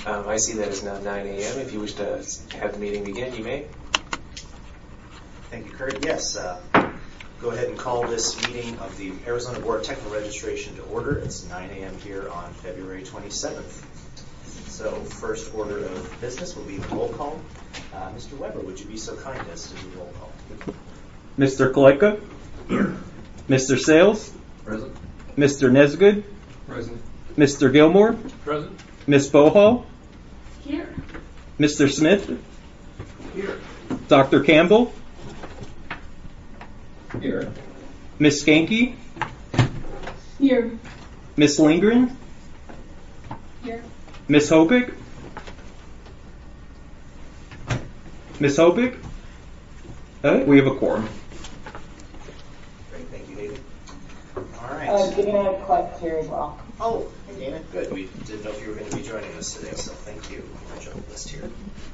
I see that it's now 9 a.m. If you wish to have the meeting begin, you may. Thank you, Kurt. Yes, go ahead and call this meeting of the Arizona Board of Technical Registration to order. It's 9 a.m. here on February 27th. So first order of business will be the roll call. Mr. Weber, would you be so kind as to do the roll call? Mr. Kaleka? Here. Mr. Sales? Present. Mr. Nesgood? Present. Mr. Gilmore? Present. Ms. Bohal? Here. Mr. Smith? Here. Dr. Campbell? Here. Ms. Skanke? Here. Ms. Lindgren? Here. Ms. Hopig? Ms. Hopig? We have a quorum. Great, thank you, David. All right. Dana Clark's here as well. Oh, hey, Dana. Good. We didn't know if you were going to be joining us today, so thank you. I'll jump the list here.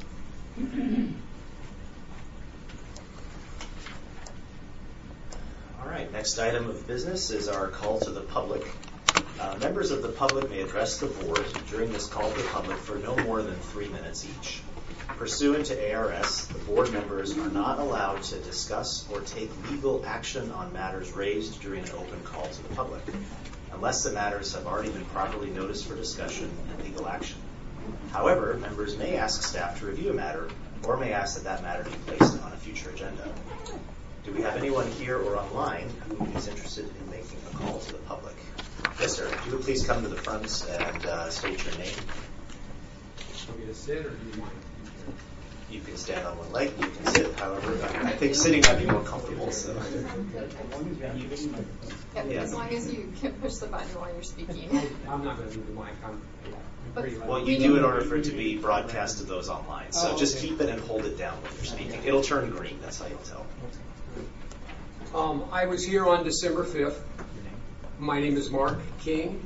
All right, next item of business is our call to the public. Members of the public may address the board during this call to the public for no more than 3 minutes each. Pursuant to ARS, the board members are not allowed to discuss or take legal action on matters raised during an open call to the public, unless the matters have already been properly noticed for discussion and legal action. However, members may ask staff to review a matter or may ask that that matter be placed on a future agenda. Do we have anyone here or online who is interested in making a call to the public? Yes, sir. If you would please come to the front and state your name. Want me to sit or do you mind? You can stand on one leg, you can sit. However, I think sitting might be more comfortable. So. Yeah, as long as you can push the button while you're speaking. I'm not going to do the mic. I'm pretty loud. Well, you do in order for it to be broadcast to those online. So just keep it and hold it down when you're speaking. It'll turn green. That's how you'll tell. I was here on December 5th. My name is Mark King.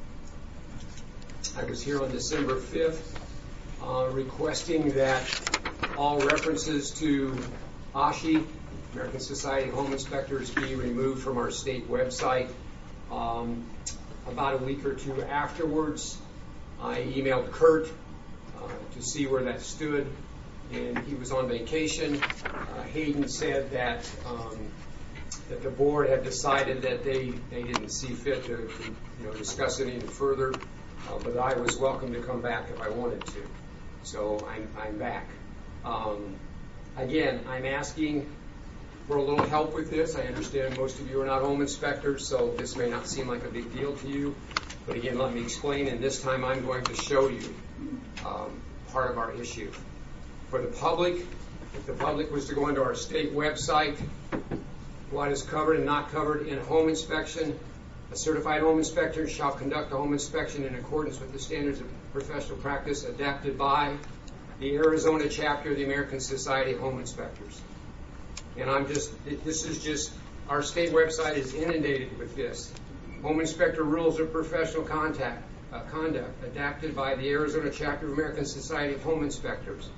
I was here on December 5th requesting that all references to ASHI, American Society of Home Inspectors, be removed from our state website. About a week or two afterwards, I emailed Kurt to see where that stood, and he was on vacation. Hayden said that the board had decided that they didn't see fit to discuss it any further, but I was welcome to come back if I wanted to. So I'm back. Again, I'm asking for a little help with this. I understand most of you are not home inspectors, so this may not seem like a big deal to you. But again, let me explain, and this time I'm going to show you part of our issue. For the public, if the public was to go into our state website, what is covered and not covered in a home inspection, a certified home inspector shall conduct a home inspection in accordance with the standards of professional practice adapted by the Arizona chapter of the American Society of Home Inspectors. And our state website is inundated with this. Home inspector rules of professional conduct adapted by the Arizona chapter of American Society of Home Inspectors.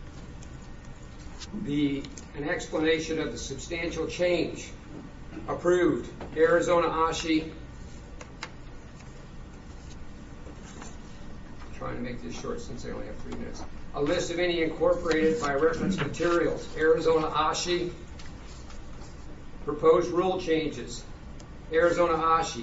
An explanation of the substantial change approved. Arizona ASHI. Trying to make this short since I only have 3 minutes. A list of any incorporated by reference materials. Arizona ASHI. Proposed rule changes. Arizona ASHI.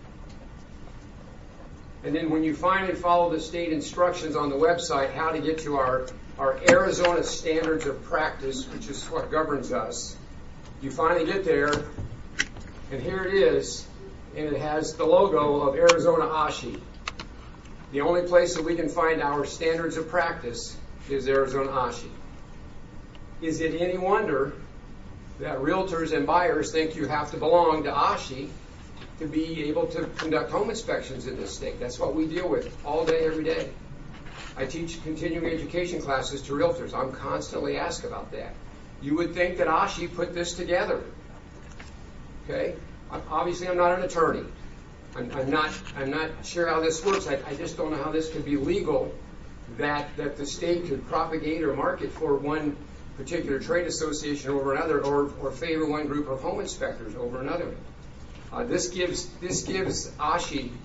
And then when you finally follow the state instructions on the website, how to get to our Arizona standards of practice, which is what governs us, you finally get there, and here it is, and it has the logo of Arizona ASHI. The only place that we can find our standards of practice is Arizona ASHI. Is it any wonder that realtors and buyers think you have to belong to ASHI to be able to conduct home inspections in this state? That's what we deal with all day, every day. I teach continuing education classes to realtors. I'm constantly asked about that. You would think that ASHI put this together. Okay? Obviously, I'm not an attorney. I'm not sure how this works. I just don't know how this could be legal, that the state could propagate or market for one particular trade association over another, or favor one group of home inspectors over another. This gives ASHI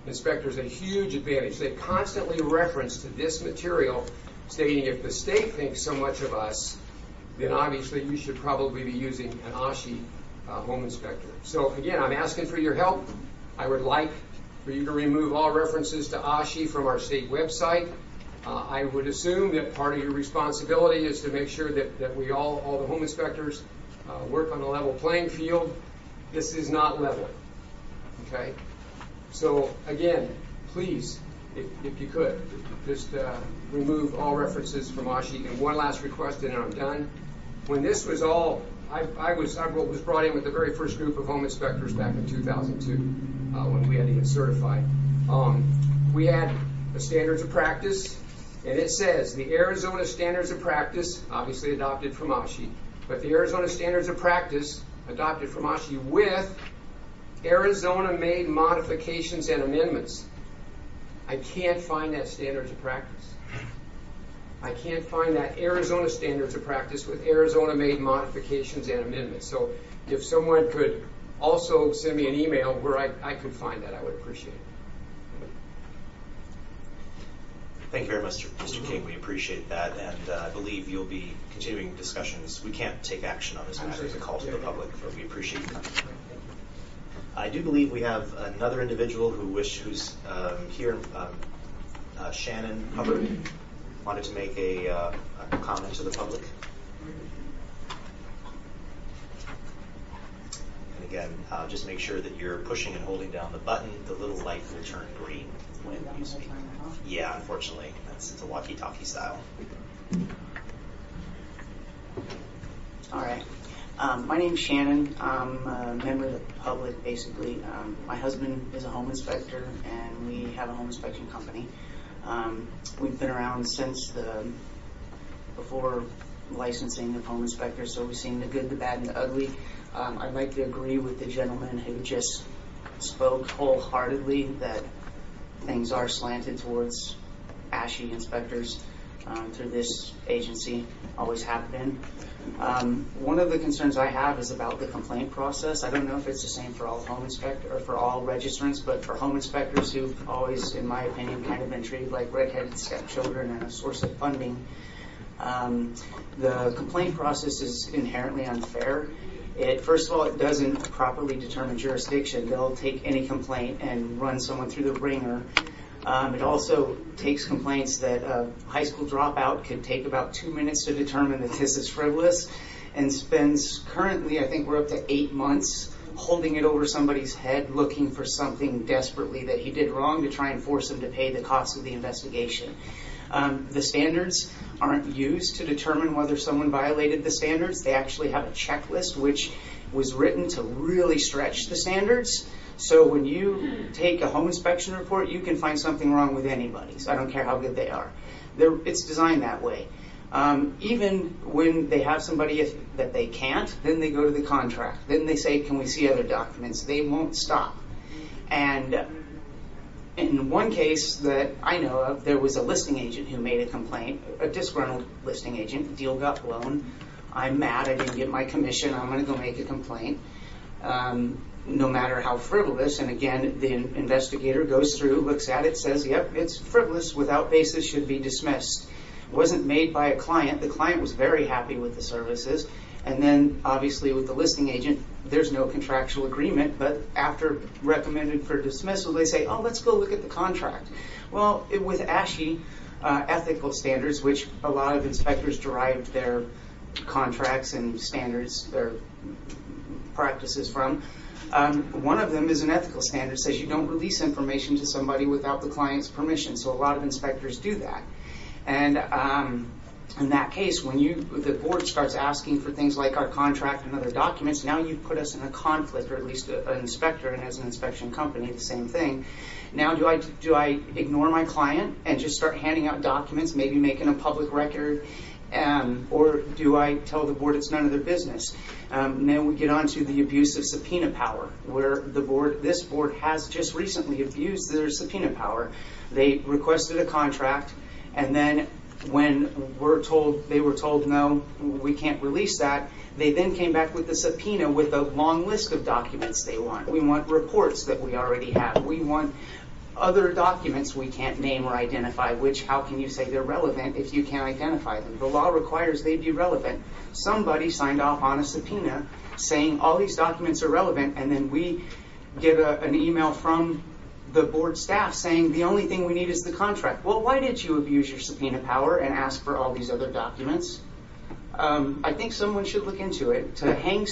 inspectors a huge advantage. They constantly reference to this material, stating if the state thinks so much of us, then obviously you should probably be using an ASHI home inspector. So again, I'm asking for your help. I would like for you to remove all references to ASHI from our state website. I would assume that part of your responsibility is to make sure that we all the home inspectors work on a level playing field. This is not level. Okay? So again, please, if you could, just remove all references from ASHI. And one last request, and I'm done. When this was all, I was brought in with the very first group of home inspectors back in 2002 when we had to get certified. We had the standards of practice, and it says the Arizona standards of practice, obviously adopted from ASHI, but the Arizona standards of practice adopted from ASHI with Arizona-made modifications and amendments. I can't find that standards of practice. I can't find that Arizona standards of practice with Arizona-made modifications and amendments. So if someone could also send me an email where I could find that, I would appreciate it. Thank you very much, Mr. King. We appreciate that, and I believe you'll be continuing discussions. We can't take action on this matter as a call to the public, but we appreciate you coming. I do believe we have another individual who's here, Shannon Hubbard, wanted to make a comment to the public. And again, just make sure that you're pushing and holding down the button. The little light will turn green when you speak. Yeah, unfortunately, it's a walkie-talkie style. All right. My name's Shannon. I'm a member of the public, basically. My husband is a home inspector, and we have a home inspection company. We've been around since before licensing of home inspectors, so we've seen the good, the bad, and the ugly. I'd like to agree with the gentleman who just spoke wholeheartedly that things are slanted towards ASHI inspectors through this agency, always have been. One of the concerns I have is about the complaint process. I don't know if it's the same for all home inspectors or for all registrants, but for home inspectors who've always, in my opinion, kind of been treated like redheaded stepchildren and a source of funding, the complaint process is inherently unfair. First of all, it doesn't properly determine jurisdiction. They'll take any complaint and run someone through the ringer. It also takes complaints that a high school dropout could take about 2 minutes to determine that this is frivolous, and spends currently, I think we're up to 8 months, holding it over somebody's head looking for something desperately that he did wrong to try and force him to pay the cost of the investigation. The standards aren't used to determine whether someone violated the standards. They actually have a checklist which was written to really stretch the standards. So when you take a home inspection report, you can find something wrong with anybody. So I don't care how good they are. It's designed that way. Even when they have somebody that they can't, then they go to the contract. Then they say, can we see other documents? They won't stop. And in one case that I know of, there was a listing agent who made a complaint, a disgruntled listing agent. The deal got blown. I'm mad. I didn't get my commission. I'm going to go make a complaint. No matter how frivolous, and again, the investigator goes through, looks at it, says, yep, it's frivolous, without basis, should be dismissed. It wasn't made by a client. The client was very happy with the services. And then, obviously, with the listing agent, there's no contractual agreement, but after recommended for dismissal, they say, oh, let's go look at the contract. Well, with ASHI ethical standards, which a lot of inspectors derived their contracts and standards, their practices from, one of them is an ethical standard, says you don't release information to somebody without the client's permission. So a lot of inspectors do that. And in that case, when the board starts asking for things like our contract and other documents, now you've put us in a conflict, or at least an inspector, and as an inspection company, the same thing. Now, do I ignore my client and just start handing out documents, maybe making a public record? Or do I tell the board it's none of their business? Now we get on to the abuse of subpoena power, where this board has just recently abused their subpoena power. They requested a contract, and then when they were told no, we can't release that, they then came back with the subpoena with a long list of documents they want. We want reports that we already have. We want other documents we can't name or identify, which how can you say they're relevant if you can't identify them? The law requires they be relevant. Somebody signed off on a subpoena saying all these documents are relevant, and then we get an email from the board staff saying the only thing we need is the contract. Well, why did you abuse your subpoena power and ask for all these other documents? I think someone should look into it. To hang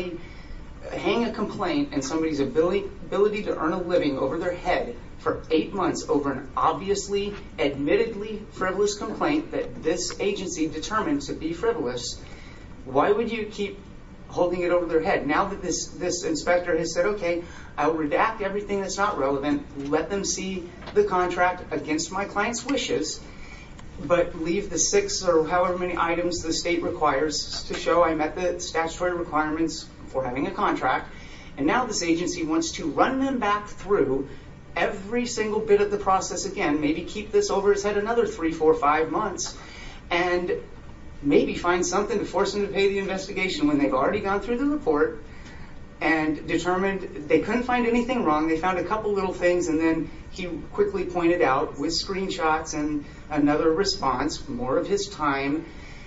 a complaint and somebody's ability to earn a living over their head for 8 months over an obviously, admittedly frivolous complaint that this agency determined to be frivolous, why would you keep holding it over their head? Now that this inspector has said, okay, I'll redact everything that's not relevant, let them see the contract against my client's wishes, but leave the 6 or however many items the state requires to show I met the statutory requirements for having a contract. And now this agency wants to run them back through every single bit of the process again, maybe keep this over his head another 3, 4, 5 months, and maybe find something to force them to pay the investigation when they've already gone through the report and determined they couldn't find anything wrong. They found a couple little things, and then he quickly pointed out with screenshots and another response, more of his time,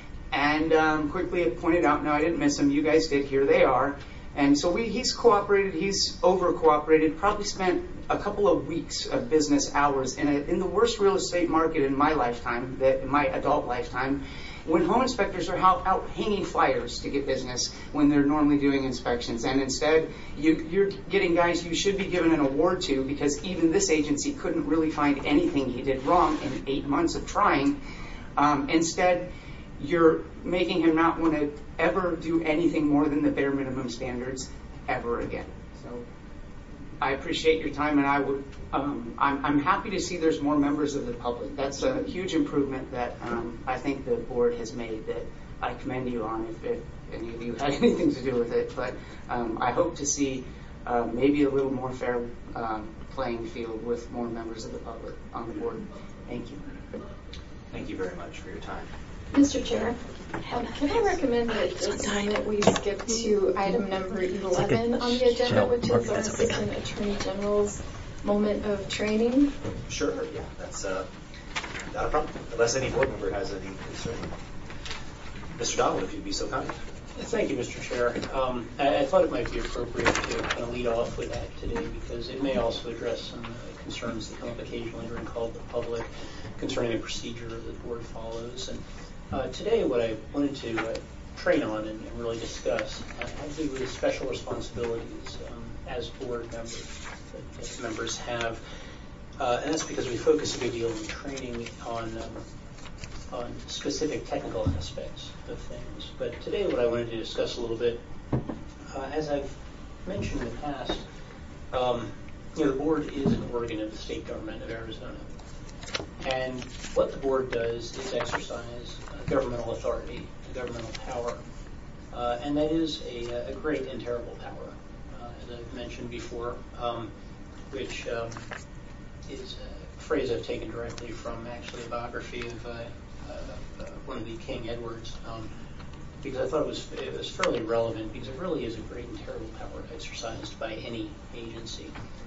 and quickly pointed out, no, I didn't miss them. You guys did. Here they are. And so he's cooperated. He's over-cooperated, probably spent a couple of weeks of business hours in the worst real estate market in my lifetime, in my adult lifetime, when home inspectors are out hanging flyers to get business when they're normally doing inspections. And instead, you're getting guys you should be given an award to, because even this agency couldn't really find anything he did wrong in 8 months of trying. Instead, you're making him not want to ever do anything more than the bare minimum standards ever again. So I appreciate your time, and I'm happy to see there's more members of the public. That's a huge improvement that I think the board has made, that I commend you on if any of you had anything to do with it. But I hope to see maybe a little more fair playing field with more members of the public on the board. Thank you. Thank you very much for your time. Mr. Chair, can I recommend that at this time that we skip to item number 11 on the agenda, which is our Assistant Attorney General's moment of training? Sure, yeah, that's not a problem, unless any board member has any concern. Mr. Donald, if you'd be so kind. Thank you, Mr. Chair. I thought it might be appropriate to kind of lead off with that today, because it may also address some concerns that come up occasionally during call to the public concerning the procedure the board follows. And today, what I wanted to train on and really discuss has to do with special responsibilities as board members that members have. And that's because we focus a good deal in training on specific technical aspects of things. But today what I wanted to discuss a little bit, as I've mentioned in the past, the board is an organ of the state government of Arizona. And what the board does is exercise governmental authority, governmental power. And that is a great and terrible power, as I've mentioned before, which is a phrase I've taken directly from actually a biography of one of the King Edwards, because I thought it was fairly relevant, because it really is a great and terrible power exercised by any agency.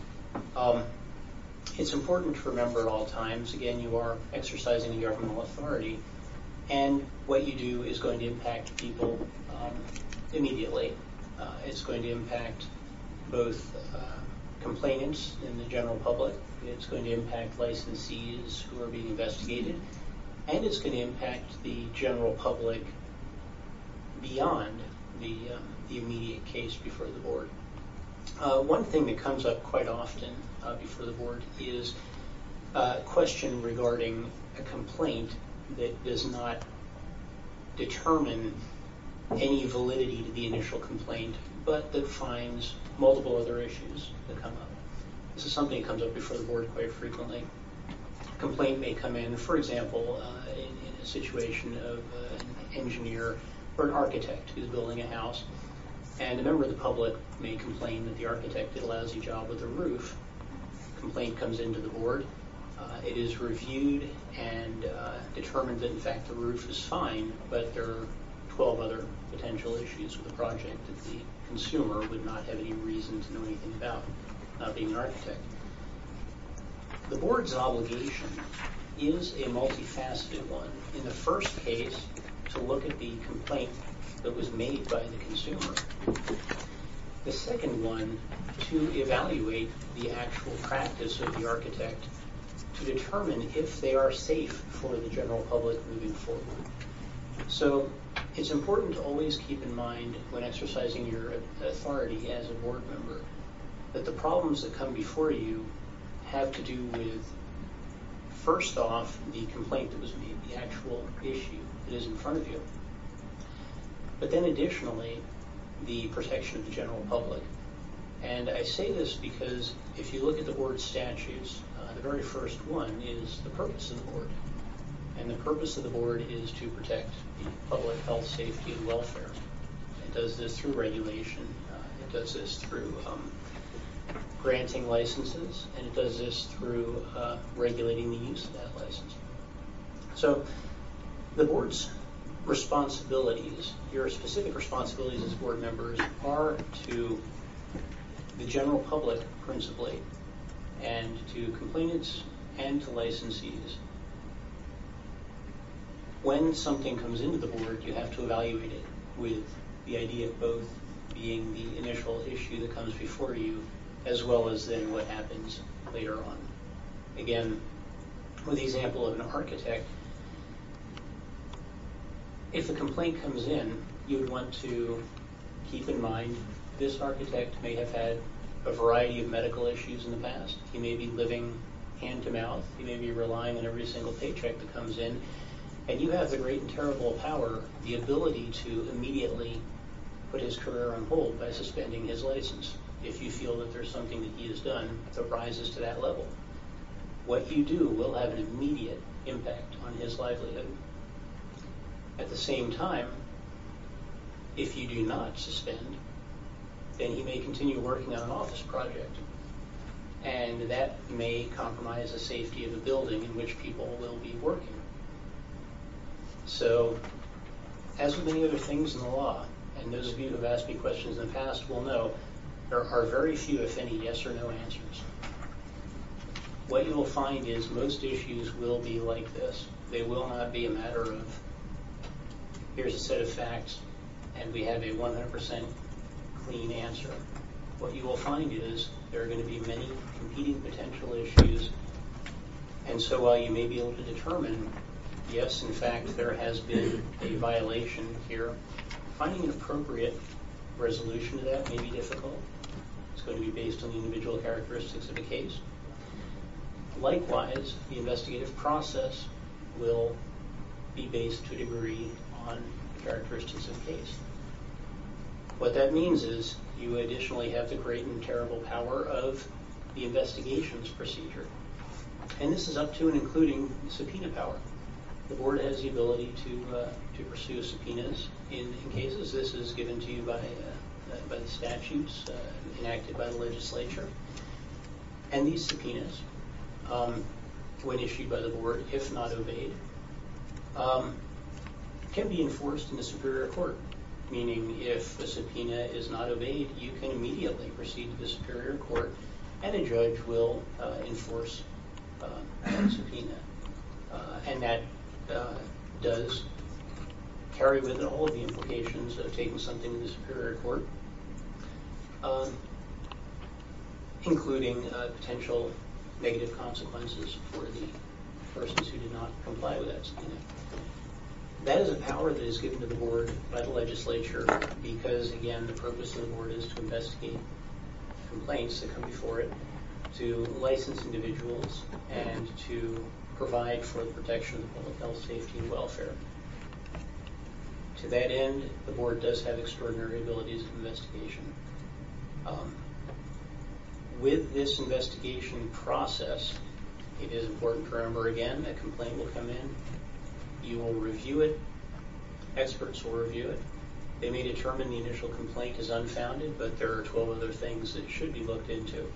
It's important to remember at all times, again, you are exercising a governmental authority, and what you do is going to impact people immediately. It's going to impact both complainants in the general public, it's going to impact licensees who are being investigated, and it's going to impact the general public beyond the immediate case before the board. One thing that comes up quite often before the board is a question regarding a complaint that does not determine any validity to the initial complaint, but that finds multiple other issues that come up. This is something that comes up before the board quite frequently. A complaint may come in, for example, in a situation of an engineer or an architect who's building a house, and a member of the public may complain that the architect did a lousy job with the roof. Complaint comes into the board. It is reviewed and determined that, in fact, the roof is fine, but there are 12 other potential issues with the project that the consumer would not have any reason to know anything about, not being an architect. The board's obligation is a multifaceted one. In the first case, to look at the complaint that was made by the consumer. The second one, to evaluate the actual practice of the architect to determine if they are safe for the general public moving forward. So it's important to always keep in mind when exercising your authority as a board member that the problems that come before you have to do with, first off, the complaint that was made, the actual issue that is in front of you. But then additionally, the protection of the general public. And I say this because if you look at the board statutes, the very first one is the purpose of the board. And the purpose of the board is to protect the public health, safety, and welfare. It does this through regulation. It does this through granting licenses, and it does this through regulating the use of that license. So the board's responsibilities, your specific responsibilities as board members, are to the general public principally, and to complainants and to licensees. When something comes into the board, you have to evaluate it with the idea of both being the initial issue that comes before you, as well as then what happens later on. Again, with the example of an architect, if a complaint comes in, you would want to keep in mind this architect may have had a variety of medical issues in the past. He may be living hand to mouth. He may be relying on every single paycheck that comes in. And you have the great and terrible power, the ability to immediately put his career on hold by suspending his license if you feel that there's something that he has done that rises to that level. What you do will have an immediate impact on his livelihood. At the same time, if you do not suspend, then he may continue working on an office project. And that may compromise the safety of the building in which people will be working. So, as with many other things in the law, and those of you who have asked me questions in the past will know, there are very few, if any, yes or no answers. What you will find is most issues will be like this. They will not be a matter of, here's a set of facts, and we have a 100% clean answer. What you will find is there are going to be many competing potential issues, and so while you may be able to determine, yes, in fact, there has been a violation here, finding an appropriate resolution to that may be difficult. It's going to be based on the individual characteristics of a case. Likewise, the investigative process will be based to a degree on the characteristics of the case. What that means is you additionally have the great and terrible power of the investigations procedure. And this is up to and including subpoena power. The board has the ability to pursue subpoenas in cases. This is given to you by the statutes enacted by the legislature. And these subpoenas, when issued by the board, if not obeyed, can be enforced in the Superior Court. Meaning, if a subpoena is not obeyed, you can immediately proceed to the Superior Court, and a judge will enforce that subpoena. And that does carry with it all of the implications of taking something to the Superior Court, including potential negative consequences for the persons who did not comply with that subpoena. That is a power that is given to the board by the legislature because, again, the purpose of the board is to investigate complaints that come before it, to license individuals, and to provide for the protection of the public health, safety, and welfare. To that end, the board does have extraordinary abilities of investigation. With this investigation process, it is important to remember again a complaint will come in. You will review it. Experts will review it. They may determine the initial complaint is unfounded, but there are 12 other things that should be looked into.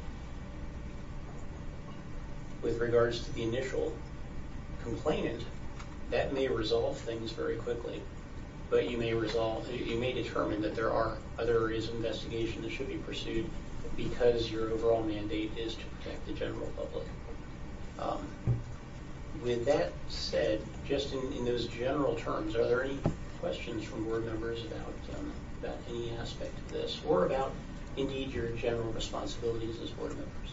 With regards to the initial complainant, that may resolve things very quickly, but you may determine that there are other areas of investigation that should be pursued because your overall mandate is to protect the general public. With that said, just in those general terms, are there any questions from board members about any aspect of this, or about indeed your general responsibilities as board members?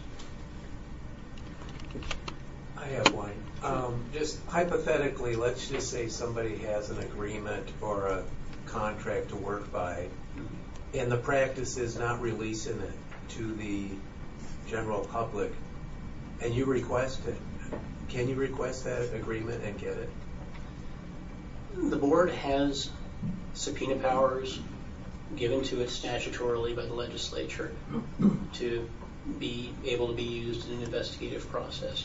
I have one. Just hypothetically, let's just say somebody has an agreement or a contract to work by, and the practice is not releasing it to the general public, and you request it. Can you request that agreement and get it? The board has subpoena powers given to it statutorily by the legislature to be able to be used in an investigative process.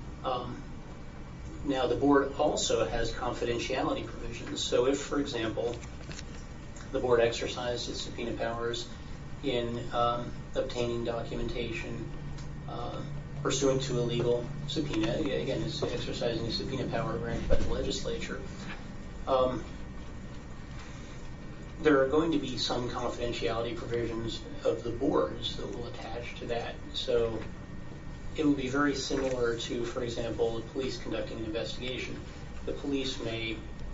Now, the board also has confidentiality provisions. So if, for example, the board exercised its subpoena powers in obtaining documentation pursuant to a legal subpoena, again, it's exercising a subpoena power granted by the legislature, there are going to be some confidentiality provisions of the boards that will attach to that. So it will be very similar to, for example, the police conducting an investigation. The police may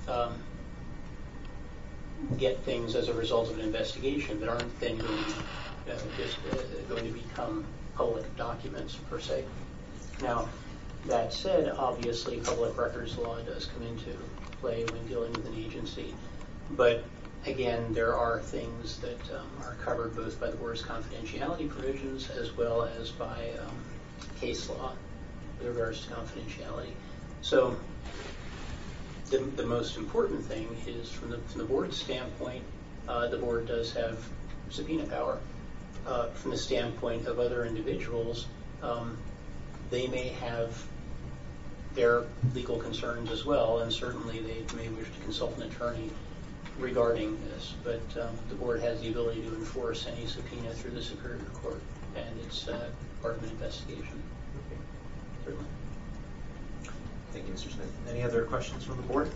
get things as a result of an investigation that aren't then going to become public documents per se. Now, that said, obviously public records law does come into play when dealing with an agency. But again, there are things that are covered both by the board's confidentiality provisions as well as by case law with regards to confidentiality. So the most important thing is from the board's standpoint, the board does have subpoena power. From the standpoint of other individuals, they may have their legal concerns as well, and certainly they may wish to consult an attorney regarding this, but the board has the ability to enforce any subpoena through the Superior Court, and it's part of an investigation. Certainly. Thank you, Mr. Smith. Any other questions from the board?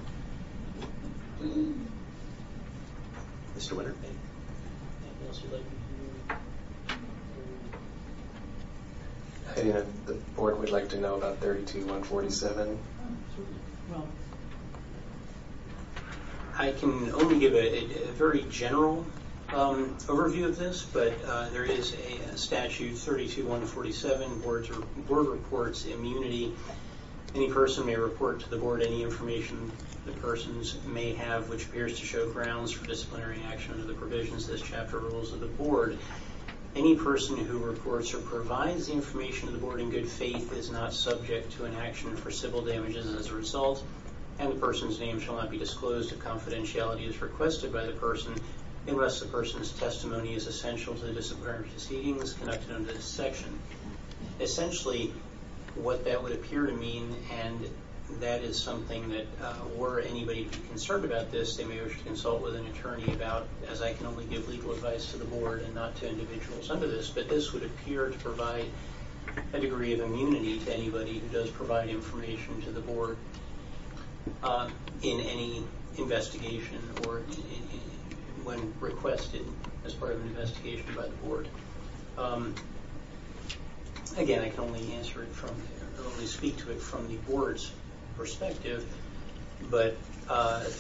Mr. Winter? Anything else you'd like to do? The board would like to know about 32-147. Well, I can only give a very general overview of this, but there is a statute 32-147, board reports immunity. Any person may report to the board any information the persons may have which appears to show grounds for disciplinary action under the provisions of this chapter rules of the board. Any person who reports or provides the information to the board in good faith is not subject to an action for civil damages as a result, and the person's name shall not be disclosed if confidentiality is requested by the person unless the person's testimony is essential to the disciplinary proceedings conducted under this section. Essentially, what that would appear to mean, and that is something that were anybody to be concerned about this, they may wish to consult with an attorney about, as I can only give legal advice to the board and not to individuals under this, but this would appear to provide a degree of immunity to anybody who does provide information to the board in any investigation or when requested as part of an investigation by the board. Again, I can only answer it only speak to it from the board's perspective, but ARS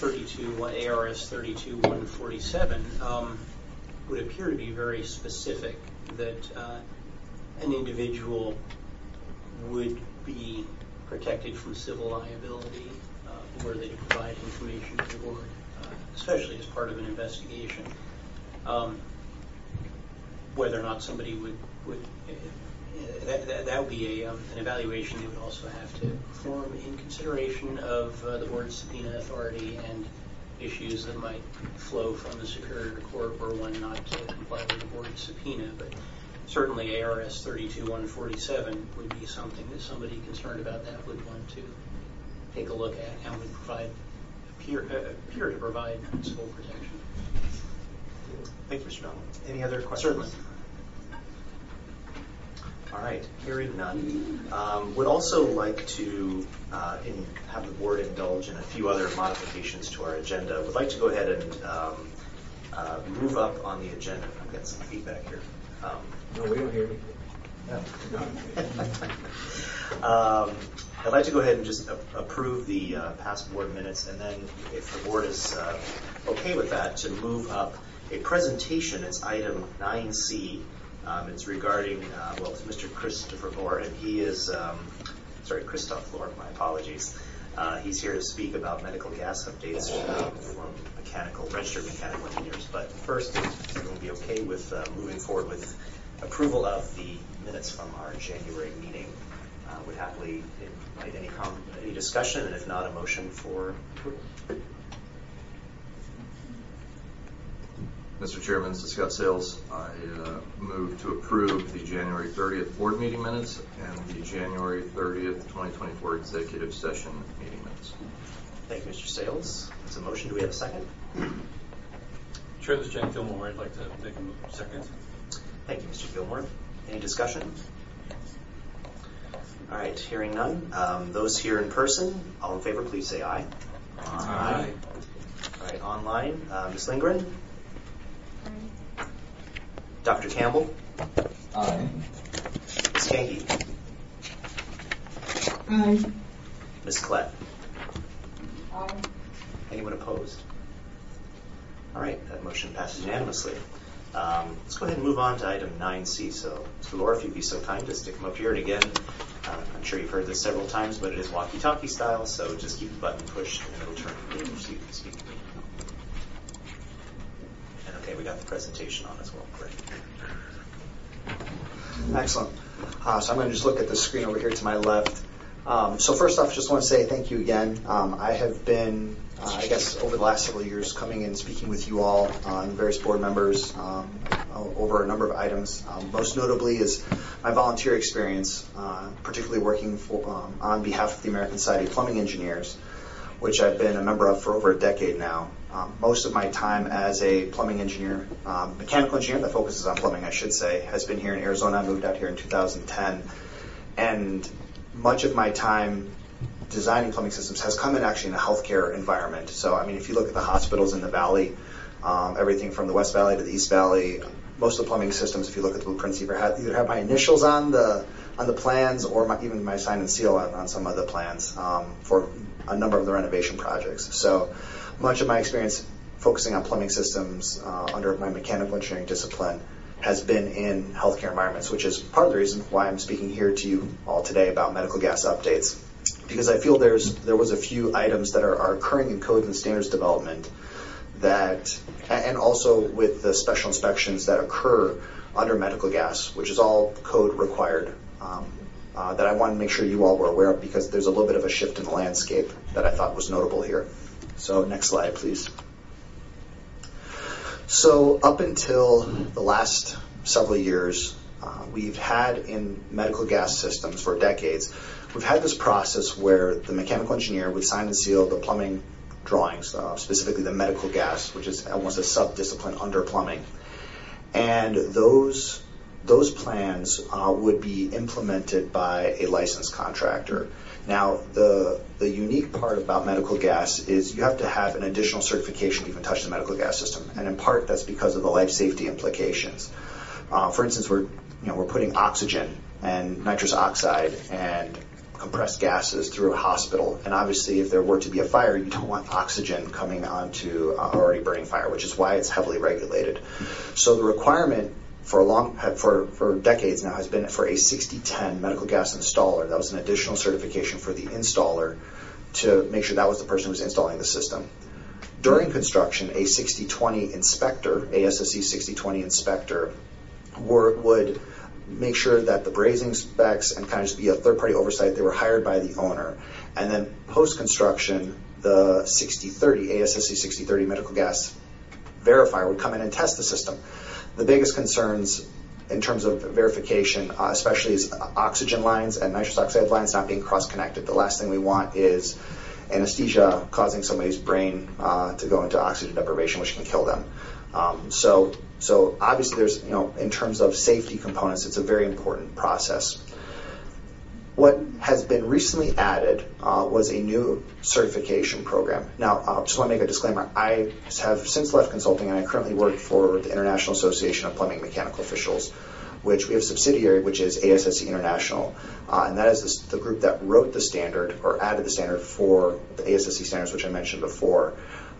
32-147 would appear to be very specific that an individual would be protected from civil liability were they to provide information to the board, especially as part of an investigation. Whether or not somebody would that would be an evaluation they would also have to perform in consideration of the board's subpoena authority and issues that might flow from the Superior Court were one not to comply with the board's subpoena. But certainly ARS 32-147 would be something that somebody concerned about that would want to take a look at and would appear to provide civil protection. Thank you, Mr. Donald. Any other questions? Certainly. All right, hearing none. Would also like to have the board indulge in a few other modifications to our agenda. Would like to go ahead and move up on the agenda. I've got some feedback here. No, we don't hear anything. I'd like to go ahead and just approve the past board minutes, and then if the board is okay with that, to move up a presentation. It's item 9C. It's regarding, it's Mr. Christopher Lohr, and he is, Christoph Lohr, my apologies. He's here to speak about medical gas updates for registered mechanical engineers. But first, if everyone will be okay with moving forward with approval of the minutes from our January meeting. Would happily invite any discussion, and if not, a motion for approval. Mr. Chairman, this is Scott Sales. I move to approve the January 30th board meeting minutes and the January 30th, 2024 executive session meeting minutes. Thank you, Mr. Sales. It's a motion. Do we have a second? Chair, this is Jan Gilmore. I'd like to take a second. Thank you, Mr. Gilmore. Any discussion? All right, hearing none. Those here in person, all in favor, please say aye. Aye. All right, online, Ms. Lindgren? Dr. Campbell? Aye. Ms. Genke? Aye. Ms. Klett? Aye. Anyone opposed? All right, that motion passes unanimously. Let's go ahead and move on to item 9C. So, Mr. Lohr, if you'd be so kind to stick them up here. And again, I'm sure you've heard this several times, but it is walkie-talkie style, so just keep the button pushed and it'll turn to you. Speak to me. And okay, we got the presentation on as well. Great. Excellent. So I'm going to just look at the screen over here to my left. So first off, just want to say thank you again. I have been, over the last several years, coming and speaking with you all and various board members over a number of items. Most notably is my volunteer experience, particularly working on behalf of the American Society of Plumbing Engineers, which I've been a member of for over a decade now. Most of my time as a plumbing engineer, mechanical engineer that focuses on plumbing, I should say, has been here in Arizona. I moved out here in 2010. And much of my time designing plumbing systems has come in actually in a healthcare environment. So, I mean, if you look at the hospitals in the valley, everything from the West Valley to the East Valley, most of the plumbing systems, if you look at the blueprints, either have my initials on the plans or even my sign and seal on some of the plans for a number of the renovation projects. So much of my experience focusing on plumbing systems under my mechanical engineering discipline has been in healthcare environments, which is part of the reason why I'm speaking here to you all today about medical gas updates. Because I feel there was a few items that are occurring in codes and standards development that, and also with the special inspections that occur under medical gas, which is all code required, that I wanted to make sure you all were aware of, because there's a little bit of a shift in the landscape that I thought was notable here. So next slide, please. So up until the last several years, we've had in medical gas systems for decades, we've had this process where the mechanical engineer would sign and seal the plumbing drawings, specifically the medical gas, which is almost a sub-discipline under plumbing. And those plans would be implemented by a licensed contractor. Now, the unique part about medical gas is you have to have an additional certification to even touch the medical gas system, and in part that's because of the life safety implications. For instance, we're putting oxygen and nitrous oxide and compressed gases through a hospital, and obviously if there were to be a fire, you don't want oxygen coming onto already burning fire, which is why it's heavily regulated. So the requirement for decades now has been for a 6010 medical gas installer. That was an additional certification for the installer to make sure that was the person who was installing the system. During construction, a 6020 inspector, ASSE 6020 inspector, would make sure that the brazing specs and kind of just be a third-party oversight. They were hired by the owner. And then post-construction, the 6030, ASSE 6030 medical gas verifier would come in and test the system. The biggest concerns in terms of verification, especially is oxygen lines and nitrous oxide lines not being cross-connected. The last thing we want is anesthesia causing somebody's brain to go into oxygen deprivation, which can kill them. So obviously there's, in terms of safety components, it's a very important process. What has been recently added was a new certification program. Now, I just want to make a disclaimer. I have since left consulting, and I currently work for the International Association of Plumbing and Mechanical Officials, which we have a subsidiary, which is ASSE International. And that is the group that wrote the standard or added the standard for the ASSE standards, which I mentioned before.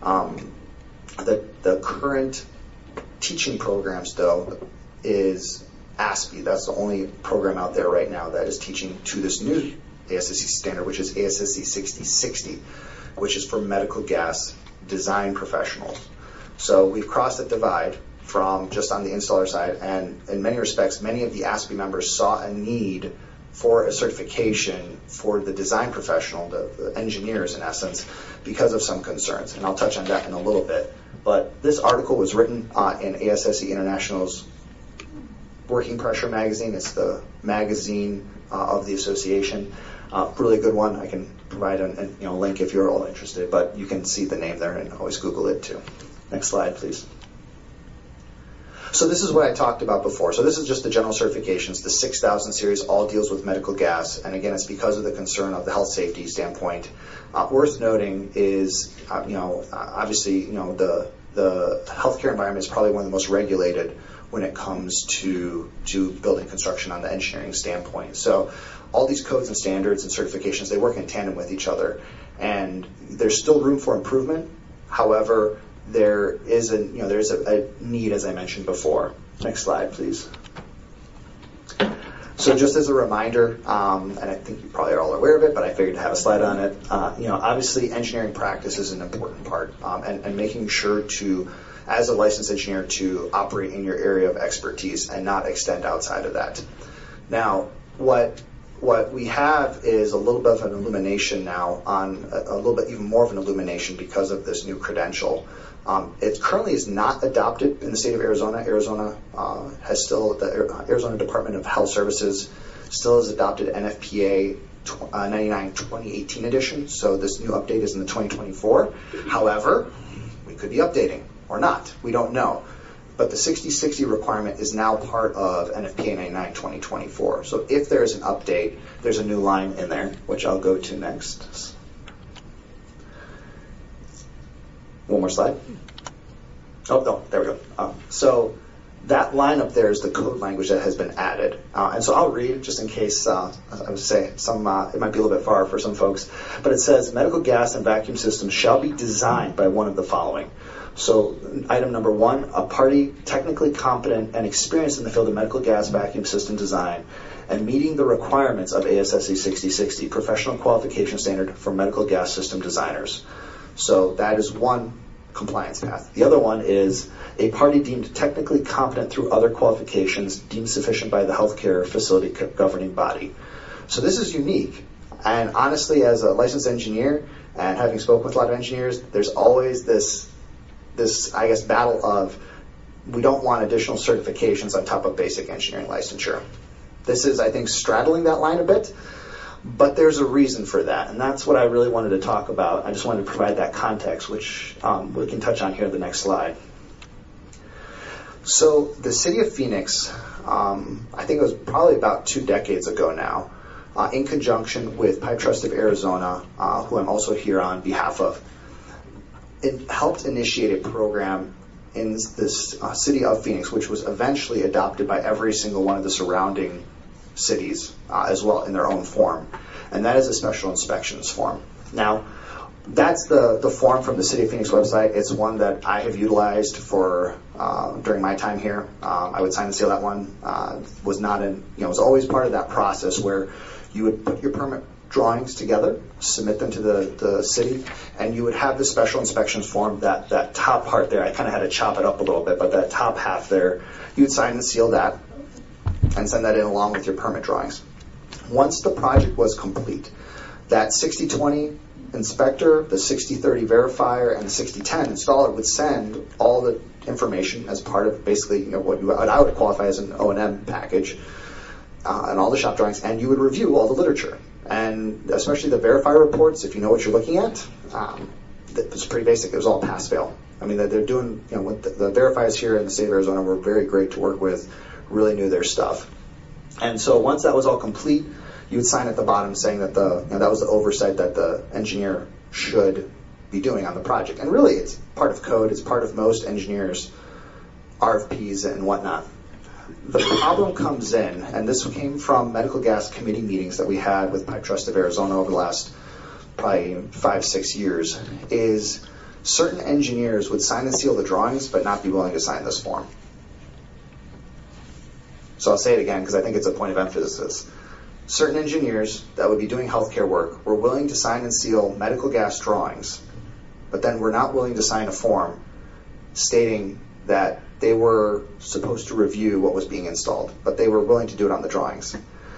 The current teaching programs, though, is ASPE. That's the only program out there right now that is teaching to this new ASSE standard, which is ASSE 6060, which is for medical gas design professionals. So we've crossed the divide from just on the installer side, and in many respects, many of the ASPE members saw a need for a certification for the design professional, the engineers in essence, because of some concerns. And I'll touch on that in a little bit. But this article was written in ASSE International's Working Pressure magazine. It's the magazine of the association. Really good one. I can provide a link if you're all interested, but you can see the name there and always Google it too. Next slide, please. So this is what I talked about before. So this is just the general certifications. The 6000 series all deals with medical gas, and again, it's because of the concern of the health safety standpoint. Worth noting is, obviously, the healthcare environment is probably one of the most regulated when it comes to building construction on the engineering standpoint. So all these codes and standards and certifications, they work in tandem with each other, and there's still room for improvement. However, there is a need, as I mentioned before. Next slide, please. So just as a reminder, and I think you probably are all aware of it, but I figured to have a slide on it. Obviously engineering practice is an important part, and making sure to, as a licensed engineer, to operate in your area of expertise and not extend outside of that. Now, what we have is a little bit of an illumination now on a little bit even more of an illumination because of this new credential. It currently is not adopted in the state of Arizona. Arizona has still, the Arizona Department of Health Services still has adopted NFPA 99 2018 edition. So this new update is in the 2024. However, we could be updating or not. We don't know. But the 6060 requirement is now part of NFPA 99 2024. So if there is an update, there's a new line in there, which I'll go to next. One more slide. Oh, no, there we go. So that line up there is the code language that has been added. And so I'll read just in case, I would say, it might be a little bit far for some folks. But it says, medical gas and vacuum systems shall be designed by one of the following. So item number 1, a party technically competent and experienced in the field of medical gas vacuum system design and meeting the requirements of ASSE 6060, professional qualification standard for medical gas system designers. So that is one compliance path. The other one is a party deemed technically competent through other qualifications deemed sufficient by the healthcare facility governing body. So this is unique. And honestly, as a licensed engineer and having spoken with a lot of engineers, there's always this I guess, battle of we don't want additional certifications on top of basic engineering licensure. This is, I think, straddling that line a bit. But there's a reason for that, and that's what I really wanted to talk about. I just wanted to provide that context, which we can touch on here in the next slide. So the city of Phoenix, I think it was probably about 2 decades ago now, in conjunction with Pipe Trust of Arizona, who I'm also here on behalf of, it helped initiate a program in this city of Phoenix, which was eventually adopted by every single one of the surrounding cities as well in their own form, and that is a special inspections form. Now, that's the form from the City of Phoenix website. It's one that I have utilized for during my time here. I would sign and seal that one. Was always part of that process where you would put your permit drawings together, submit them to the city, and you would have the special inspections form. That top part there, I kind of had to chop it up a little bit, but that top half there, you would sign and seal that and send that in along with your permit drawings. Once the project was complete, that 6020 inspector, the 6030 verifier, and the 6010 installer would send all the information as part of basically what I would qualify as an O&M package, and all the shop drawings, and you would review all the literature. And especially the verifier reports, if you know what you're looking at, it's pretty basic. It was all pass-fail. I mean, they're doing, what the verifiers here in the state of Arizona were very great to work with, really knew their stuff. And so once that was all complete, you would sign at the bottom saying that that was the oversight that the engineer should be doing on the project. And really, it's part of code. It's part of most engineers' RFPs and whatnot. The problem comes in, and this came from medical gas committee meetings that we had with Pipe Trust of Arizona over the last probably 5-6 years, is certain engineers would sign and seal the drawings but not be willing to sign this form. So I'll say it again because I think it's a point of emphasis. Certain engineers that would be doing healthcare work were willing to sign and seal medical gas drawings, but then were not willing to sign a form stating that they were supposed to review what was being installed, but they were willing to do it on the drawings.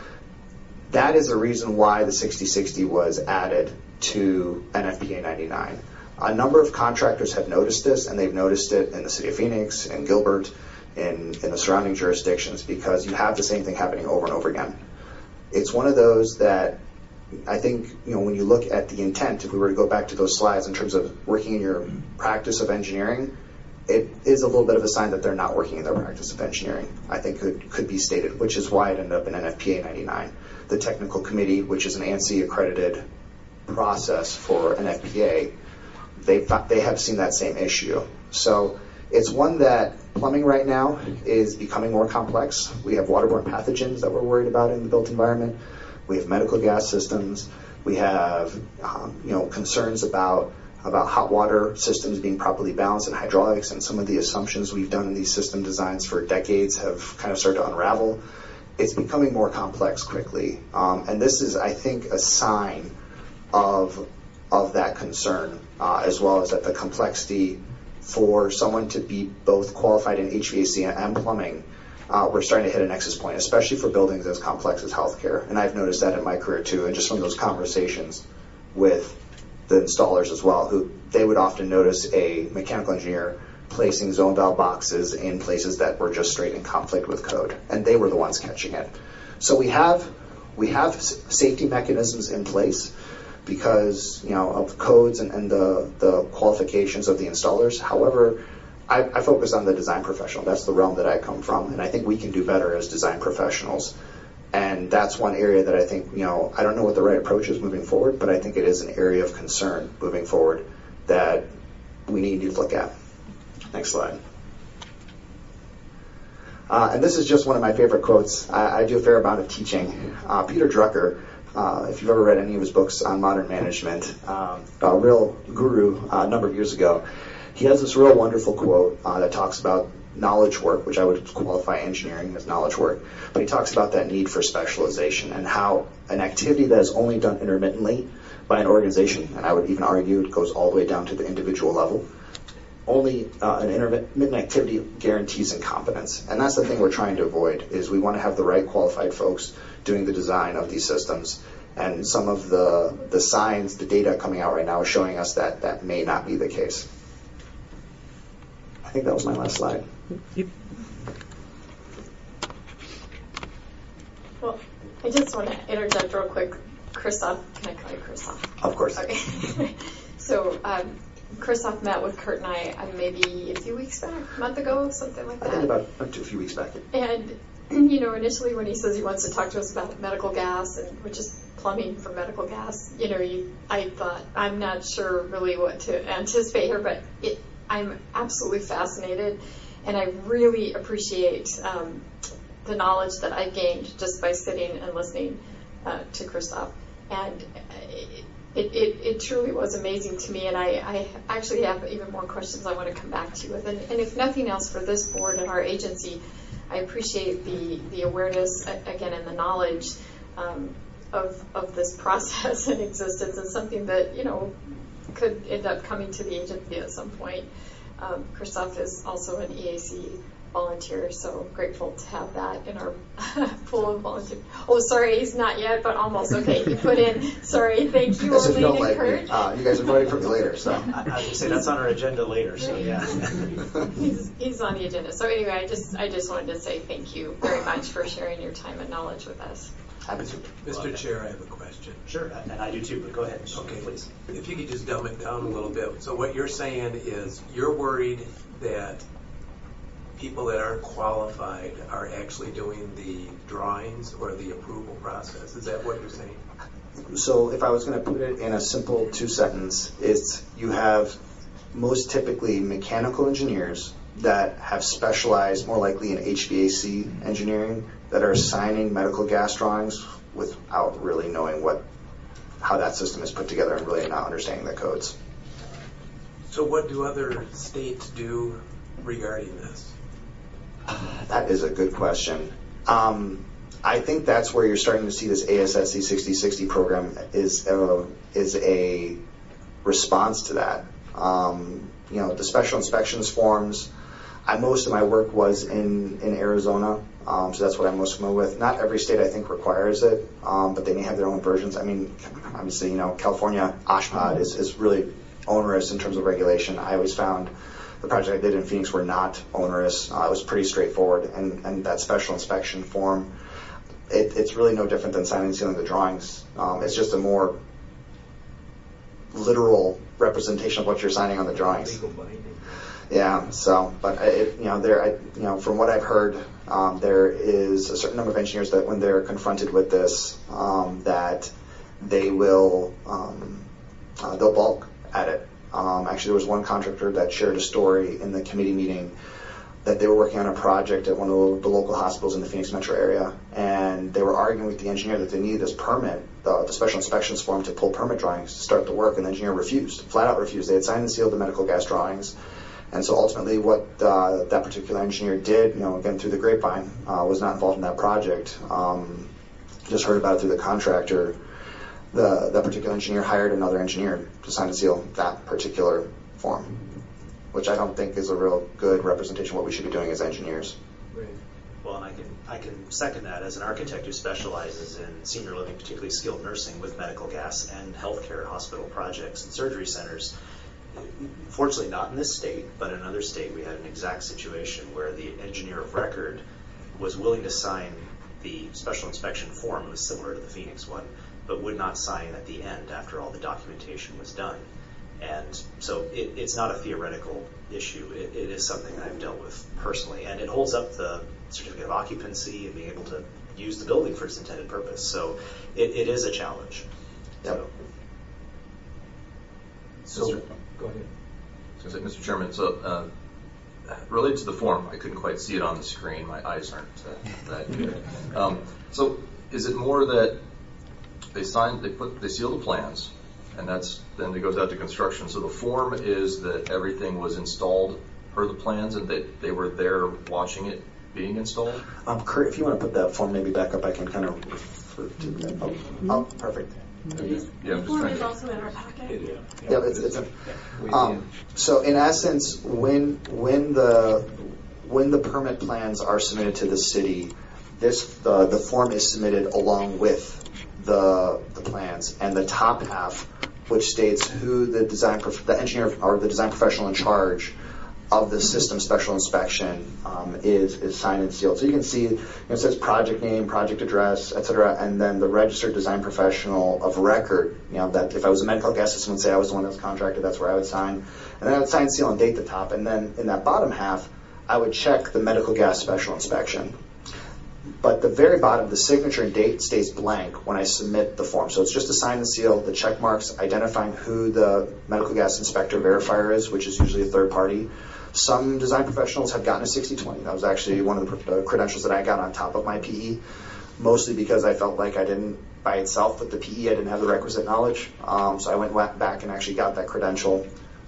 That is the reason why the 6060 was added to NFPA 99. A number of contractors have noticed this, and they've noticed it in the city of Phoenix, in Gilbert, in the surrounding jurisdictions, because you have the same thing happening over and over again. It's one of those that I think, when you look at the intent, if we were to go back to those slides in terms of working in your practice of engineering, it is a little bit of a sign that they're not working in their practice of engineering, I think could be stated, which is why it ended up in NFPA 99. The technical committee, which is an ANSI accredited process for NFPA, they have seen that same issue. So it's one that plumbing right now is becoming more complex. We have waterborne pathogens that we're worried about in the built environment. We have medical gas systems. We have concerns about hot water systems being properly balanced in hydraulics, and some of the assumptions we've done in these system designs for decades have kind of started to unravel. It's becoming more complex quickly, and this is, I think, a sign of that concern, as well as that the complexity for someone to be both qualified in HVAC and plumbing, we're starting to hit a nexus point, especially for buildings as complex as healthcare. And I've noticed that in my career too, and just from those conversations with the installers as well, who they would often notice a mechanical engineer placing zone valve boxes in places that were just straight in conflict with code, and they were the ones catching it. So we have safety mechanisms in place because of codes and the qualifications of the installers. However, I focus on the design professional. That's the realm that I come from, and I think we can do better as design professionals. And that's one area that I think, I don't know what the right approach is moving forward, but I think it is an area of concern moving forward that we need to look at. Next slide. And this is just one of my favorite quotes. I do a fair amount of teaching. Peter Drucker, if you've ever read any of his books on modern management, a real guru a number of years ago, he has this real wonderful quote that talks about knowledge work, which I would qualify engineering as knowledge work, but he talks about that need for specialization and how an activity that is only done intermittently by an organization, and I would even argue it goes all the way down to the individual level, only an intermittent activity guarantees incompetence. And that's the thing we're trying to avoid, is we want to have the right qualified folks doing the design of these systems. And some of the science, the data coming out right now is showing us that that may not be the case. I think that was my last slide. Well, I just want to interject real quick. Christoph, can I call you Christoph? Of course. Okay. So Christoph met with Kurt and I maybe a few weeks back, a month ago, something like that. I think about a few weeks back. And, initially when he says he wants to talk to us about medical gas, and which is plumbing for medical gas, I thought, I'm not sure really what to anticipate here, but I'm absolutely fascinated, and I really appreciate the knowledge that I gained just by sitting and listening to Christoph. And it truly was amazing to me, and I actually have even more questions I want to come back to you with. And if nothing else, for this board and our agency, I appreciate the awareness, again, and the knowledge of this process and existence, and something that, could end up coming to the agency at some point. Christoph is also an EAC volunteer, so grateful to have that in our pool of volunteers. Oh, sorry, he's not yet, but almost. Okay, he put in. Sorry, thank you, Orlane and Kurt. You guys are voting for me later, so. I was going to say that's on our agenda later, so yeah. He's on the agenda. So anyway, I just wanted to say thank you very much for sharing your time and knowledge with us. Happy to. Mr. Chair, I have a question. Sure, and I do too, but go ahead. Okay, please. If you could just dumb it down a little bit. So what you're saying is you're worried that people that aren't qualified are actually doing the drawings or the approval process. Is that what you're saying? So if I was going to put it in a simple 2-sentence, it's you have most typically mechanical engineers that have specialized more likely in HVAC engineering that are assigning medical gas drawings without really knowing how that system is put together and really not understanding the codes. So what do other states do regarding this? That is a good question. I think that's where you're starting to see this ASSE 6060 program is a response to that. The special inspections forms. Most of my work was in Arizona, so that's what I'm most familiar with. Not every state I think requires it, but they may have their own versions. I mean, obviously, California OSHPD is really onerous in terms of regulation. I always found the project I did in Phoenix were not onerous. It was pretty straightforward, and that special inspection form, it's really no different than signing and sealing the drawings. It's just a more literal representation of what you're signing on the drawings. Yeah. So, but from what I've heard, there is a certain number of engineers that when they're confronted with this, that they will they'll balk at it. Actually, there was one contractor that shared a story in the committee meeting that they were working on a project at one of the local hospitals in the Phoenix metro area, and they were arguing with the engineer that they needed this permit, the special inspections form, to pull permit drawings to start the work, and the engineer refused, flat out refused. They had signed and sealed the medical gas drawings, and so ultimately what that particular engineer did, again through the grapevine, was not involved in that project, just heard about it through the contractor. That particular engineer hired another engineer to sign and seal that particular form, which I don't think is a real good representation of what we should be doing as engineers. Right. Well, and I can second that as an architect who specializes in senior living, particularly skilled nursing with medical gas and healthcare hospital projects and surgery centers. Fortunately, not in this state, but in another state, we had an exact situation where the engineer of record was willing to sign the special inspection form. It was similar to the Phoenix one, but would not sign at the end after all the documentation was done. And so it's not a theoretical issue. It is something that I've dealt with personally, and it holds up the certificate of occupancy and being able to use the building for its intended purpose. So it is a challenge. Yep. So Go ahead. Mr. Chairman, so related to the form, I couldn't quite see it on the screen. My eyes aren't that good. So is it more that they seal the plans, and then it goes out to construction? So the form is that everything was installed per the plans, and that they were there watching it being installed? Kurt, if you want to put that form maybe back up, I can kind of refer to that. Oh, perfect. Yeah, The form is also in our packet. Yeah, it's so in essence, when the permit plans are submitted to the city, the form is submitted along with the plans, and the top half, which states who the engineer or the design professional in charge of the system special inspection is signed and sealed. So you can see it says project name, project address, etc., and then the registered design professional of record. That if I was a medical gas system, would say I was the one that was contracted. That's where I would sign, and then I would sign, seal, and date the top. And then in that bottom half, I would check the medical gas special inspection. But the very bottom, the signature and date stays blank when I submit the form. So it's just a sign and seal, the check marks identifying who the medical gas inspector verifier is, which is usually a third party. Some design professionals have gotten a 60/20. That was actually one of the credentials that I got on top of my PE, mostly because I felt like I didn't, by itself, with the PE, I didn't have the requisite knowledge. So I went back and actually got that credential.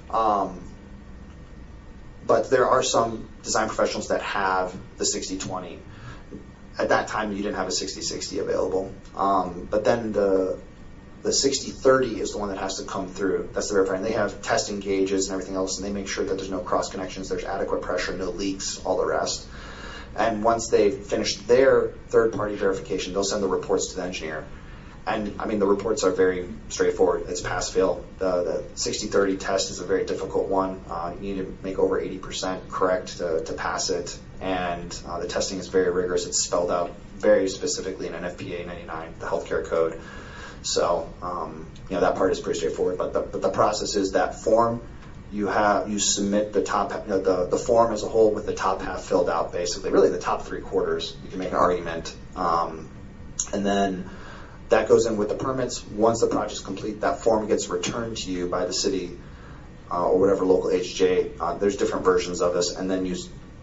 But there are some design professionals that have the 60/20. At that time, you didn't have a 60/60 available. But then the 60/30 is the one that has to come through. That's the verifier. And they have testing gauges and everything else, and they make sure that there's no cross connections, there's adequate pressure, no leaks, all the rest. And once they finish their third-party verification, they'll send the reports to the engineer. And, I mean, the reports are very straightforward. It's pass-fail. The 60/30 test is a very difficult one. You need to make over 80% correct to pass it. And the testing is very rigorous. It's spelled out very specifically in NFPA 99, the healthcare code. So, that part is pretty straightforward. But the process is that form, you submit the top, the form as a whole with the top half filled out, basically. Really, the top 3/4. You can make an argument. And then that goes in with the permits. Once the project's complete, that form gets returned to you by the city, or whatever local HJ. There's different versions of this, and then you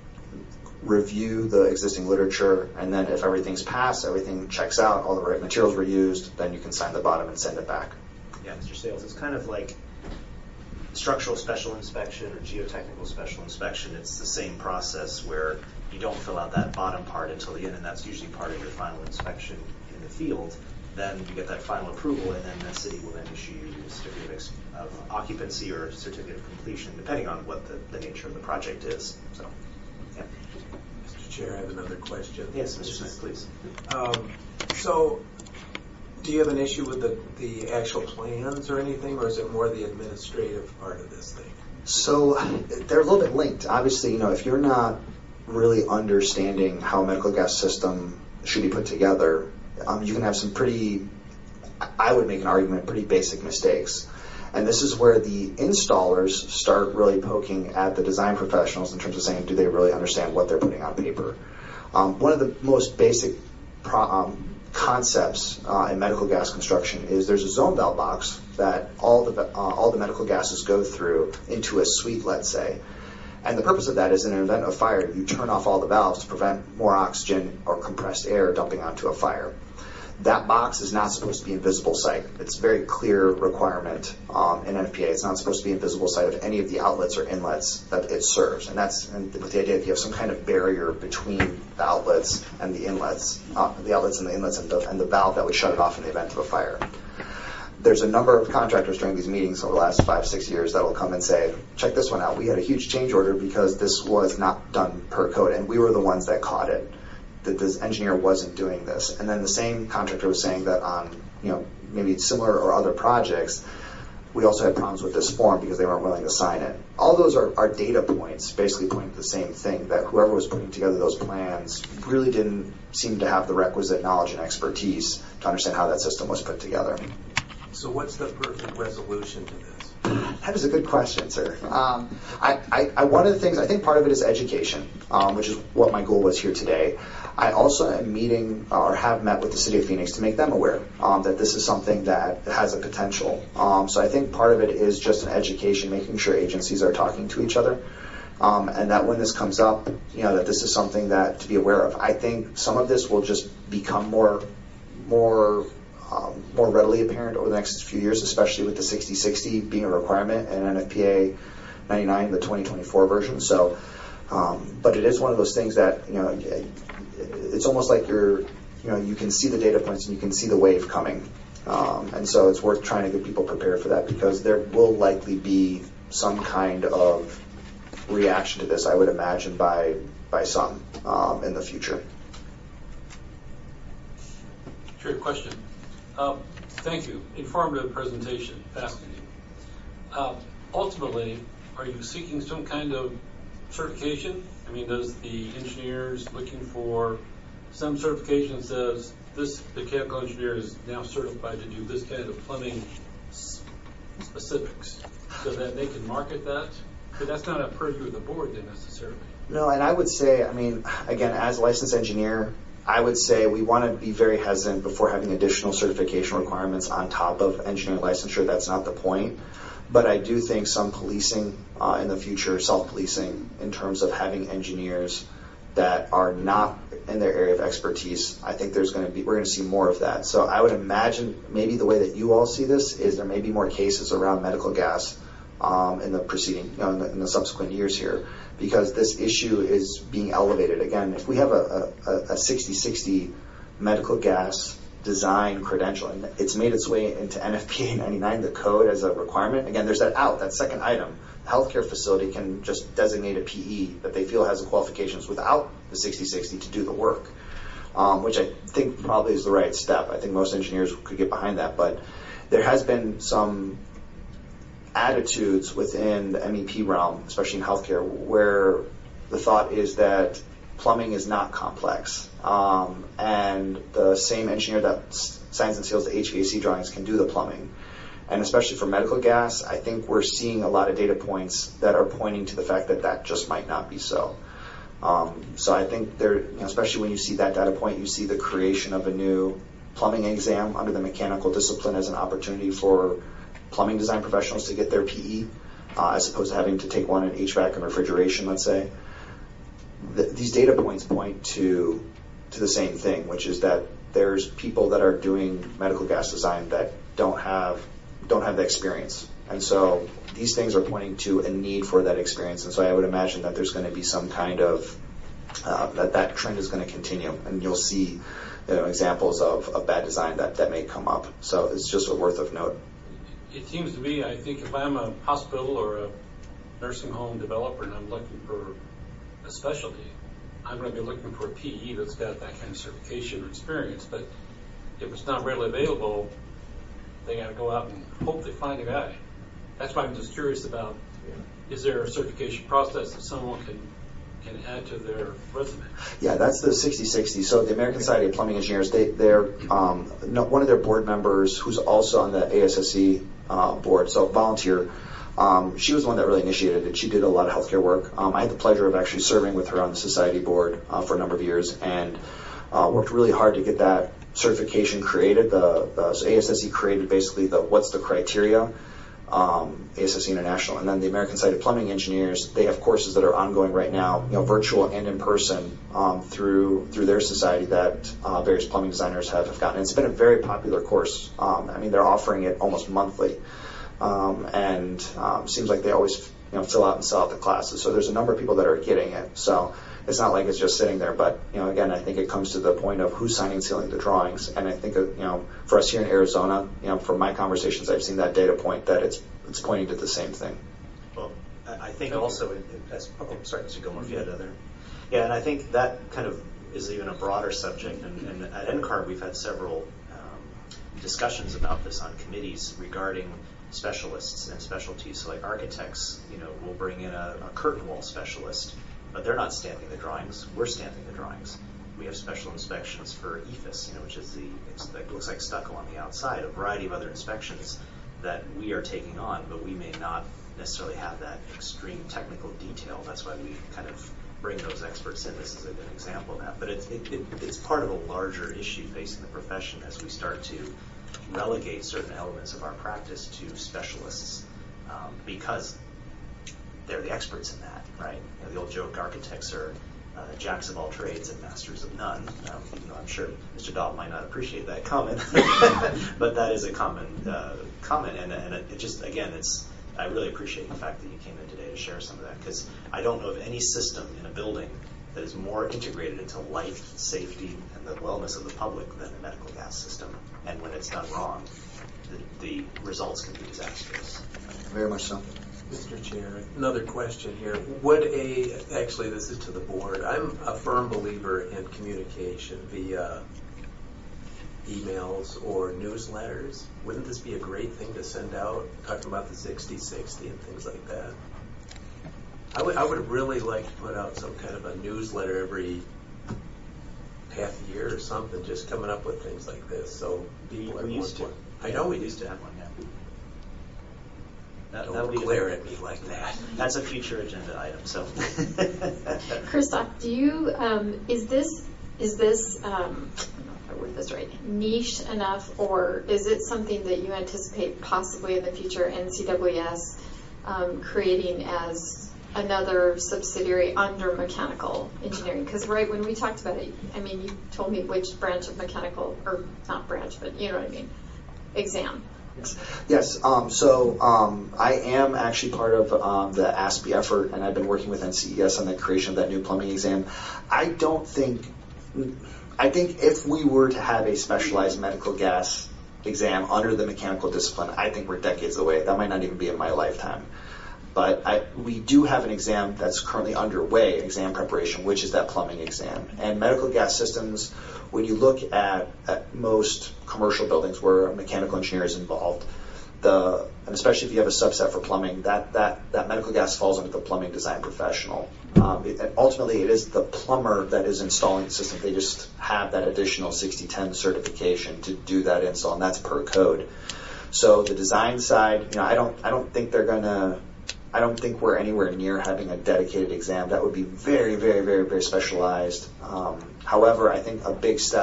review the existing literature, and then if everything's passed, everything checks out, all the right materials were used, then you can sign the bottom and send it back. Yeah, Mr. Sales, it's kind of like structural special inspection or geotechnical special inspection. It's the same process where you don't fill out that bottom part until the end, and that's usually part of your final inspection in the field. Then you get that final approval, and then the city will then issue you a certificate of occupancy or a certificate of completion, depending on what the nature of the project is. So, yeah. Mr. Chair, I have another question. Yes, Mr. Smith, please. So, do you have an issue with the actual plans or anything, or is it more the administrative part of this thing? So they're a little bit linked. Obviously, if you're not really understanding how a medical gas system should be put together, you can have some pretty, I would make an argument, pretty basic mistakes. And this is where the installers start really poking at the design professionals in terms of saying, do they really understand what they're putting on paper? One of the most basic concepts in medical gas construction is there's a zone valve box that all the medical gases go through into a suite, let's say. And the purpose of that is in an event of fire, you turn off all the valves to prevent more oxygen or compressed air dumping onto a fire. That box is not supposed to be in visible sight. It's a very clear requirement in NFPA. It's not supposed to be in visible sight of any of the outlets or inlets that it serves. And that's with the idea that you have some kind of barrier between the outlets and the inlets, the outlets and the inlets and the valve that would shut it off in the event of a fire. There's a number of contractors during these meetings over the last 5-6 years that will come and say, check this one out. We had a huge change order because this was not done per code, and we were the ones that caught it, that this engineer wasn't doing this. And then the same contractor was saying that on, maybe similar or other projects, we also had problems with this form because they weren't willing to sign it. All those are data points, basically pointing to the same thing, that whoever was putting together those plans really didn't seem to have the requisite knowledge and expertise to understand how that system was put together. So what's the perfect resolution to this? That is a good question, sir. One of the things, I think part of it is education, which is what my goal was here today. I also am meeting or have met with the City of Phoenix to make them aware that this is something that has a potential. So I think part of it is just an education, making sure agencies are talking to each other. And that when this comes up, that this is something that to be aware of. I think some of this will just become more readily apparent over the next few years, especially with the 60/60 being a requirement in NFPA 99, the 2024 version. So, but it is one of those things that, it's almost like you can see the data points and you can see the wave coming. And so it's worth trying to get people prepared for that, because there will likely be some kind of reaction to this, I would imagine, by some in the future. Sure, question. Thank you. Informative presentation. Fascinating. Ultimately, are you seeking some kind of certification? I mean, does the engineers looking for some certification that says this mechanical engineer is now certified to do this kind of plumbing specifics, so that they can market that? But that's not a purview of the board then necessarily. No, and I would say, again, as a licensed engineer, I would say we want to be very hesitant before having additional certification requirements on top of engineering licensure. That's not the point. But I do think some policing in the future, self-policing, in terms of having engineers that are not in their area of expertise, I think we're going to see more of that. So I would imagine maybe the way that you all see this is there may be more cases around medical gas in the preceding, in the subsequent years here, because this issue is being elevated. Again, if we have a 60/60 medical gas design credential, and it's made its way into NFPA 99, the code, as a requirement, again, there's that second item. The healthcare facility can just designate a PE that they feel has the qualifications without the 60/60 to do the work, which I think probably is the right step. I think most engineers could get behind that, but there has been some attitudes within the MEP realm, especially in healthcare, where the thought is that plumbing is not complex, and the same engineer that signs and seals the HVAC drawings can do the plumbing. And especially for medical gas, I think we're seeing a lot of data points that are pointing to the fact that that just might not be so. So I think especially when you see that data point, you see the creation of a new plumbing exam under the mechanical discipline as an opportunity for plumbing design professionals to get their PE. as opposed to having to take one in HVAC and refrigeration, let's say. These data points point to the same thing, which is that there's people that are doing medical gas design that don't have the experience. And so these things are pointing to a need for that experience. And so I would imagine that there's going to be some kind of, that trend is going to continue. And you'll see examples of bad design that may come up. So it's just a worth of note. It seems to me, I think if I'm a hospital or a nursing home developer and I'm looking for a specialty, I'm going to be looking for a PE that's got that kind of certification or experience. But if it's not readily available, they got to go out and hope they find a guy. That's why I'm just curious about, is there a certification process that someone can add to their resume? Yeah, that's the 60/60. So the American Society of Plumbing Engineers, they're one of their board members who's also on the ASSE board, so volunteer. She was the one that really initiated it. She did a lot of healthcare work. I had the pleasure of actually serving with her on the society board for a number of years, and worked really hard to get that certification created. So ASSE created basically what's the criteria, ASSE International, and then the American Society of Plumbing Engineers, they have courses that are ongoing right now, virtual and in person, through their society that various plumbing designers have gotten. And it's been a very popular course. They're offering it almost monthly, and seems like they always fill out and sell out the classes. So there's a number of people that are getting it. So it's not like it's just sitting there, but again, I think it comes to the point of who's signing and sealing the drawings. And I think for us here in Arizona, from my conversations, I've seen that data point that it's pointing to the same thing. Well, I think also, sorry, Mr. Gilmore, if you had other. Yeah, and I think that kind of is even a broader subject. And at NCARB, we've had several discussions about this on committees regarding specialists and specialties. So like architects, we'll bring in a curtain wall specialist, but they're not stamping the drawings. We're stamping the drawings. We have special inspections for EIFS, which is it looks like stucco on the outside. A variety of other inspections that we are taking on, but we may not necessarily have that extreme technical detail. That's why we kind of bring those experts in. This is a good example of that. But it's part of a larger issue facing the profession as we start to relegate certain elements of our practice to specialists because they're the experts in that, right? The old joke, architects are jacks of all trades and masters of none. I'm sure Mr. Dahl might not appreciate that comment, but that is a common comment. And it just, again, I really appreciate the fact that you came in today to share some of that, because I don't know of any system in a building that is more integrated into life, safety, and the wellness of the public than the medical gas system. And when it's done wrong, the results can be disastrous. Very much so. Mr. Chair, another question here. Actually this is to the board. I'm a firm believer in communication via emails or newsletters. Wouldn't this be a great thing to send out, talking about the 60/60 and things like that? I would really like to put out some kind of a newsletter every half year or something, just coming up with things like this. So people we used to. I know we used to have one, yeah. Don't glare at me like that. That's a future agenda item. So, Christoph, do you is this I don't know if I word this right, niche enough, or is it something that you anticipate possibly in the future NCWS creating as another subsidiary under mechanical engineering? Because when we talked about it, you told me which branch of mechanical, or not branch, but you know what I mean, exam. Yes, so I am actually part of the ASPE effort, and I've been working with NCES on the creation of that new plumbing exam. I think if we were to have a specialized medical gas exam under the mechanical discipline, I think we're decades away. That might not even be in my lifetime. But we do have an exam that's currently underway, exam preparation, which is that plumbing exam. And medical gas systems, when you look at most commercial buildings where a mechanical engineer is involved, and especially if you have a subset for plumbing, that medical gas falls under the plumbing design professional. Ultimately, it is the plumber that is installing the system. They just have that additional 6010 certification to do that install, and that's per code. So the design side, I don't think we're anywhere near having a dedicated exam. That would be very, very, very, very specialized. However, I think a big step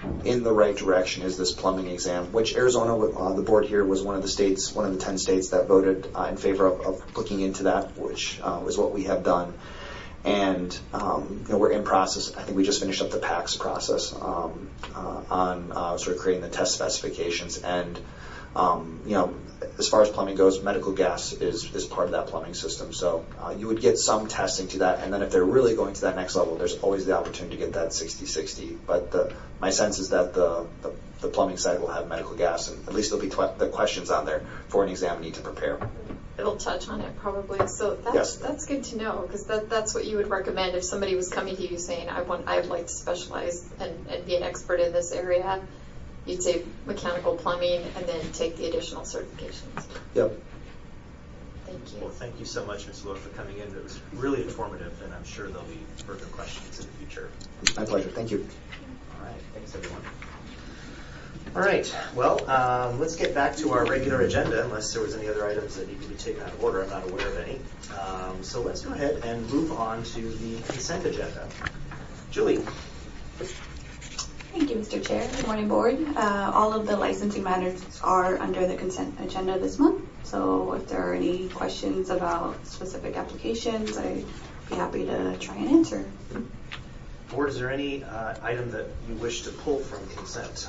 in the right direction is this plumbing exam, which Arizona, the board here was one of the states, one of the 10 states that voted in favor of looking into that, which is what we have done. And we're in process. I think we just finished up the PACS process on sort of creating the test specifications. And as far as plumbing goes, medical gas is part of that plumbing system. So you would get some testing to that, and then if they're really going to that next level, there's always the opportunity to get that 60/60. But my sense is that the plumbing side will have medical gas, and at least there'll be the questions on there for an examinee to prepare. It'll touch on it probably. So that's good to know, because that's what you would recommend if somebody was coming to you saying, I'd like to specialize and be an expert in this area. You'd say mechanical, plumbing, and then take the additional certifications. Yep. Thank you. Well, thank you so much, Ms. Lohr, for coming in. It was really informative, and I'm sure there'll be further questions in the future. My pleasure. Thank you. All right. Thanks, everyone. All right. Well, let's get back to our regular agenda, unless there was any other items that need to be taken out of order. I'm not aware of any. So let's go ahead and move on to the consent agenda. Julie. Thank you, Mr. Chair. Good morning, Board. All of the licensing matters are under the consent agenda this month. So if there are any questions about specific applications, I'd be happy to try and answer. Board, is there any item that you wish to pull from consent?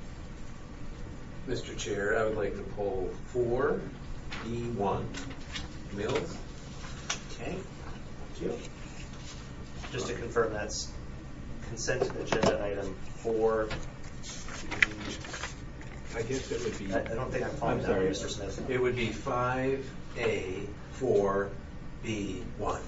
Mr. Chair, I would like to pull 4B1, Mills. Okay. Thank you. Just to confirm, that's consent agenda item 4. I guess it would be. I don't think I'm following that, Mr. Smith. It would be 5A 4B1.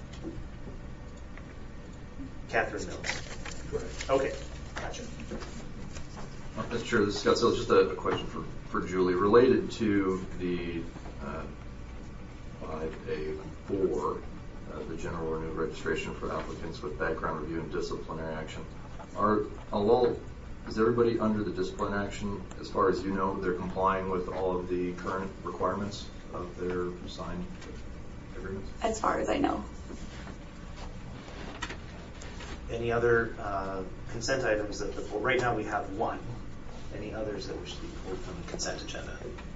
Catherine Mills. Correct. Okay. Gotcha. Mr. Chair, this is Scott Sills. Just a question for Julie related to the 5A4, the general renewed registration for applicants with background review and disciplinary action. Is everybody under the disciplinary action, as far as you know, they're complying with all of the current requirements of their signed agreements? As far as I know. Any other consent items that right now we have one. Any others that wish to be pulled from the consent agenda?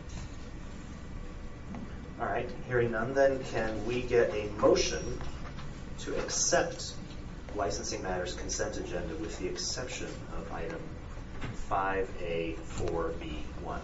All right, hearing none, then can we get a motion to accept licensing matters consent agenda with the exception of item 5A 4B1?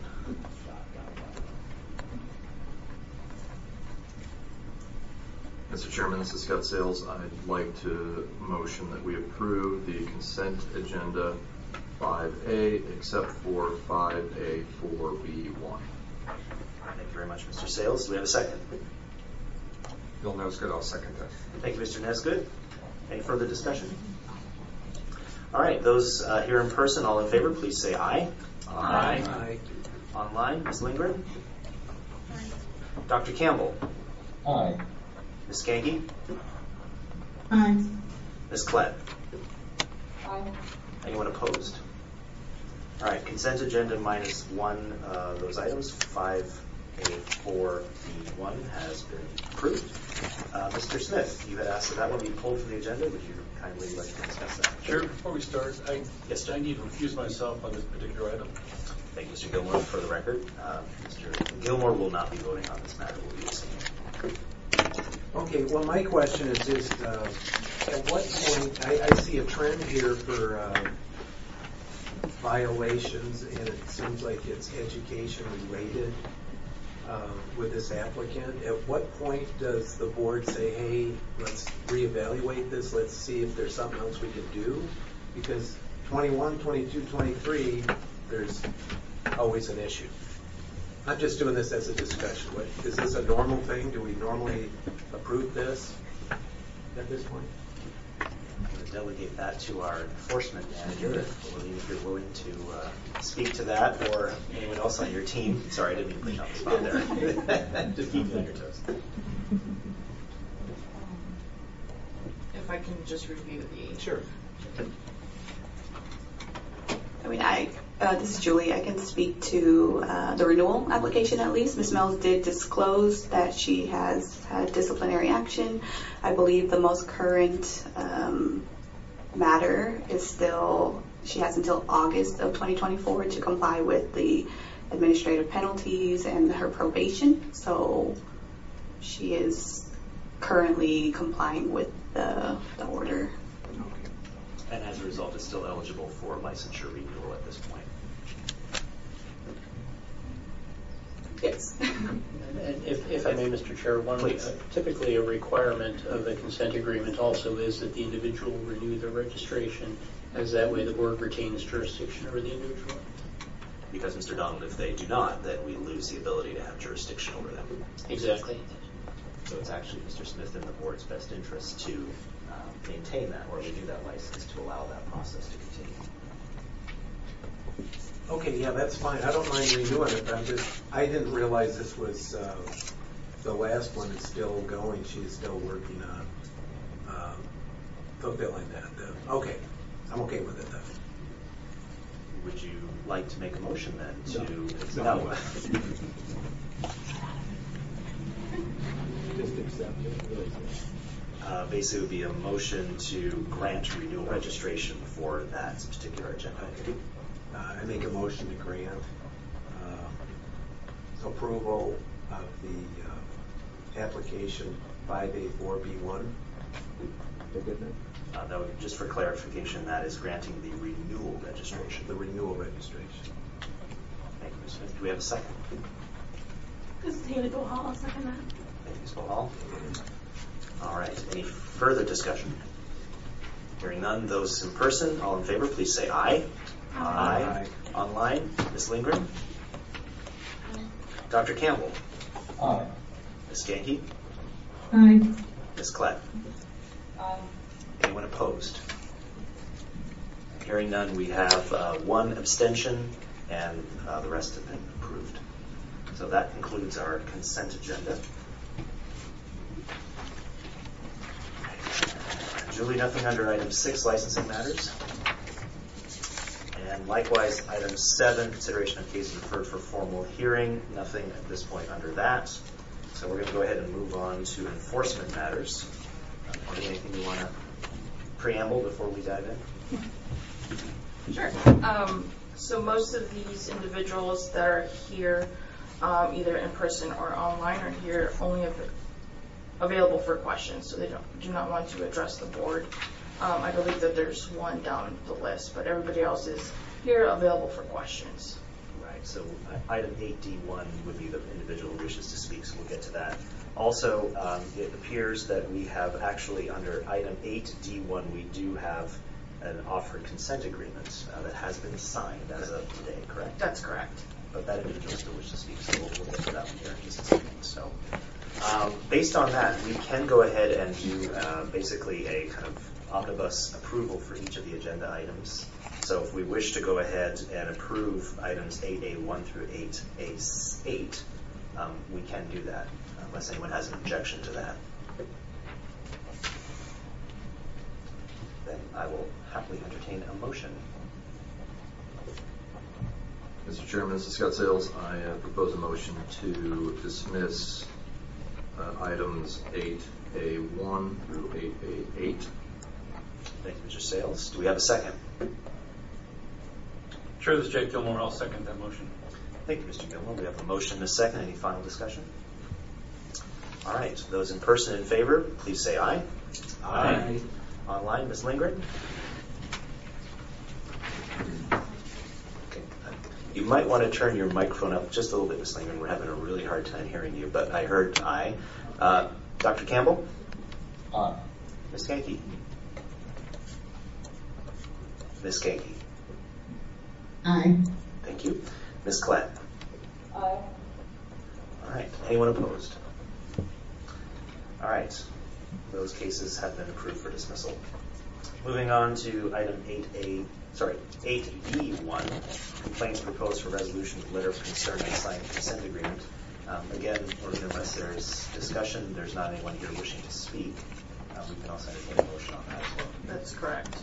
Mr. Chairman, this is Scott Sales. I'd like to motion that we approve the consent agenda 5A except for 5A 4B1. Thank you very much, Mr. Sales. Do we have a second? Bill Nesgood, I'll second that. Thank you, Mr. Nesgood. Any further discussion? All right, those here in person, all in favor, please say aye. Aye. Aye. Online, Ms. Lindgren? Aye. Dr. Campbell? Aye. Ms. Skanke? Aye. Ms. Klett? Aye. Anyone opposed? All right, consent agenda minus one of those items, 5A4B1 has been approved. Mr. Smith, you had asked that one be pulled from the agenda. Would you kindly like to discuss that? Sure. Before we start, I need to recuse myself on this particular item. Thank you, Mr. Gilmore. For the record, Mr. Gilmore will not be voting on this matter. Will be abstaining. Okay, well, my question is just, at what point, I see a trend here for violations, and it seems like it's education related with this applicant. At what point does the board say, hey, let's reevaluate this, let's see if there's something else we can do? Because 21, 22, 23, there's always an issue. I'm just doing this as a discussion. Is this a normal thing? Do we normally approve this at this point? I'm going to delegate that to our enforcement manager, if you're willing to speak to that, or anyone else on your team. Sorry, I didn't mean to put you on the spot there. Just keep you on your toes. If I can just review the... Sure. I mean, this is Julie. I can speak to the renewal application at least. Ms. Mills did disclose that she has had disciplinary action. I believe the most current matter is still she has until August of 2024 to comply with the administrative penalties and her probation. So she is currently complying with the order. And as a result, is still eligible for licensure renewal at this point. Yes. And if I may, Mr. Chair, Please. Typically a requirement of the consent agreement also is that the individual renew their registration, as that way the board retains jurisdiction over the individual. Because, Mr. Donald, if they do not, then we lose the ability to have jurisdiction over them. Exactly. So it's actually Mr. Smith in the board's best interest to maintain that or renew that license to allow that process to continue. Okay, yeah, that's fine. I don't mind renewing it, but I didn't realize this was the last one is still going. She's still working on fulfilling that. Okay, I'm okay with it then. Would you like to make a motion then to No. Just accept it. basically it would be a motion to grant renewal registration for that particular agenda item. I make a motion to grant approval of the application 5A4B1. That would, just for clarification, that is granting the renewal registration. The renewal registration. Thank you, Ms. Smith. Do we have a second? This is Haley Bohall. I'll second that. Thank you, Ms. Bohall. All right. Any further discussion? Hearing none, those in person, all in favor, please say aye. Aye. Online, Ms. Lindgren? Dr. Campbell? Aye. Ms. Genke? Aye. Ms. Klett? Aye. Anyone opposed? Hearing none, we have one abstention, and the rest have been approved. So that concludes our consent agenda. Julie, nothing under item 6, licensing matters. And likewise, item 7, consideration of cases referred for formal hearing. Nothing at this point under that. So we're going to go ahead and move on to enforcement matters. Anything you want to preamble before we dive in? Sure. So most of these individuals that are here, either in person or online, are here only available for questions, so they do not want to address the board. I believe that there's one down the list, but everybody else is here available for questions. Right, so item 8D1 would be the individual who wishes to speak, so we'll get to that. Also, it appears that we have actually under item 8D1, we do have an offered consent agreement that has been signed as of today, correct? That's correct. But that individual still wishes to speak, so we'll get to that one here in just a second. So, based on that, we can go ahead and do basically a kind of omnibus approval for each of the agenda items. So if we wish to go ahead and approve items 8A1 through 8A8, we can do that, unless anyone has an objection to that. Then I will happily entertain a motion. Mr. Chairman, this is Scott Sales. I propose a motion to dismiss items 8A1 through 8A8. Thank you, Mr. Sales. Do we have a second? Sure, this is Jake Gilmore. I'll second that motion. Thank you, Mr. Gilmore. We have a motion and a second. Any final discussion? All right. Those in person in favor, please say aye. Aye. Online, Ms. Lindgren? Okay. You might want to turn your microphone up just a little bit, Ms. Lindgren. We're having a really hard time hearing you, but I heard aye. Dr. Campbell? Aye. Ms. Genke? Ms. Genke? Aye. Thank you. Ms. Klett? Aye. All right. Anyone opposed? All right. Those cases have been approved for dismissal. Moving on to item 8B1, complaints proposed for resolution with letter of concern and signed consent agreement. Again, unless there's discussion, there's not anyone here wishing to speak. We can also entertain a motion on that as well. That's correct.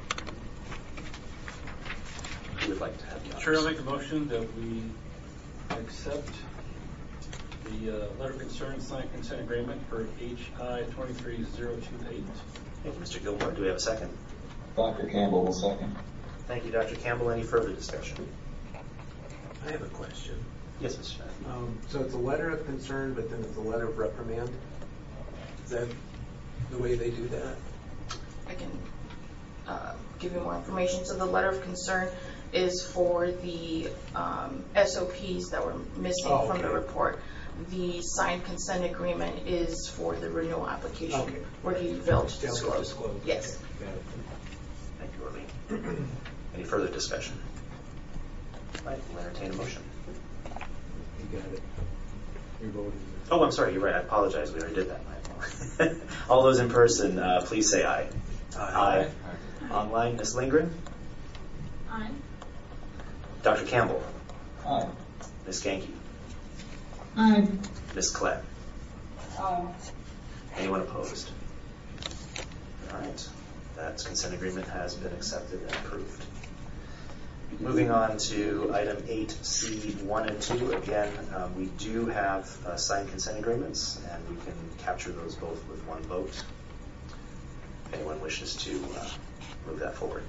Who would like to have the honors? Sure, I'll make a motion that we accept the letter of concern signed consent agreement for HI 23028. Thank you, Mr. Gilmore. Do we have a second? Dr. Campbell will second. Thank you, Dr. Campbell. Any further discussion? I have a question. Yes, Mr. Smith. So it's a letter of concern, but then it's a letter of reprimand. Is that the way they do that? I can give you more information. So the letter of concern is for the SOPs that were missing from the report. The signed consent agreement is for the renewal application where he failed to disclose. Yes. Thank you, Orly. Any further discussion? All right, we'll entertain a motion. You got it. You're voting. Oh, I'm sorry. You're right. I apologize. We already did that. All those in person, please say aye. Aye. Online, Ms. Lindgren? Aye. Dr. Campbell? Aye. Ms. Genke? Aye. Ms. Klett? Aye. Anyone opposed? All right. That consent agreement has been accepted and approved. Moving on to item 8C 1 and 2. Again, we do have signed consent agreements, and we can capture those both with one vote. If anyone wishes to move that forward.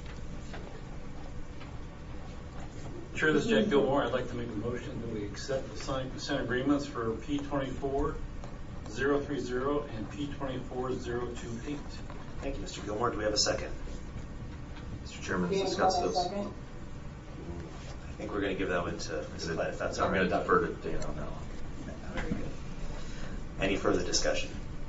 Chair, this is Jack Gilmore. I'd like to make a motion that we accept the signed consent agreements for P24030 and P24028. Thank you, Mr. Gilmore. Do we have a second? Mr. Chairman, discuss this. I think we're going to give that one to Ms. Klett, if that's all I'm right. going to defer to Dana on that one. Very good. Any further discussion?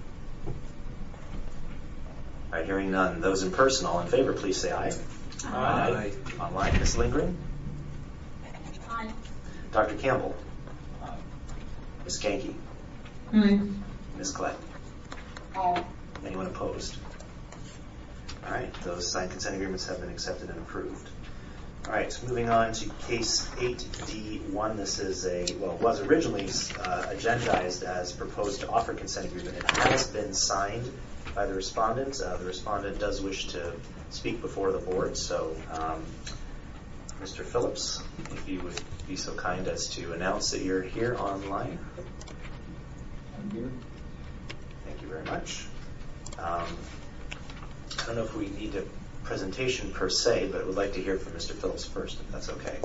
All right, hearing none. Those in person, all in favor, please say aye. Aye. Online, Ms. Lindgren? Aye. Dr. Campbell? Aye. Ms. Genke? Aye. Ms. Klett? Aye. Anyone opposed? All right, those signed consent agreements have been accepted and approved. All right, moving on to case 8D1. This is was originally agendized as proposed to offer consent agreement. It has been signed by the respondent. The respondent does wish to speak before the board, so Mr. Phillips, if you would be so kind as to announce that you're here online. I'm here. Thank you very much. I don't know if we need a presentation per se, but I would like to hear from Mr. Phillips first, if that's okay.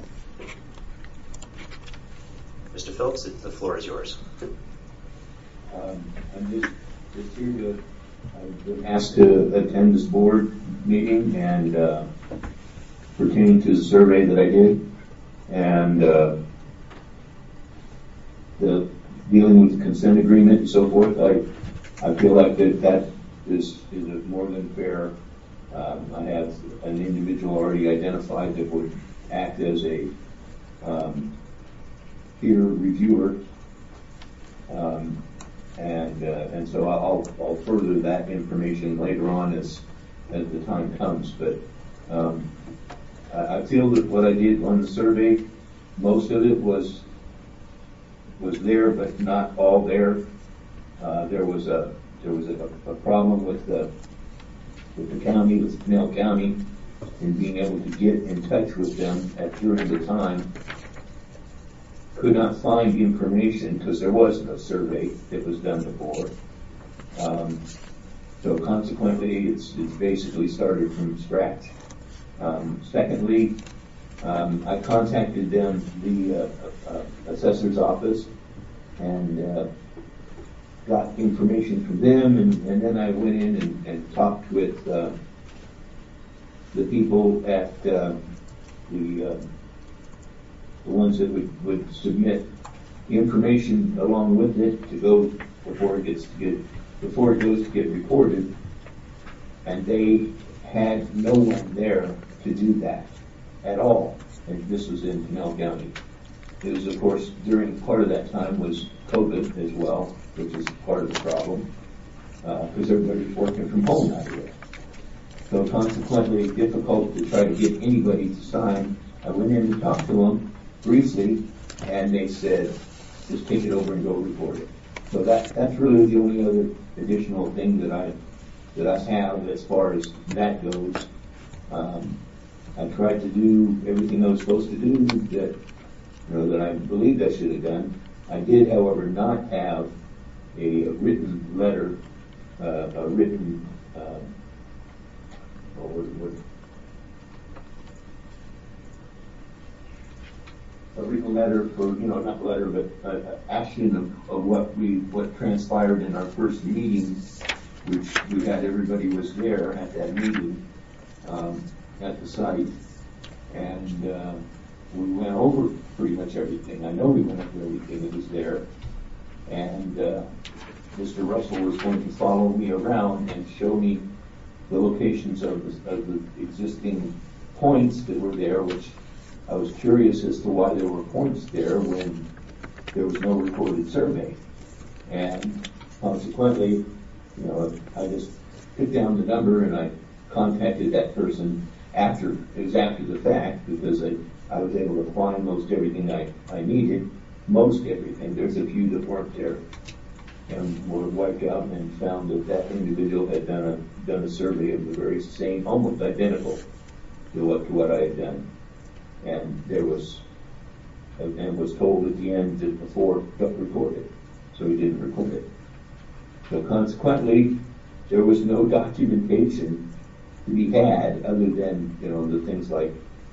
Mr. Phillips, the floor is yours. I'm just here to, I've been asked to attend this board meeting and pertaining to the survey that I did, and the dealing with the consent agreement and so forth. I feel like that is a more than fair. I have an individual already identified that would act as a peer reviewer, and so I'll further that information later on as the time comes. But I feel that what I did on the survey, most of it was there, but not all there. There was a problem with the county, with Pinell County, in being able to get in touch with them during the time. Could not find information because there was no survey that was done before. So consequently, it's basically started from scratch. Secondly, I contacted them, the assessor's office, and got information from them, and then I went in and talked with the people at the ones that would submit the information along with it to go before it goes to get reported, and they had no one there to do that at all. And this was in Pinell County. It was, of course, during part of that time was COVID as well, which is part of the problem, because everybody's working from home out here. So consequently, difficult to try to get anybody to sign. I went in and talked to them briefly, and they said, just take it over and go report it. So that's really the only other additional thing that I have as far as that goes. I tried to do everything I was supposed to do that I believed I should have done. I did, however, not have a written letter, letter for, not letter, but action of what transpired in our first meeting, which we had, everybody was there at that meeting at the site, and we went over pretty much everything. I know we went over everything that was there, and Mr. Russell was going to follow me around and show me the locations of the existing points that were there, which I was curious as to why there were points there when there was no recorded survey. And consequently, I just took down the number and I contacted that person after the fact, because I was able to find most everything I needed, most everything. There's a few that weren't there and were wiped out, and found that individual had done a survey of the very same, almost identical to what I had done. And was told at the end that before got recorded, so he didn't record it. So consequently, there was no documentation to be had other than the things like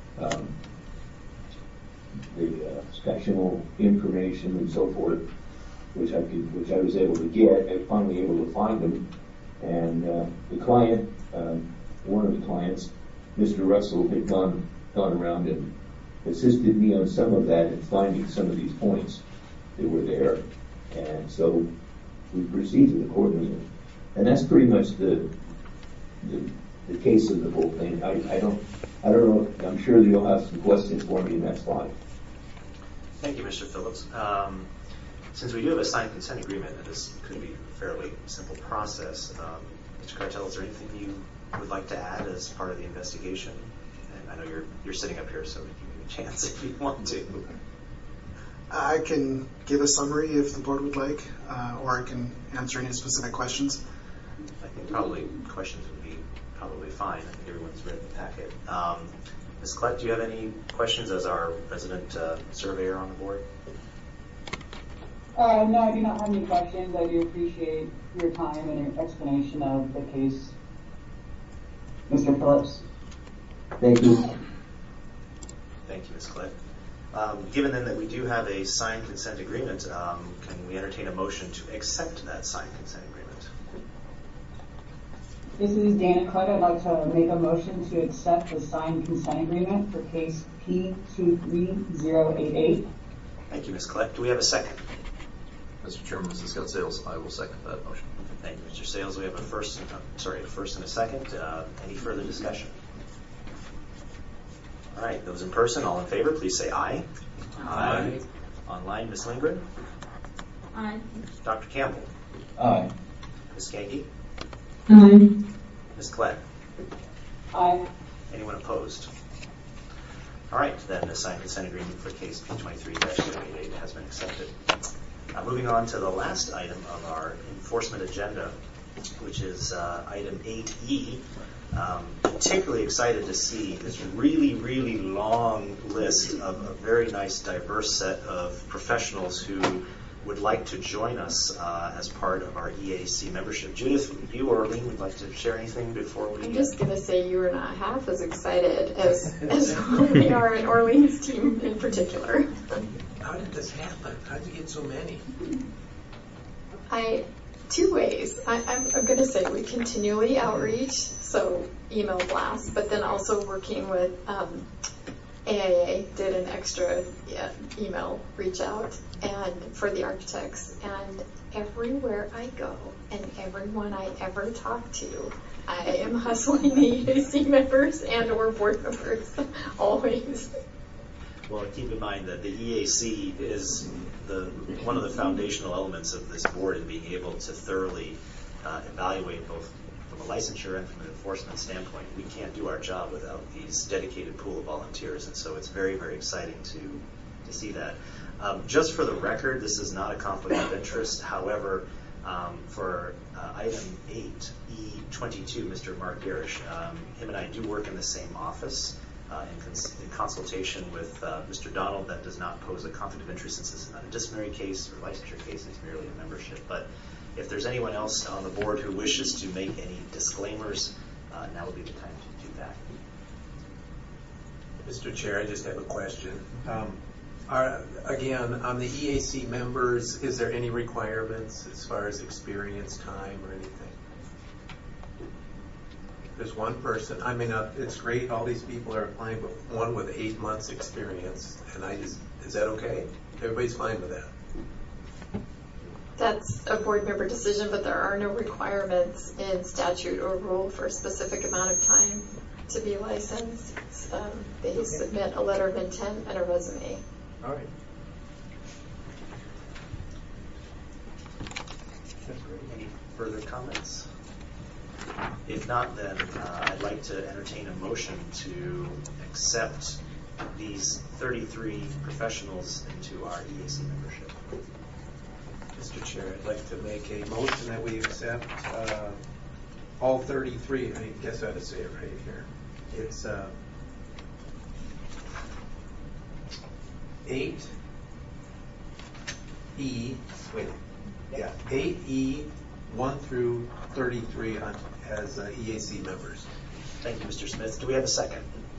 the sectional information and so forth, which I was able to get. I was finally able to find them, and the client, one of the clients, Mr. Russell, had gone around and assisted me on some of that and finding some of these points that were there, and so we proceeded accordingly. And that's pretty much the case of the whole thing. I don't know. I'm sure you'll have some questions for me, and that's fine. Thank you, Mr. Phillips. Since we do have a signed consent agreement, and this could be a fairly simple process, Mr. Cartel, is there anything you would like to add as part of the investigation? And I know you're sitting up here, so you give me a chance if you want to. I can give a summary if the board would like, or I can answer any specific questions. I think probably questions would be probably fine. I think everyone's read the packet. Ms. Klett, do you have any questions as our resident surveyor on the board? No, I do not have any questions. I do appreciate your time and your explanation of the case. Mr. Phillips. Thank you. Thank you, Ms. Klett. Given then that we do have a signed consent agreement, can we entertain a motion to accept that signed consent agreement? This is Dana Klett. I'd like to make a motion to accept the signed consent agreement for case P23088. Thank you, Ms. Klett. Do we have a second? Mr. Chairman, this is Scott Sales. I will second that motion. Thank you, Mr. Sales. We have a first and a second. Any further discussion? All right, those in person, all in favor, please say aye. Aye. Online, Ms. Lindgren? Aye. Dr. Campbell? Aye. Ms. Skanke? Aye. Ms. Klett? Aye. Anyone opposed? All right, then the signed consent agreement for case P23-088 has been accepted. Moving on to the last item of our enforcement agenda, which is item 8E. Particularly excited to see this really, really long list of a very nice, diverse set of professionals who would like to join us as part of our EAC membership. Judith, you or Arlene would like to share anything before we... I'm just going to say you are not half as excited as we are in Orleans' team in particular. How did this happen? How did you get so many? Two ways. I'm going to say we continually outreach, so email blasts, but then also working with AIA did an extra email reach out and for the architects, and everywhere I go and everyone I ever talk to, I am hustling the EAC members and or board members always. Well, keep in mind that the EAC is one of the foundational elements of this board in being able to thoroughly evaluate both from a licensure and from an enforcement standpoint. We can't do our job without these dedicated pool of volunteers, and so it's very, very exciting to see that. Just for the record, this is not a conflict of interest. However, for item 8E22, Mr. Mark Garish, him and I do work in the same office. In consultation with Mr. Donald, that does not pose a conflict of interest since this is not a disciplinary case or licensure case, it's merely a membership. But if there's anyone else on the board who wishes to make any disclaimers, now would be the time to do that. Mr. Chair, I just have a question. Again, on the EAC members, is there any requirements as far as experience, time, or anything? There's one person. I mean, it's great. All these people are applying, but one with 8 months experience. And is that okay? Everybody's fine with that. That's a board member decision, but there are no requirements in statute or rule for a specific amount of time to be licensed. They submit a letter of intent and a resume. All right. Any further comments? If not, then I'd like to entertain a motion to accept these 33 professionals into our EAC membership. Mr. Chair, I'd like to make a motion that we accept all 33. I guess I ought to say it right here. It's 8E 1 through 33 as EAC members. Thank you, Mr. Smith. Do we have a second?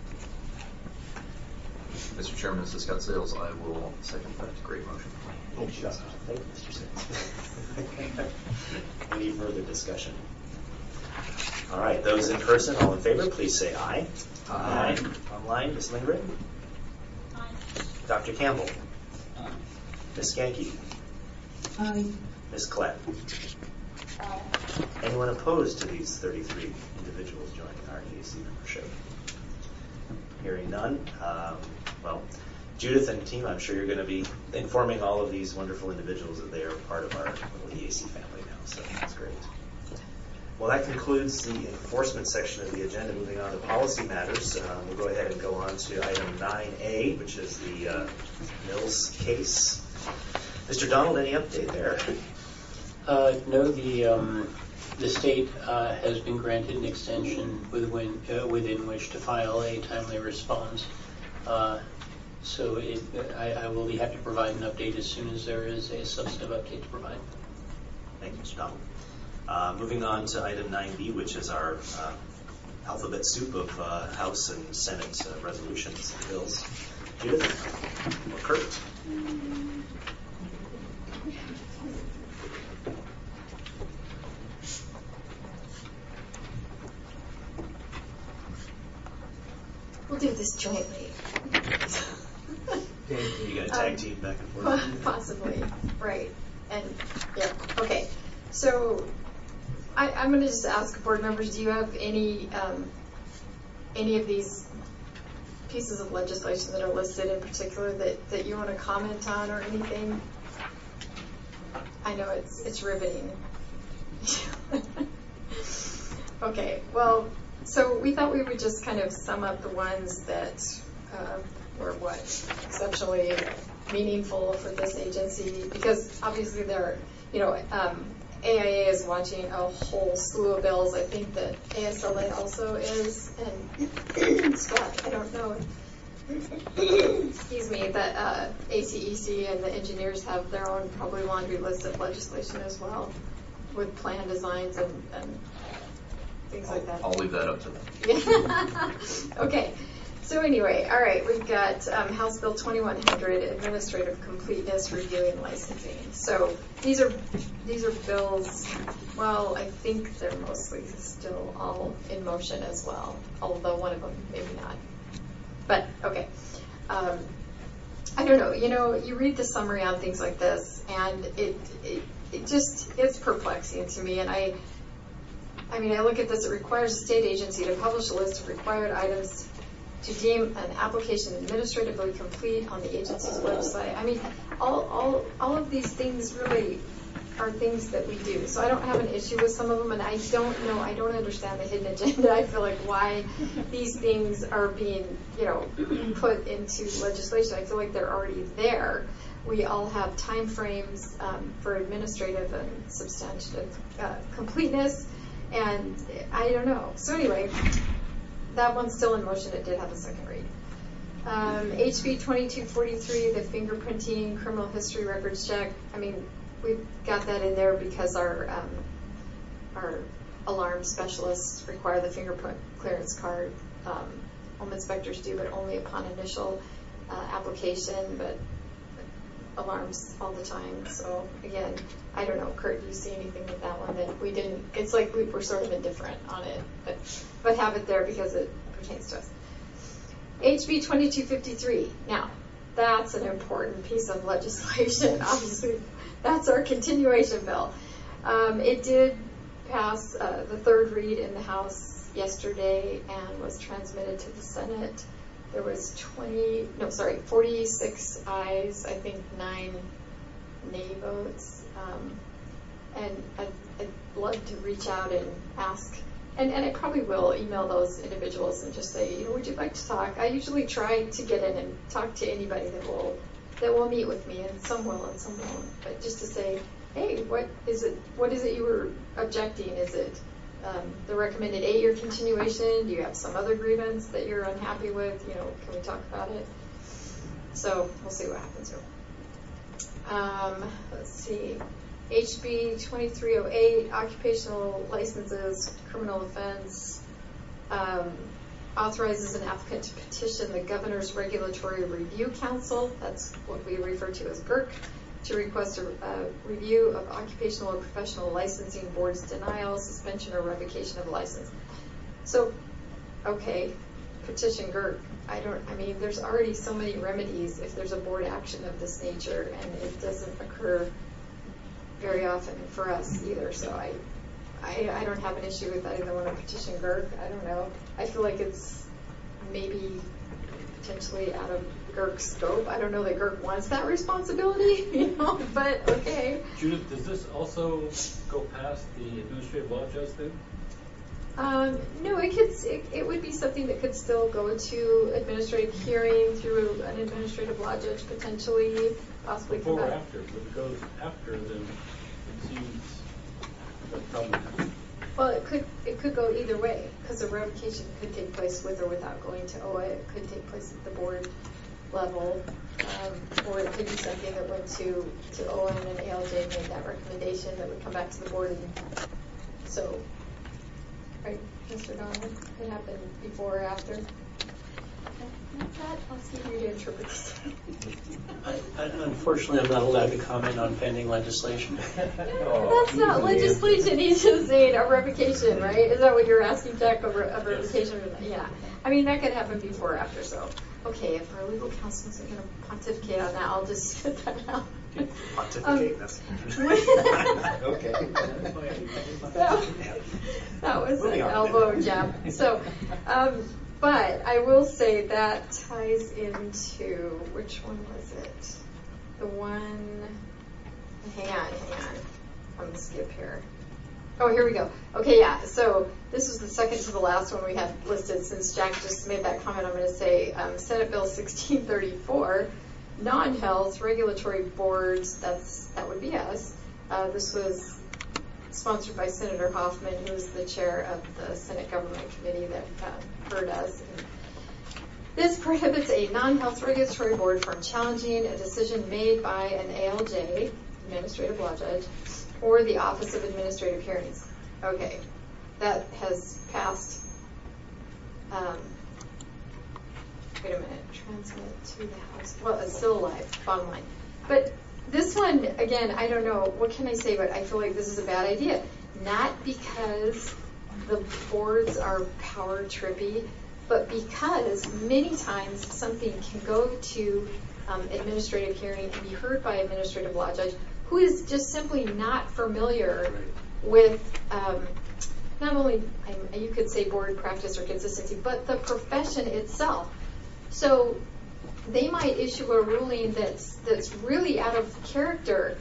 Mr. Chairman, this is Scott Sales. I will second that great motion. Thank you, Mr. Smith. Any further discussion? All right, those in person, all in favor, please say aye. Aye. Online, Ms. Lindgren? Aye. Dr. Campbell? Aye. Ms. Skanke? Aye. Ms. Klett? Aye. Anyone opposed to these 33 individuals joining our EAC membership? Hearing none. Well, Judith and team, I'm sure you're going to be informing all of these wonderful individuals that they are part of our little EAC family now, so that's great. Well, that concludes the enforcement section of the agenda. Moving on to policy matters, we'll go ahead and go on to item 9A, which is the Mills case. Mr. Donald, any update there? No, the state has been granted an extension within which to file a timely response. So I will have to provide an update as soon as there is a substantive update to provide. Thank you, Mr. Donald. Moving on to item 9B, which is our alphabet soup of House and Senate resolutions and bills. Judith or Kurt? We'll do this jointly. You got a tag team back and forth? Possibly, right. And, yeah, okay. So, I'm going to just ask board members, do you have any of these pieces of legislation that are listed in particular that you want to comment on or anything? I know it's riveting. Okay, well, so we thought we would just kind of sum up the ones that were exceptionally meaningful for this agency, because obviously there are, AIA is watching a whole slew of bills. I think that ASLA also is, and Scott, I don't know. Excuse me, that ACEC and the engineers have their own probably laundry list of legislation as well, with plan designs and things like that. I'll leave that up to them. Yeah. Okay. So anyway, all right, we've got House Bill 2100, Administrative Completeness Reviewing Licensing. So these are bills. Well, I think they're mostly still all in motion as well, although one of them maybe not. But okay, I don't know. You read the summary on things like this, and it's perplexing to me. And I mean, I look at this. It requires a state agency to publish a list of required items to deem an application administratively complete on the agency's website. I mean, all of these things really are things that we do. So I don't have an issue with some of them, and I don't understand the hidden agenda. I feel like why these things are being, put into legislation. I feel like they're already there. We all have time frames for administrative and substantive completeness, and I don't know. So anyway, that one's still in motion. It did have a second read. HB 2243, the fingerprinting criminal history records check. I mean, we've got that in there because our alarm specialists require the fingerprint clearance card. Home inspectors do, but only upon initial application. But alarms all the time. So again, I don't know, Kurt, do you see anything with that one that we didn't? It's like we were sort of indifferent on it, but have it there because it pertains to us. HB 2253. Now, that's an important piece of legislation. Obviously, that's our continuation bill. It did pass the third read in the House yesterday and was transmitted to the Senate. There was 46 ayes, I think 9 nay votes. And I'd love to reach out and ask, and I probably will email those individuals and just say, would you like to talk? I usually try to get in and talk to anybody that will meet with me, and some will and some won't. But just to say, hey, what is it you were objecting? Is it the recommended 8-year continuation? Do you have some other grievance that you're unhappy with? Can we talk about it? So we'll see what happens here. Let's see. HB 2308, occupational licenses, criminal offense, authorizes an applicant to petition the Governor's Regulatory Review Council, that's what we refer to as GERC, to request a review of occupational or professional licensing board's denial, suspension, or revocation of a license. So, okay, petition GERC. There's already so many remedies if there's a board action of this nature, and it doesn't occur very often for us either. So I don't have an issue with either one of petition GERC. I don't know. I feel like it's maybe potentially out of GERC's scope. I don't know that GERC wants that responsibility, but okay. Judith, does this also go past the administrative law judge then? No, it would be something that could still go to administrative hearing through an administrative law judge potentially, possibly. Before or after? If it goes after, then it seems that's probably. Well, it could go either way, because a revocation could take place with or without going to OA. It could take place at the board level, or it could be something that went to OA and an ALJ made that recommendation that would come back to the board. And so, right, Mr. Donovan, could happen before or after. I'll see you to interpret this. Unfortunately, I'm not allowed to comment on pending legislation. That's not legislation. He's just saying a revocation, right? Is that what you're asking, Jack? A revocation? Yeah. That could happen before or after. So, okay, if our legal counsel isn't going to pontificate on that, I'll just spit that out. Pontificate? That's okay. That was an elbow jab. So, but I will say that ties into, which one was it? The one, hang on. I'm going to skip here. Oh, here we go. Okay, yeah. So this was the second to the last one we had listed. Since Jack just made that comment, I'm going to say Senate Bill 1634, non-health regulatory boards, that would be us. This was sponsored by Senator Hoffman, who is the chair of the Senate Government Committee that heard us. This prohibits a non-health regulatory board from challenging a decision made by an ALJ, administrative law judge, or the Office of Administrative Hearings. Okay, that has passed. Wait a minute, transmit to the House. Well, it's still alive, bottom line. But this one, again, I don't know, what can I say, but I feel like this is a bad idea. Not because the boards are power trippy, but because many times something can go to administrative hearing and be heard by an administrative law judge who is just simply not familiar with not only, you could say board practice or consistency, but the profession itself. So they might issue a ruling that's really out of character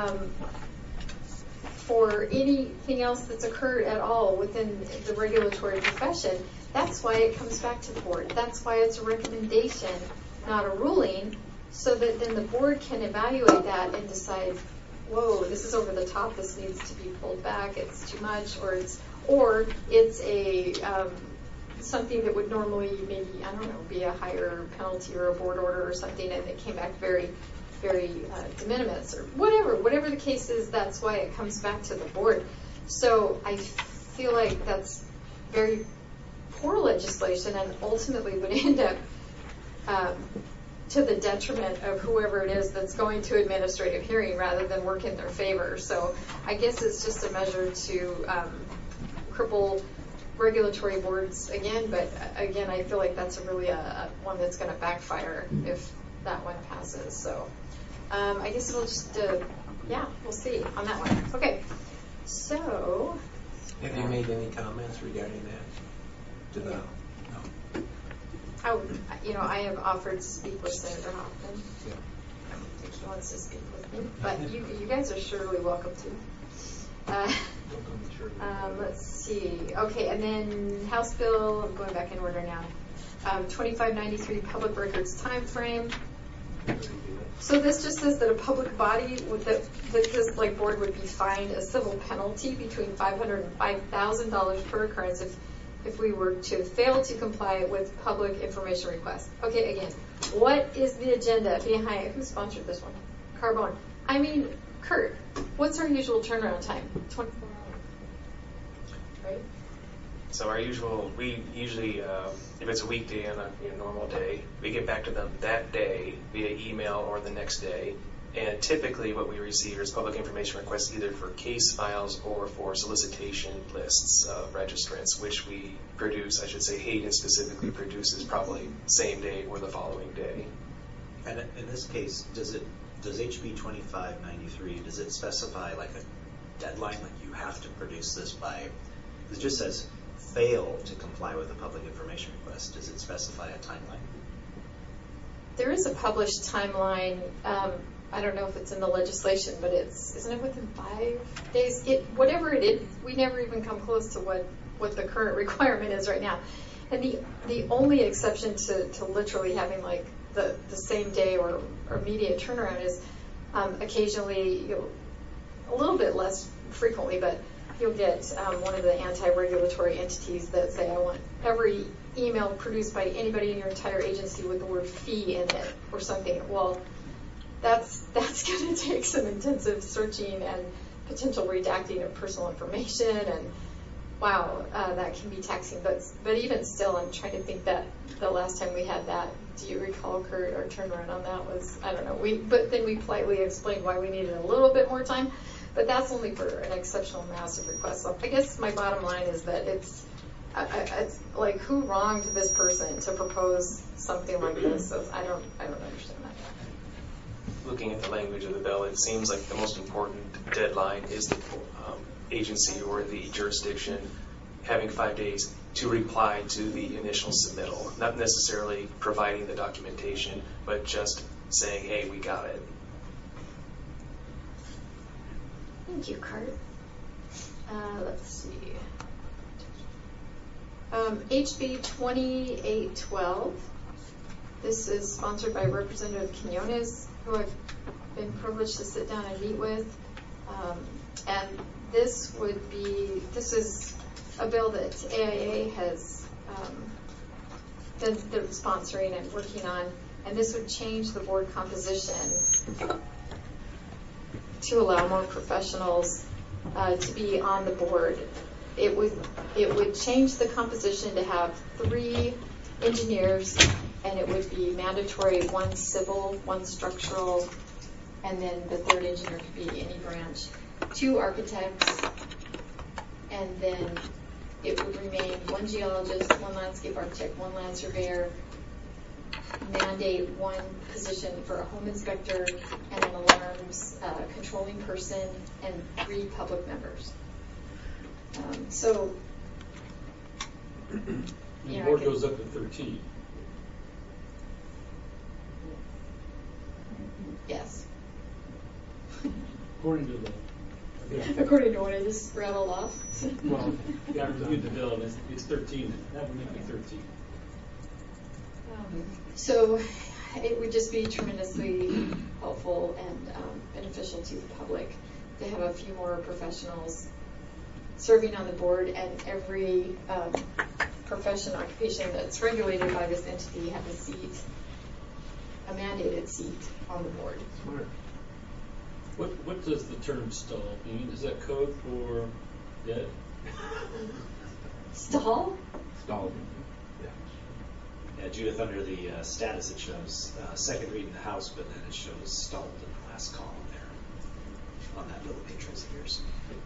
for anything else that's occurred at all within the regulatory profession. That's why it comes back to the board. That's why it's a recommendation, not a ruling, so that then the board can evaluate that and decide, whoa, this is over the top, this needs to be pulled back, it's too much, or it's a something that would normally maybe, I don't know, be a higher penalty or a board order or something, and it came back very, very de minimis or whatever the case is. That's why it comes back to the board. So I feel like that's very poor legislation and ultimately would end up to the detriment of whoever it is that's going to administrative hearing rather than work in their favor. So I guess it's just a measure to cripple regulatory boards again, but again, I feel like that's a really a one that's going to backfire if that one passes. So I guess it'll just, yeah, we'll see on that one. Okay, so. Have you made any comments regarding that? To the, no. I have offered to speak with Senator Hoffman. Yeah. If he wants to speak with me, but you guys are surely welcome to. Let's see. Okay, and then House Bill, I'm going back in order now. 2593 public records time frame. So this just says that a public body that this board would be fined a civil penalty between $500 and $5,000 per occurrence if we were to fail to comply with public information requests. Okay, again, what is the agenda behind? Who sponsored this one? Carbone. I mean, Kurt, what's our usual turnaround time? 24 hours, right? So we usually, if it's a weekday on a normal day, we get back to them that day via email or the next day. And typically what we receive is public information requests either for case files or for solicitation lists of registrants, which we produce, I should say Hayden specifically produces probably same day or the following day. And in this case, does HB 2593, does it specify like a deadline, like you have to produce this by, it just says fail to comply with a public information request. Does it specify a timeline? There is a published timeline. I don't know if it's in the legislation, but isn't it within 5 days? Whatever it is, we never even come close to what the current requirement is right now. And the only exception to literally having like the same day or immediate turnaround is occasionally, a little bit less frequently, but you'll get one of the anti-regulatory entities that say, I want every email produced by anybody in your entire agency with the word fee in it or something. Well, that's going to take some intensive searching and potential redacting of personal information, and wow, that can be taxing. But even still, I'm trying to think that the last time we had that, do you recall, Kurt, our turnaround on that was, I don't know. But then we politely explained why we needed a little bit more time. But that's only for an exceptional massive request. So I guess my bottom line is that it's like, who wronged this person to propose something like this? So I don't understand that. Looking at the language of the bill, it seems like the most important deadline is the agency or the jurisdiction having 5 days to reply to the initial submittal, not necessarily providing the documentation, but just saying, hey, we got it. Thank you, Kurt. Let's see. HB 2812. This is sponsored by Representative Quinones, who I've been privileged to sit down and meet with. And this is a bill that AIA has been sponsoring and working on, and this would change the board composition to allow more professionals to be on the board. It would change the composition to have 3 engineers, and it would be mandatory 1 civil, 1 structural, and then the 3rd engineer could be any branch, 2 architects, and then it would remain 1 geologist, 1 landscape architect, 1 land surveyor, mandate 1 position for a home inspector and an alarms controlling person, and 3 public members. So, the board goes up to 13. Yes. According to the According to what I just rattled off. Well, yeah, I reviewed the bill, and it's 13. That would make it 13. So it would just be tremendously helpful and beneficial to the public to have a few more professionals serving on the board, and every profession, occupation that's regulated by this entity have a seat, a mandated seat on the board. Smart. What does the term stall mean? Is that code for dead? Stall? Stall. Yeah, Judith, under the status, it shows second read in the House, but then it shows stalled in the last column there on that little matrix of yours.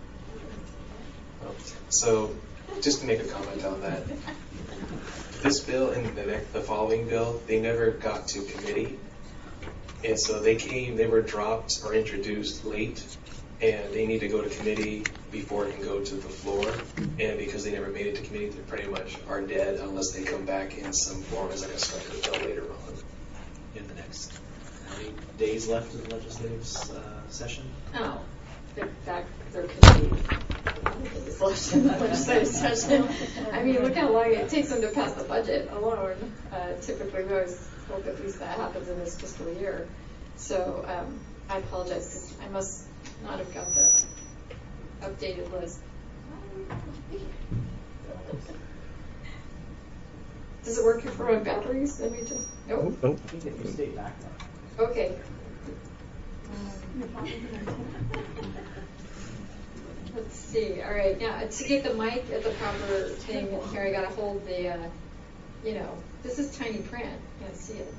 So, just to make a comment on that, this bill and the following bill, they never got to committee. And so they were dropped or introduced late, and they need to go to committee before it can go to the floor. And because they never made it to committee, they pretty much are dead unless they come back in some form as like a structured bill later on. In the next, how many days left of the legislative session? Oh, they're committee. Legislative session. I mean, look how long it takes them to pass the budget alone. Typically, we always hope at least that happens in this fiscal year. So I apologize because I must not have got the updated list. Does it work for my batteries? Let me just. Nope. I think if you stay back there. Okay. Let's see. All right. Now, to get the mic at the proper thing here, I got to hold the, this is tiny print. Can't see it.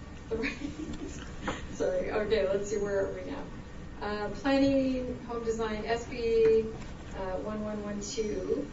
Sorry. Okay, let's see. Where are we now? Planning, home design, SB 1112.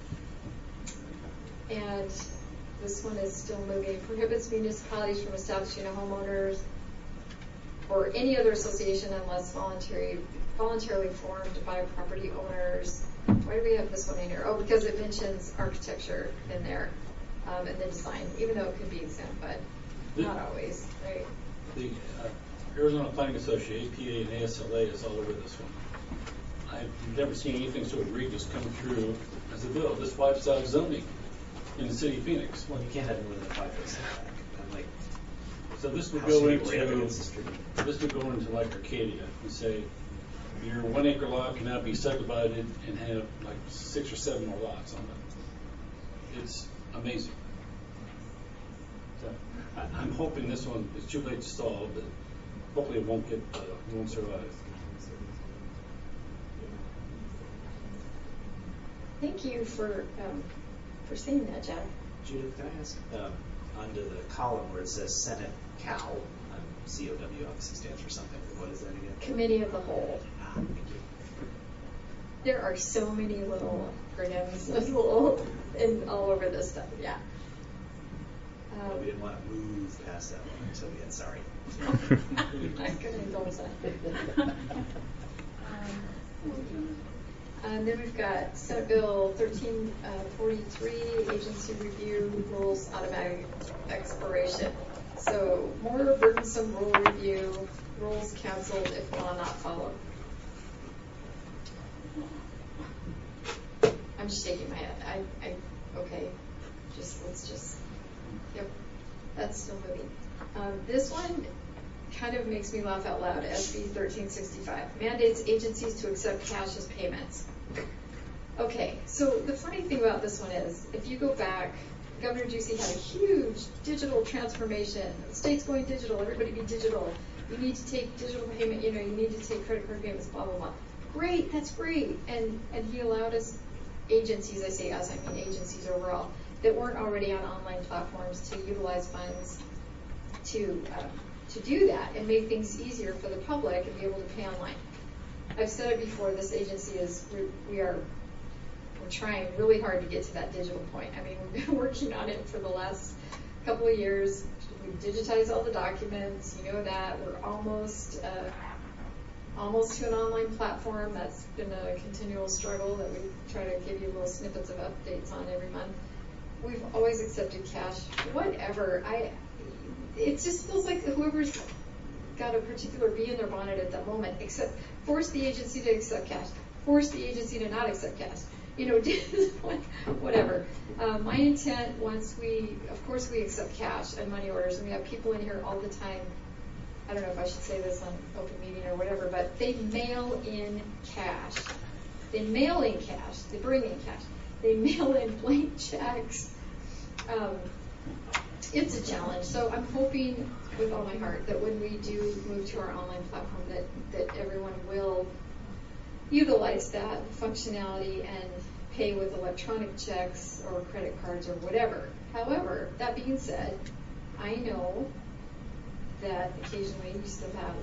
And this one is still moving. Prohibits municipalities from establishing a homeowners or any other association unless voluntarily formed by property owners. Why do we have this one in here? Oh, because it mentions architecture in there and the design, even though it could be exempt, but not always, right? The Arizona Planning Association, APA and ASLA is all over this one. I've never seen anything so egregious come through as a bill. This wipes out zoning in the city of Phoenix. Well, you can't have more than a 5-foot setback. So this would go into like Arcadia and say your 1 acre lot can now be subdivided and have like 6 or 7 more lots on it. It's amazing. So I'm hoping this one is too late to solve, but hopefully it won't survive. Thank you for saying that, Jack. Judith, can I ask, under the column where it says Senate COW, COW obviously stands for something. What is that again? Committee of the Whole. Thank you. There are so many little acronyms and all over this stuff. Yeah. We didn't want to move past that one until we had sorry. I couldn't indulge that. And then we've got Senate Bill 1343, Agency Review Rules Automatic Expiration. So more burdensome rule review, rules canceled if law not followed. I'm just shaking my head. Okay. Yep. That's still moving. This one kind of makes me laugh out loud. SB 1365 mandates agencies to accept cash as payments. Okay, so the funny thing about this one is, if you go back, Governor Ducey had a huge digital transformation. The state's going digital. Everybody be digital. You need to take digital payment. You need to take credit card payments. Blah blah blah. Great, that's great. And he allowed us agencies. I say us. I mean agencies overall that weren't already on online platforms to utilize funds to do that and make things easier for the public and be able to pay online. I've said it before, this agency is, we're trying really hard to get to that digital point. I mean, we've been working on it for the last couple of years. We've digitized all the documents, that. We're almost to an online platform. That's been a continual struggle that we try to give you little snippets of updates on every month. We've always accepted cash, whatever. It just feels like whoever's got a particular bee in their bonnet at that moment, force the agency to accept cash, force the agency to not accept cash. Whatever. My intent, of course we accept cash and money orders, and we have people in here all the time. I don't know if I should say this on open meeting or whatever, but they mail in cash. They mail in cash. They bring in cash. They mail in blank checks. It's a challenge. So I'm hoping with all my heart that when we do move to our online platform that everyone will utilize that functionality and pay with electronic checks or credit cards or whatever. However, that being said, I know that occasionally we still have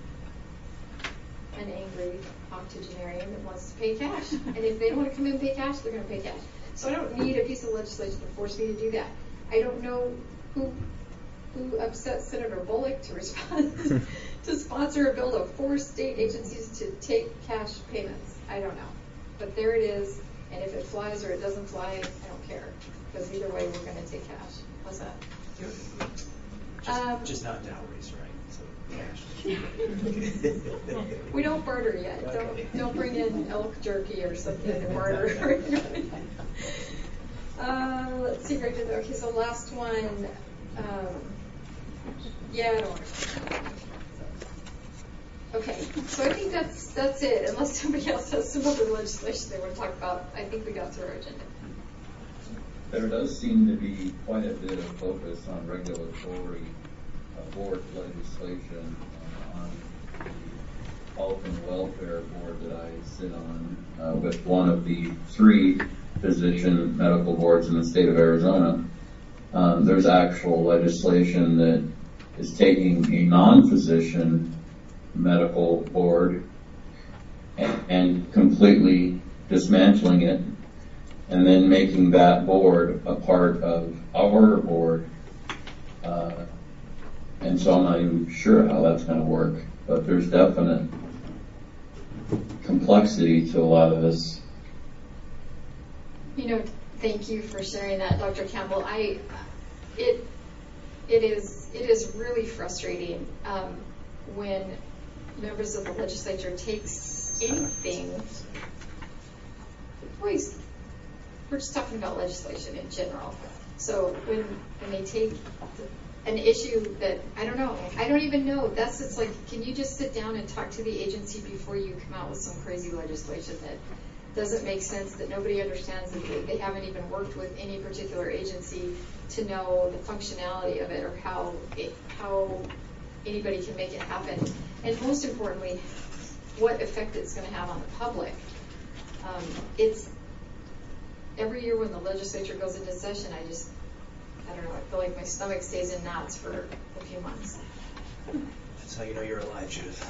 an angry octogenarian that wants to pay cash. And if they don't want to come in and pay cash, they're going to pay cash. So I don't need a piece of legislation to force me to do that. I don't know who upset Senator Bullock to respond to sponsor a bill to force state agencies to take cash payments. I don't know. But there it is. And if it flies or it doesn't fly, I don't care. Because either way, we're going to take cash. How's that? Just not dowries, right? So cash. We don't barter yet. Don't bring in elk jerky or something to barter. Let's see if I did that. Okay, so last one. Yeah, I don't want to. Okay, so I think that's it. Unless somebody else has some other legislation they want to talk about, I think we got through our agenda. There does seem to be quite a bit of focus on regulatory board legislation on the Health and Welfare Board that I sit on with one of the 3 physician medical boards in the state of Arizona. There's actual legislation that is taking a non-physician medical board and completely dismantling it, and then making that board a part of our board. And so I'm not even sure how that's going to work, but there's definite complexity to a lot of this. Thank you for sharing that, Dr. Campbell. It is really frustrating when members of the legislature takes anything. We're just talking about legislation in general. So when they take an issue that I don't even know. It's like, can you just sit down and talk to the agency before you come out with some crazy legislation that doesn't make sense, that nobody understands, that they haven't even worked with any particular agency to know the functionality of it or how anybody can make it happen, and most importantly, what effect it's going to have on the public. It's every year when the legislature goes into session, I don't know, I feel like my stomach stays in knots for a few months. That's how you know you're alive, Judith.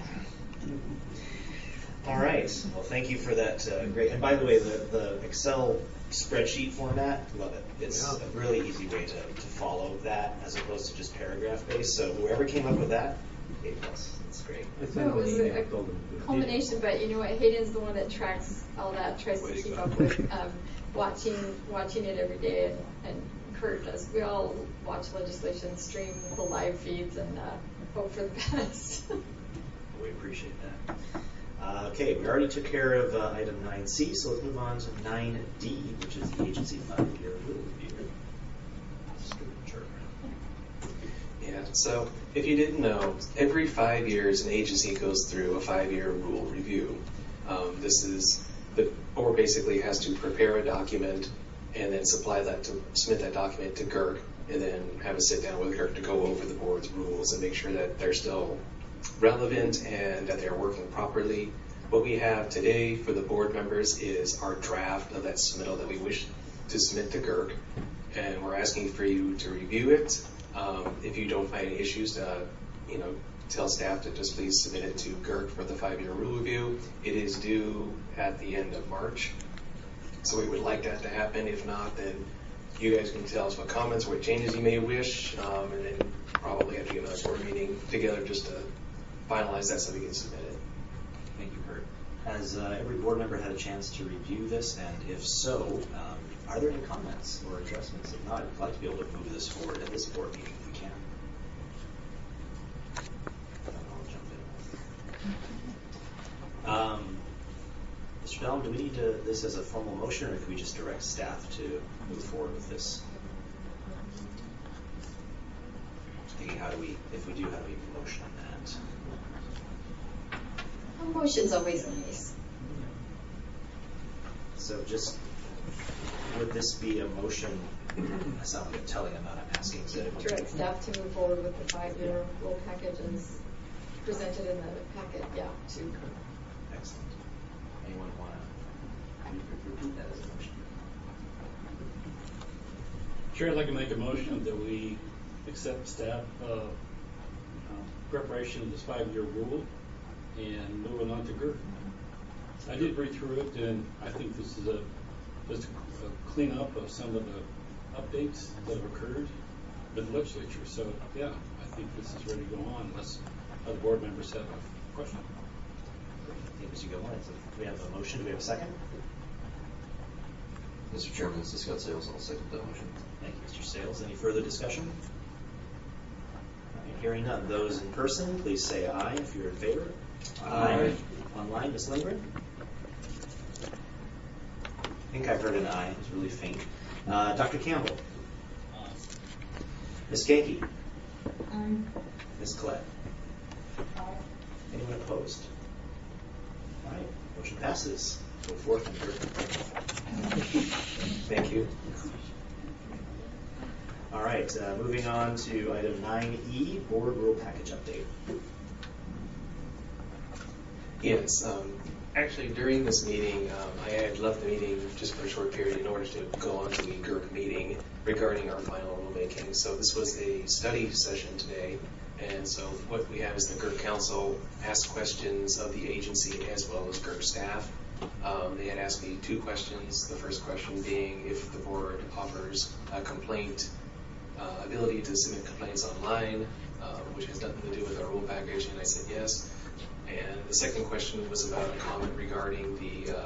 All right. Well, thank you for that great. And by the way, the Excel spreadsheet format, love it. It's a really easy way to follow that as opposed to just paragraph based. So whoever came up with that, A+. That's great. It was a culmination, but you know what? Hayden's the one that tracks all that, tries to keep up with watching it every day, and Kurt does. We all watch legislation, stream the live feeds, and hope for the best. We appreciate that. Okay, we already took care of item 9C, so let's move on to 9D, which is the agency 5-year rule review. Yeah, so if you didn't know, every 5 years an agency goes through a 5-year rule review. The board basically has to prepare a document and then submit that document to GERC, and then have a sit down with GERC to go over the board's rules and make sure that they're still relevant and that they're working properly. What we have today for the board members is our draft of that submittal that we wish to submit to GERC, and we're asking for you to review it. If you don't find any issues, tell staff to just please submit it to GERC for the 5-year rule review. It is due at the end of March, so we would like that to happen. If not, then you guys can tell us what comments, what changes you may wish, and then probably have to get another board meeting together just to finalize that so we can submit it. Thank you, Kurt. Has every board member had a chance to review this? And if so, are there any comments or adjustments? If not, I'd like to be able to move this forward at this board meeting if we can. I'll jump in. Mr. Dallin, do we need this as a formal motion, or can we just direct staff to move forward with this? Thinking, if we do, how do we motion that? A motion's always nice. So would this be a motion? I sound like I'm telling, I'm not asking to direct staff to move forward with the 5-year rule package as presented in the packet. Yeah. Excellent. Anyone want to repeat that as a motion? Chair, I'd like to make a motion that we accept staff preparation of this 5-year rule and moving on to GERD. I did read through it, and I think this is just a cleanup of some of the updates that have occurred with the legislature. So, yeah, I think this is ready to go on unless other board members have a question. Thank you, Mr. Gilmore. So we have a motion. Do we have a second? Mr. Chairman, this is Scott Sales. I'll second that motion. Thank you, Mr. Sales. Any further discussion? Right, hearing none. Those in person, please say aye if you're in favor. Aye. Online, Ms. Lindgren? I think I've heard an aye. It was really faint. Dr. Campbell? Ms. Genke? Aye. Ms. Collette? Aye. Anyone opposed? All right, motion passes. Go forth and thank you. All right, moving on to item 9E, board rule package update. Yes, actually during this meeting, I had left the meeting just for a short period in order to go on to the GERC meeting regarding our final rulemaking. So this was a study session today, and so what we have is the GERC Council asked questions of the agency as well as GERC staff. They had asked me 2 questions. The first question being if the board offers a complaint, ability to submit complaints online, which has nothing to do with our rule package, and I said yes. And the second question was about a comment regarding the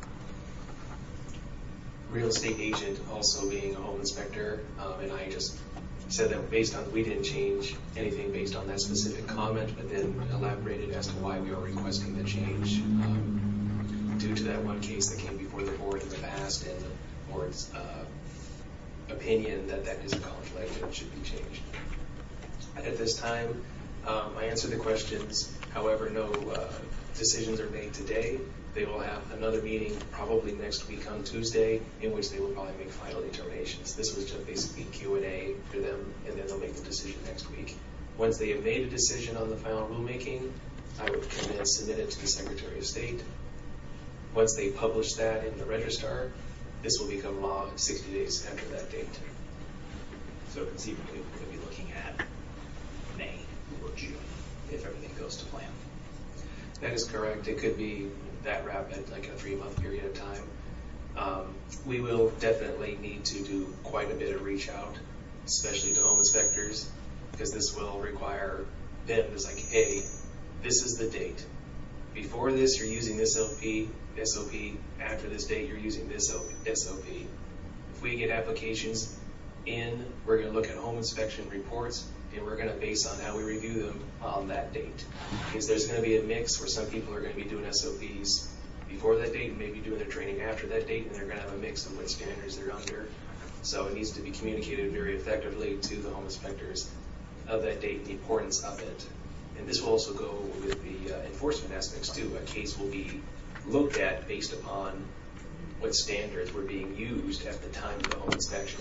real estate agent also being a home inspector, and I just said that we didn't change anything based on that specific comment, but then elaborated as to why we are requesting the change due to that one case that came before the board in the past and the board's opinion that that is a conflict and should be changed. At this time, I answered the questions. However, no decisions are made today. They will have another meeting probably next week on Tuesday, in which they will probably make final determinations. This was just basically Q&A for them, and then they'll make the decision next week. Once they have made a decision on the final rulemaking, I would then submit it to the Secretary of State. Once they publish that in the Registrar, this will become law 60 days after that date. So conceivably, we could be looking at May or June if everything goes to plan. That is correct. It could be that rapid, like a 3-month period of time. We will definitely need to do quite a bit of reach out, especially to home inspectors, because this will require them to like, hey, this is the date. Before this, you're using this SOP. After this date, you're using this SOP. If we get applications in, we're going to look at home inspection reports, and we're going to base on how we review them on that date. Because there's going to be a mix where some people are going to be doing SOPs before that date and maybe doing their training after that date, and they're going to have a mix of what standards they're under. So it needs to be communicated very effectively to the home inspectors of that date and the importance of it. And this will also go with the enforcement aspects too. A case will be looked at based upon what standards were being used at the time of the home inspection.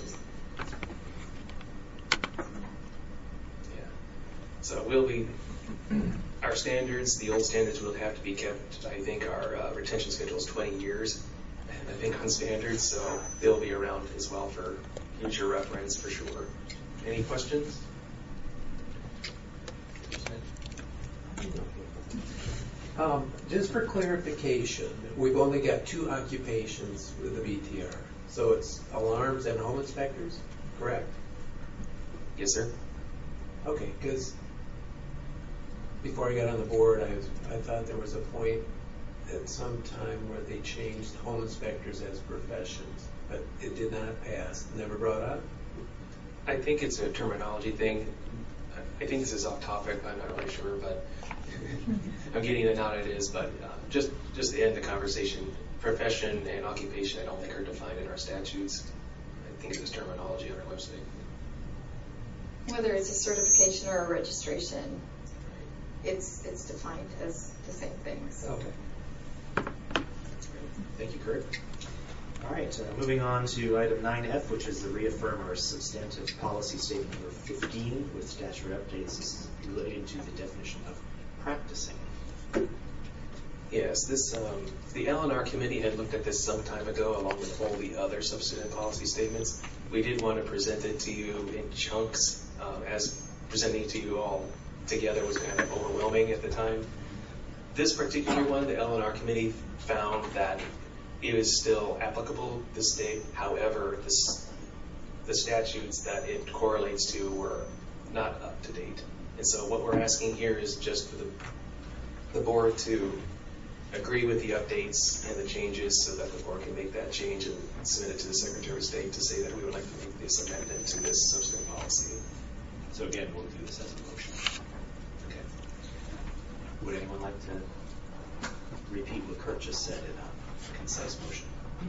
So we'll be, our standards, the old standards will have to be kept. I think our retention schedule is 20 years, I think, on standards, so they'll be around as well for future reference for sure. Any questions? Just for clarification, we've only got 2 occupations with the BTR. So it's alarms and home inspectors, correct? Yes, sir. Okay, because before I got on the board, I thought there was a point at some time where they changed home inspectors as professions, but it did not pass, never brought up? I think it's a terminology thing. I think this is off topic, I'm not really sure, but I'm getting it how it is, but just to end the conversation, profession and occupation I don't think are defined in our statutes. I think it's just terminology on our website. Whether it's a certification or a registration, it's defined as the same thing. So. Okay. Thank you, Kurt. All right, moving on to item 9F, which is the reaffirm our substantive policy statement number 15 with statutory updates related to the definition of practicing. Yes, the L&R committee had looked at this some time ago, along with all the other substantive policy statements. We did want to present it to you in chunks, as presenting it to you all together was kind of overwhelming at the time. This particular one, the L&R committee found that it is still applicable to the state. However, the statutes that it correlates to were not up to date. And so what we're asking here is just for the board to agree with the updates and the changes so that the board can make that change and submit it to the Secretary of State to say that we would like to make this amendment to this substantive policy. So again, we'll do this as a motion. Okay. Would anyone like to repeat what Kurt just said in a concise motion?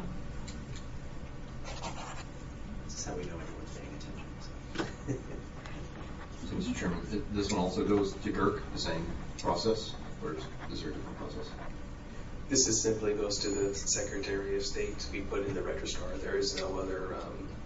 This is how we know everyone's paying attention. So, Mr. Chairman, this one also goes to GERC, the same process, or is there a different process? This is simply goes to the Secretary of State to be put in the registrar. There is no other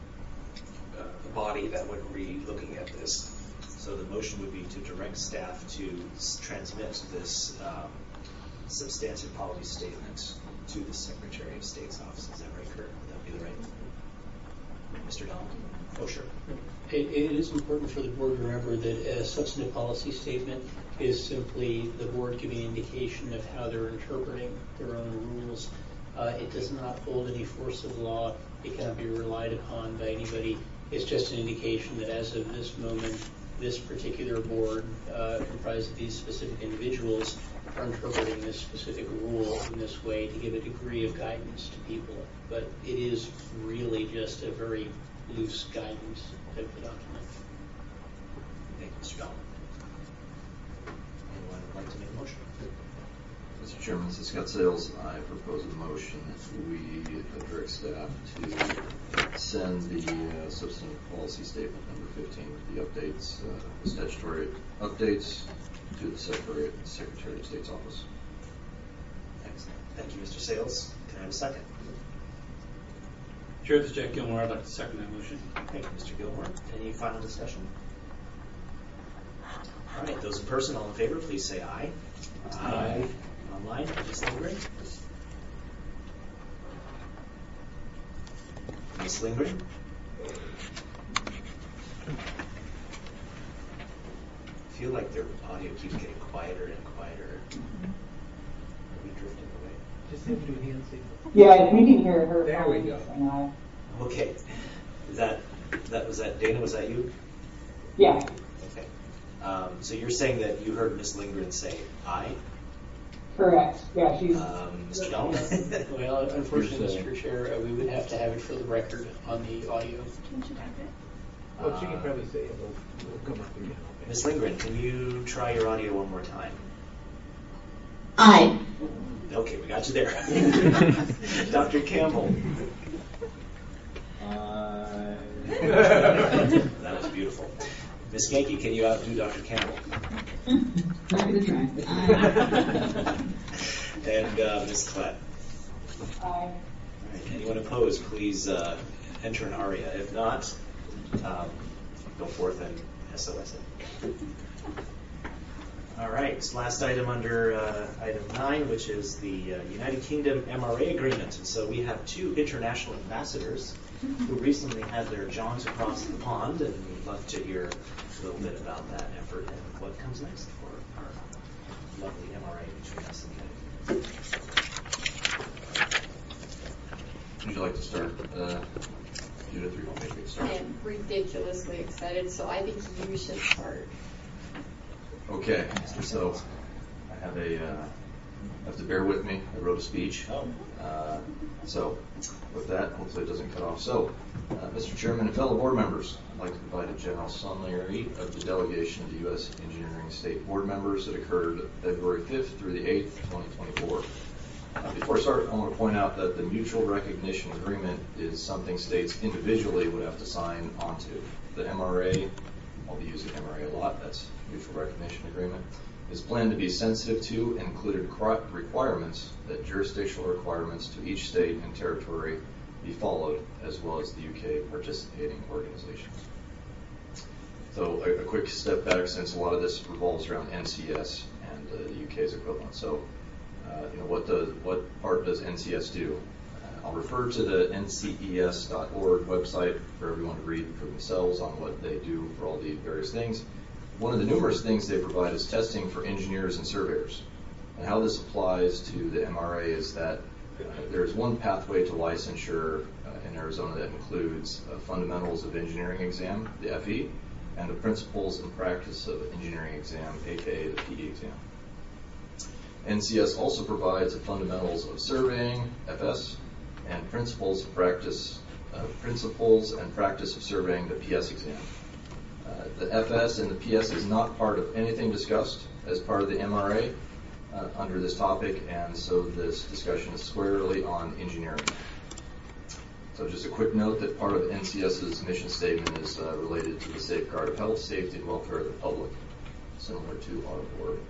body that would be looking at this. So the motion would be to direct staff to transmit this substantive policy statement to the Secretary of State's office. Is that right, Kurt? Would that be the right? Mr. Donald? Oh, sure. It is important for the board to remember that a substantive policy statement is simply the board giving indication of how they're interpreting their own rules. It does not hold any force of law. It cannot be relied upon by anybody. It's just an indication that as of this moment, this particular board, comprised of these specific individuals, are interpreting this specific rule in this way to give a degree of guidance to people. But it is really just a very loose guidance type of document. Thank you, Mr. Donald. Anyone would like to make a motion? Mr. Chairman, this is Scott Sales. I propose a motion that we direct staff to send the substantive policy statement number 15 with the updates, the statutory updates to the Secretary of State's office. Excellent. Thank you, Mr. Sales. Can I have a second? Chair, this is Jack Gilmore. I'd like to second that motion. Thank you, Mr. Gilmore. Any final discussion? All right, those in person, all in favor, please say aye. Aye. Online, Ms. Lindgren? Ms. Lindgren? I feel like their audio keeps getting quieter and quieter. Are we drifting away? Just have to do hand signals. Yeah, we can hear her. There we go. Okay. Was that Dana? Was that you? Yeah. Okay. So you're saying that you heard Ms. Lindgren say aye? Correct. Yeah, she's. Mr. Donald? Well, unfortunately, Mr. Chair, we would have to have it for the record on the audio. Can you type it? Well, she can probably say it. We'll come up again. Ms. Lindgren, can you try your audio one more time? Aye. Okay, we got you there. Dr. Campbell. That was beautiful. Ms. Genke, can you outdo Dr. Campbell? I'm going to try. And Ms. Klett. Aye. All right, anyone opposed, please enter an ARIA. If not, go forth and SOS it. All right, so last item under item 9, which is the United Kingdom MRA agreement. And so we have 2 international ambassadors who recently had their jaunts across the pond, and we'd love to hear a little bit about that effort and what comes next for our lovely MRA between us and Canada. Would you like to start, Judith, or you want me to start? I am ridiculously excited, so I think you should start. Okay, so I have have to bear with me. I wrote a speech. So with that, hopefully it doesn't cut off. So, Mr. Chairman and fellow board members, I'd like to provide a general summary of the delegation of the U.S. Engineering State Board members that occurred February 5th through the 8th, 2024. Before I start, I want to point out that the mutual recognition agreement is something states individually would have to sign onto. The MRA, I'll be using MRA a lot, that's mutual recognition agreement, is planned to be sensitive to and included requirements that jurisdictional requirements to each state and territory be followed, as well as the UK participating organizations. So a quick step back, since a lot of this revolves around NCS and the UK's equivalent. So what part does NCS do? I'll refer to the nces.org website for everyone to read for themselves on what they do for all the various things. One of the numerous things they provide is testing for engineers and surveyors. And how this applies to the MRA is that there's one pathway to licensure in Arizona that includes Fundamentals of Engineering exam, the FE, and the Principles and Practice of Engineering exam, aka the PE exam. NCS also provides a Fundamentals of Surveying, FS, and Principles and Practice of Surveying, the PS exam. The FS and the PS is not part of anything discussed as part of the MRA under this topic, and so this discussion is squarely on engineering. So just a quick note that part of NCS's mission statement is related to the safeguard of health, safety, and welfare of the public, similar to our board.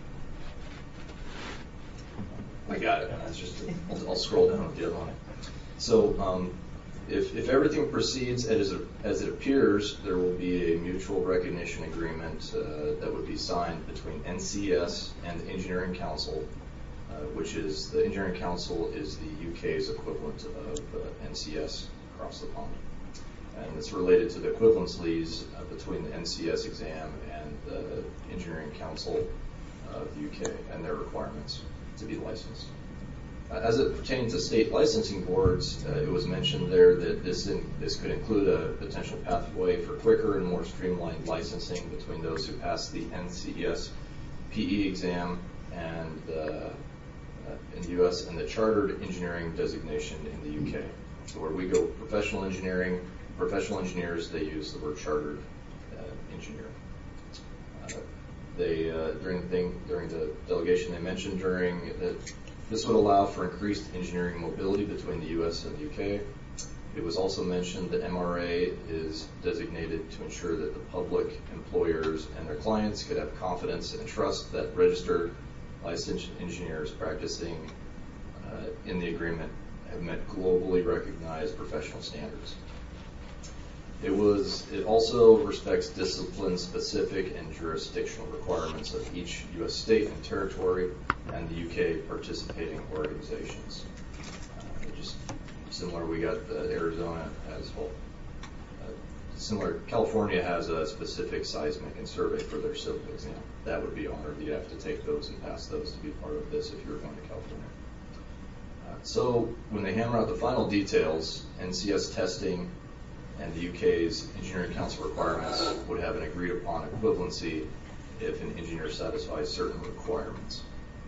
I got it. That's just I'll scroll down with the other one. So if everything proceeds as it appears, there will be a mutual recognition agreement that would be signed between NCS and the Engineering Council, which is the Engineering Council is the UK's equivalent of NCS across the pond. And it's related to the equivalencies between the NCS exam and the Engineering Council of the UK and their requirements to be licensed. As it pertains to state licensing boards, it was mentioned there that this could include a potential pathway for quicker and more streamlined licensing between those who pass the NCES PE exam and in the U.S. and the Chartered Engineering designation in the UK. So where we go professional engineering, professional engineers, they use the word chartered engineer. During the delegation, they mentioned that this would allow for increased engineering mobility between the U.S. and the UK. It was also mentioned that MRA is designated to ensure that the public, employers, and their clients could have confidence and trust that registered licensed engineers practicing in the agreement have met globally recognized professional standards. It also respects discipline-specific and jurisdictional requirements of each U.S. state and territory and the UK participating organizations. Just similar, we got Arizona as well. Similar, California has a specific seismic and survey for their civil exam. That would be honored. You'd have to take those and pass those to be part of this if you were going to California. So when they hammer out the final details, NCS testing and the UK's Engineering Council requirements would have an agreed upon equivalency if an engineer satisfies certain requirements.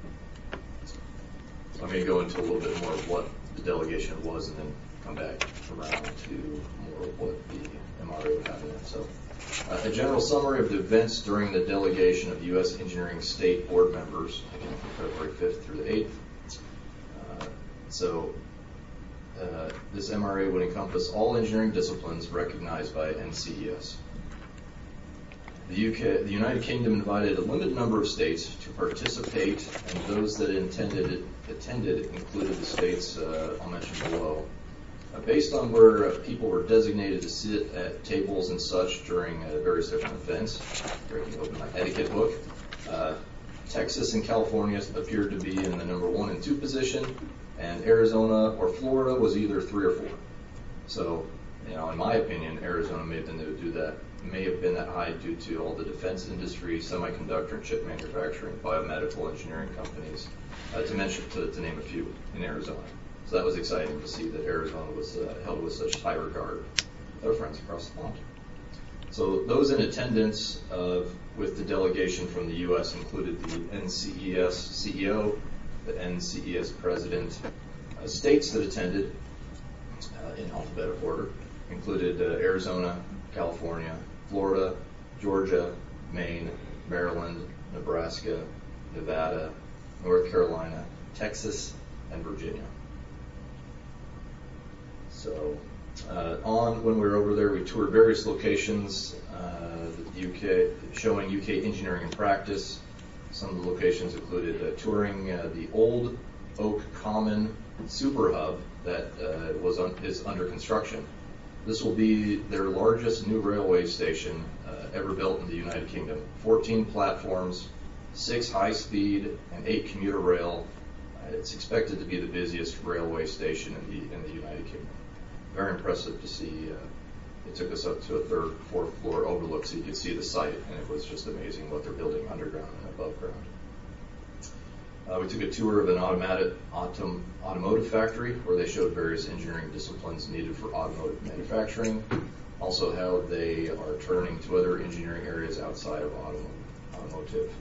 So I'm going to go into a little bit more of what the delegation was and then come back around to more of what the MRA would have in it. So a general summary of the events during the delegation of U.S. Engineering State Board members, again from February 5th through the 8th. This MRA would encompass all engineering disciplines recognized by NCES. The United Kingdom invited a limited number of states to participate, and those that attended included the states I'll mention below. Based on where people were designated to sit at tables and such during various different events, here I can open my etiquette book, Texas and California appeared to be in the number 1 and 2 position, and Arizona or Florida was either 3 or 4. So, in my opinion, Arizona may have been that high due to all the defense industry, semiconductor and chip manufacturing, biomedical engineering companies, to name a few in Arizona. So that was exciting to see that Arizona was held with such high regard with our friends across the pond. So those in attendance with the delegation from the U.S. included the NCES CEO, the NCES president. States that attended in alphabetical order included Arizona, California, Florida, Georgia, Maine, Maryland, Nebraska, Nevada, North Carolina, Texas, and Virginia. So when we were over there, we toured various locations, the UK, showing UK engineering in practice. Some of the locations included touring the Old Oak Common Super Hub that is under construction. This will be their largest new railway station ever built in the United Kingdom. 14 platforms, 6 high-speed and 8 commuter rail, It's expected to be the busiest railway station in the United Kingdom. Very impressive to see. It took us up to a third, fourth floor overlook so you could see the site, and it was just amazing what they're building underground and above ground. We took a tour of an automotive factory where they showed various engineering disciplines needed for automotive manufacturing, also how they are turning to other engineering areas outside of automotive.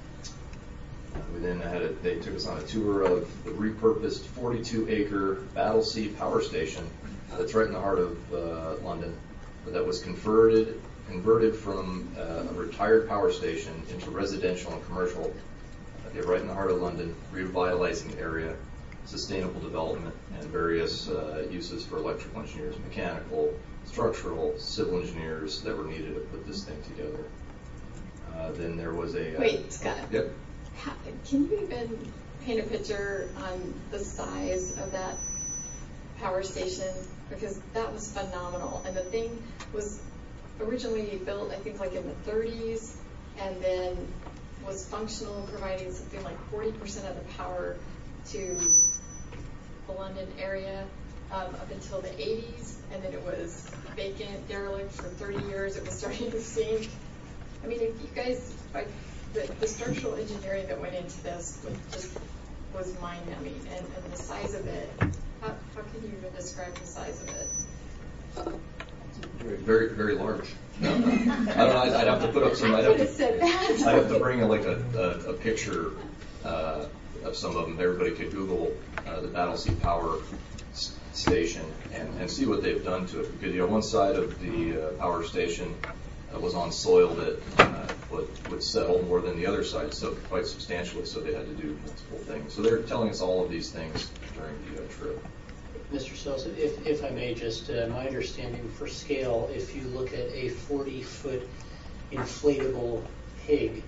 We then they took us on a tour of the repurposed 42-acre Battersea Power Station that's right in the heart of London, but that was converted from a retired power station into residential and commercial. Right in the heart of London, revitalizing the area, sustainable development, and various uses for electrical engineers, mechanical, structural, civil engineers that were needed to put this thing together. Then there was a... Wait, Scott. Yep. Can you even paint a picture on the size of that power station? Because that was phenomenal. And the thing was originally built, I think, like in the 30s, and then was functional, providing something like 40% of the power to the London area up until the 80s, and then it was vacant, derelict for 30 years. It was starting to sink. I mean, if you guys, the structural engineering that went into this was mind-numbing, and the size of it, how can you even describe the size of it? Very, very large. I don't know. I'd have to put up some. I'd have to bring like a picture of some of them. Everybody could Google the Battersea Power Station and see what they've done to it. Because one side of the power station was on soil that would settle more than the other side, so quite substantially. So they had to do multiple things. So they're telling us all of these things during the trip. Mr. Sells, if I may, just my understanding for scale, if you look at a 40-foot inflatable pig,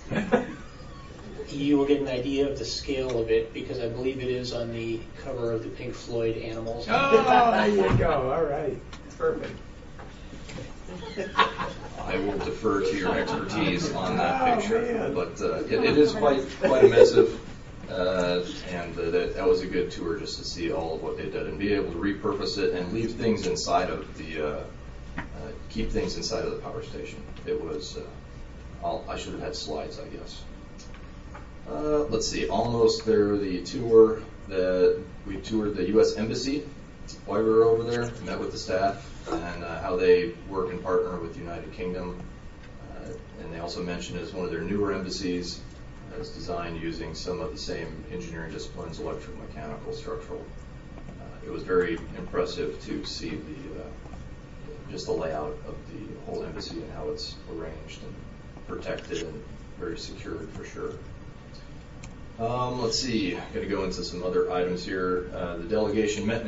you will get an idea of the scale of it, because I believe it is on the cover of the Pink Floyd Animals. Oh, there you go. All right. Perfect. I will defer to your expertise on that picture, but it is quite impressive. And that was a good tour just to see all of what they did and be able to repurpose it and leave things inside of the keep things inside of the power station. It was I should have had slides, I guess. Let's see, almost there. The tour that we toured the U.S. Embassy while we were over there, met with the staff and how they work and partner with the United Kingdom. And they also mentioned as one of their newer embassies. It's designed using some of the same engineering disciplines, electrical, mechanical, structural. It was very impressive to see just the layout of the whole embassy and how it's arranged and protected and very secured for sure. Let's see, I've got to go into some other items here. The delegation met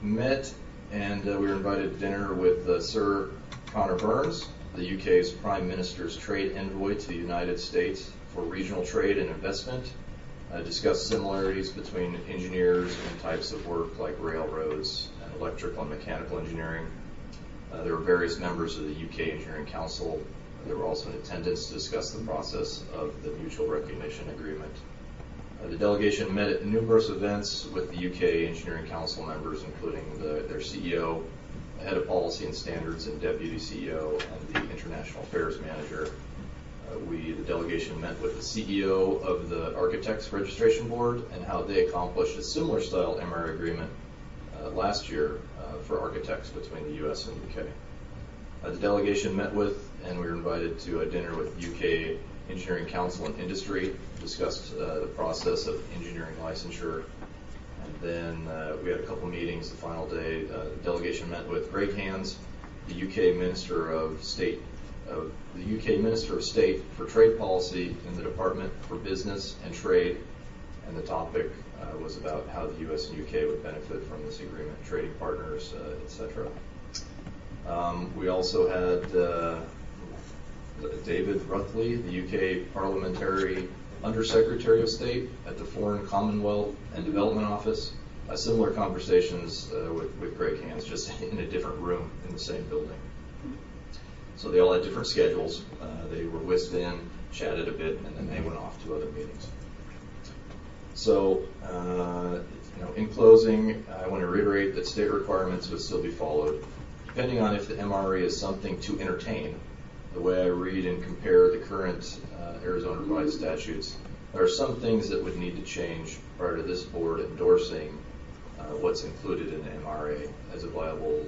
and we were invited to dinner with Sir Conor Burns, the UK's Prime Minister's trade envoy to the United States for regional trade and investment, discussed similarities between engineers and types of work like railroads and electrical and mechanical engineering. There were various members of the UK Engineering Council. They were also in attendance to discuss the process of the Mutual Recognition Agreement. The delegation met at numerous events with the UK Engineering Council members, including their CEO, the head of policy and standards and deputy CEO, and the international affairs manager. The delegation met with the CEO of the Architects Registration Board and how they accomplished a similar style MRA agreement last year for architects between the U.S. and UK. The delegation met with and we were invited to a dinner with UK Engineering Council and Industry, discussed the process of engineering licensure, and then we had a couple meetings the final day. The delegation met with Greg Hands, the UK Minister of State for Trade Policy in the Department for Business and Trade, and the topic was about how the U.S. and UK would benefit from this agreement, trading partners, etc. We also had David Ruthley, the UK Parliamentary Undersecretary of State at the Foreign Commonwealth and Development Office. Similar conversations with Greg Hands, just in a different room in the same building. So they all had different schedules. They were whisked in, chatted a bit, and then they went off to other meetings. So, in closing, I want to reiterate that state requirements would still be followed. Depending on if the MRA is something to entertain, the way I read and compare the current Arizona revised statutes, there are some things that would need to change prior to this board endorsing what's included in the MRA as a viable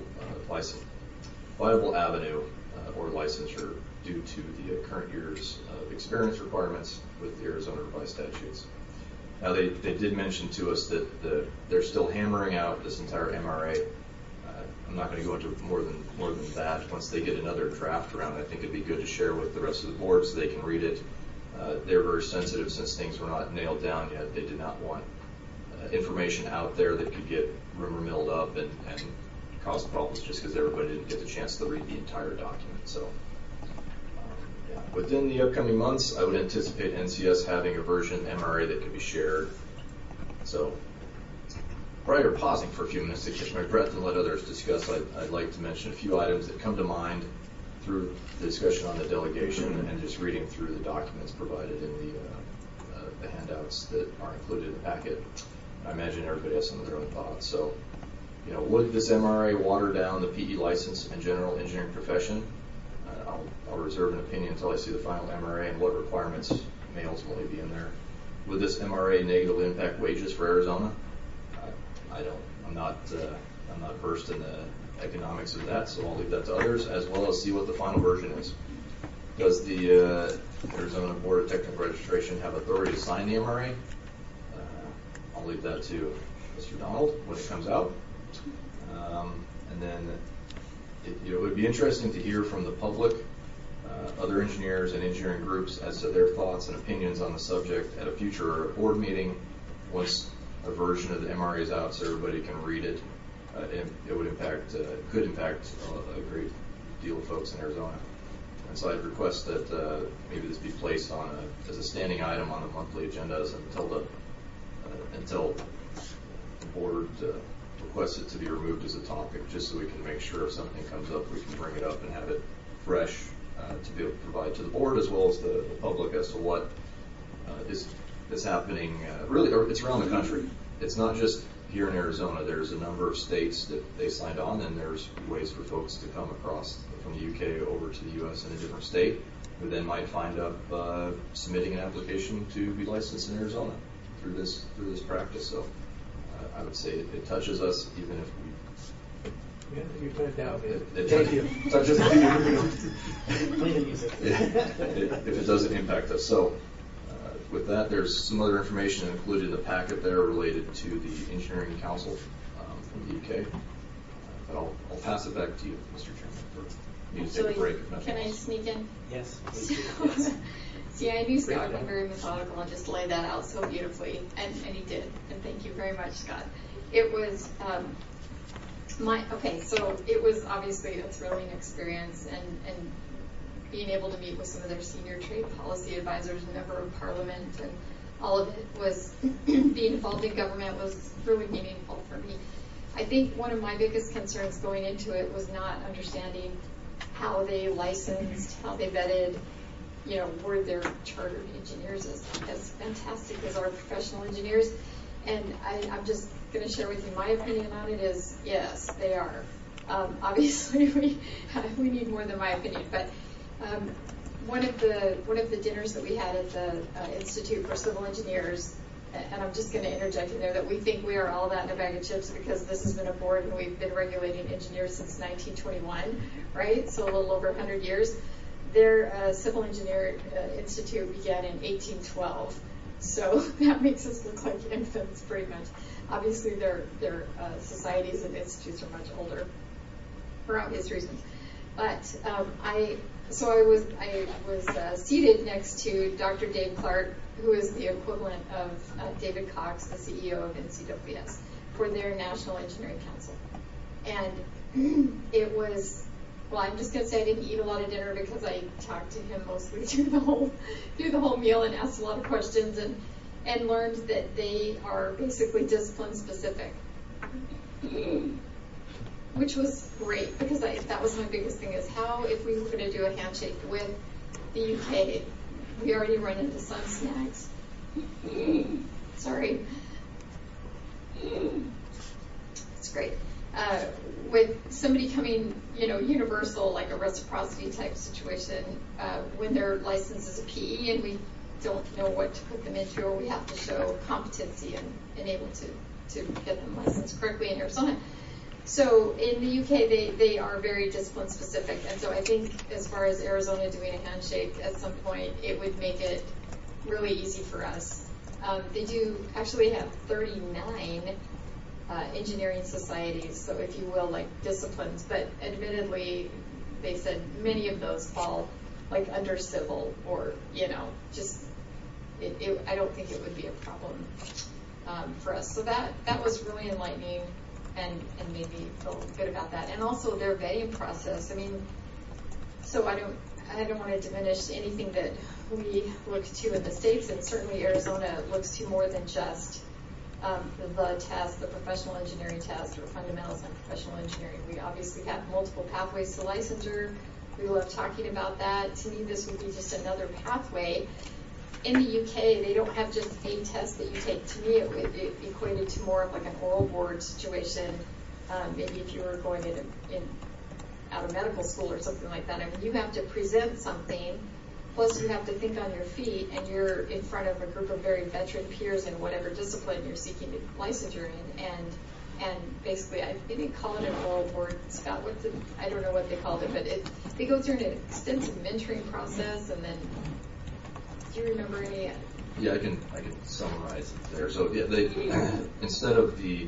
avenue or licensure due to the current year's experience requirements with the Arizona revised statutes. Now, they did mention to us that they're still hammering out this entire MRA. I'm not going to go into more than that. Once they get another draft around, I think it'd be good to share with the rest of the board so they can read it. They're very sensitive since things were not nailed down yet. They did not want information out there that could get rumor milled up and cause problems just because everybody didn't get the chance to read the entire document. So, within the upcoming months, I would anticipate NCS having a version MRA that could be shared. So, prior to pausing for a few minutes to catch my breath and let others discuss, I'd like to mention a few items that come to mind through the discussion on the delegation and just reading through the documents provided in the handouts that are included in the packet. I imagine everybody has some of their own thoughts. So, would this MRA water down the PE license and general engineering profession? I'll reserve an opinion until I see the final MRA and what requirements may ultimately be in there. Would this MRA negatively impact wages for Arizona? I don't. I'm not versed in the economics of that, so I'll leave that to others, as well as see what the final version is. Does the Arizona Board of Technical Registration have authority to sign the MRA? I'll leave that to Mr. Donald when it comes out. And then it would be interesting to hear from the public, other engineers and engineering groups as to their thoughts and opinions on the subject at a future board meeting once a version of the MRA is out so everybody can read it. It would could impact a great deal of folks in Arizona. And so I'd request that maybe this be placed as a standing item on the monthly agendas until the board requests it to be removed as a topic, just so we can make sure if something comes up, we can bring it up and have it fresh to be able to provide to the board as well as the public as to what is happening. Really, it's around the country. It's not just here in Arizona. There's a number of states that they signed on, and there's ways for folks to come across from the UK over to the US in a different state, who then might find up submitting an application to be licensed in Arizona through this practice. So I would say it touches us, even if we. Yeah, you turned out. Thank you. Touches if it doesn't impact us. So with that, there's some other information included in the packet there related to the Engineering Council from the UK. But I'll pass it back to you, Mr. Chairman, for me to take a break. If nothing Can I else. sneak in? Yes. See, I knew Scott would be very methodical and just lay that out so beautifully, and he did. And thank you very much, Scott. It was so it was obviously a thrilling experience, and being able to meet with some of their senior trade policy advisors, a member of parliament, and all of it was being involved in government was really meaningful for me. I think one of my biggest concerns going into it was not understanding how they licensed, how they vetted, were their chartered engineers as fantastic as our professional engineers. And I'm just going to share with you my opinion on it is, yes, they are. Obviously, we need more than my opinion, but one of the dinners that we had at the Institute for Civil Engineers, and I'm just going to interject in there that we think we are all that in a bag of chips because this has been a board and we've been regulating engineers since 1921, right? So a little over 100 years. Their Civil Engineer Institute began in 1812. So that makes us look like infants pretty much. Obviously their societies and institutes are much older for obvious reasons. But I was seated next to Dr. Dave Clark, who is the equivalent of David Cox, the CEO of NCWS, for their National Engineering Council. And it was, well, I'm just going to say I didn't eat a lot of dinner because I talked to him mostly through the whole meal and asked a lot of questions and learned that they are basically discipline specific. Which was great because that was my biggest thing is how, if we were going to do a handshake with the UK, we already run into some snags. Sorry. It's great. With somebody coming, universal, like a reciprocity type situation, when their license is a PE and we don't know what to put them into, or we have to show competency and able to get them licensed correctly in Arizona. So in the UK, they are very discipline specific, and so I think as far as Arizona doing a handshake at some point, it would make it really easy for us. They do actually have 39 engineering societies, so if you will, like disciplines, but admittedly, they said many of those fall like under civil or, just, I don't think it would be a problem for us. So that was really enlightening and made me feel good about that. And also their vetting process, so I don't want to diminish anything that we look to in the States, and certainly Arizona looks to more than just the test, the professional engineering test, or fundamentals on professional engineering. We obviously have multiple pathways to licensure. We love talking about that. To me, this would be just another pathway. In the UK, they don't have just a test that you take. To me, it equated to more of like an oral board situation. Maybe if you were going out of medical school or something like that. You have to present something, plus you have to think on your feet, and you're in front of a group of very veteran peers in whatever discipline you're seeking licensure in. And basically, they didn't call it an oral board, Scott. I don't know what they called it, but they go through an extensive mentoring process, and then, do you remember any? Yeah, I can summarize it there. So yeah, they instead of the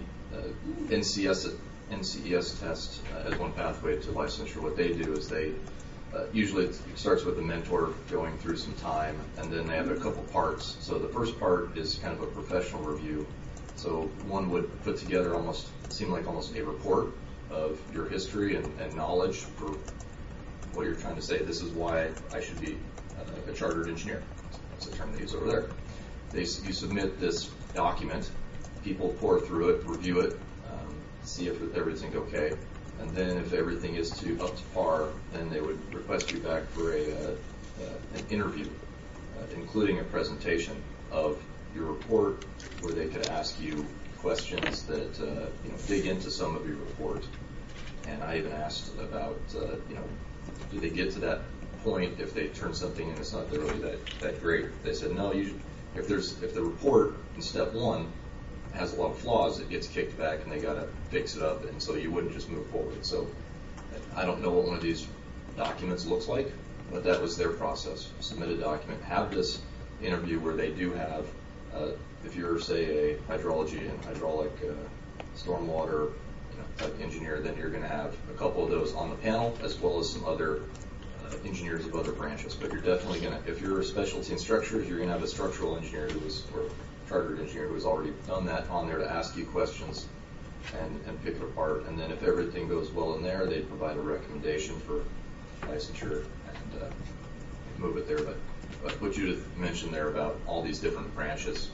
NCES test as one pathway to licensure, what they do is they usually it starts with a mentor going through some time, and then they have a couple parts. So the first part is kind of a professional review. So one would put together almost a report of your history and knowledge for what you're trying to say. This is why I should be a chartered engineer. That's the term they use over there. You submit this document. People pour through it, review it, see if everything's okay. And then if everything is up to par, then they would request you back for an interview, including a presentation of your report, where they could ask you questions that dig into some of your report. And I even asked about do they get to that point if they turn something in that's not really that great? They said no. If the report in step one has a lot of flaws, it gets kicked back and they got to fix it up, and so you wouldn't just move forward. So I don't know what one of these documents looks like, but that was their process. Submit a document, have this interview where they do have, if you're say a hydrology and hydraulic stormwater type engineer, then you're going to have a couple of those on the panel, as well as some other engineers of other branches. But you're definitely going to, if you're a specialty in structures, you're going to have a structural engineer or chartered engineer who has already done that on there to ask you questions and pick it apart. And then if everything goes well in there, they provide a recommendation for licensure and move it there. But what Judith mentioned there about all these different branches,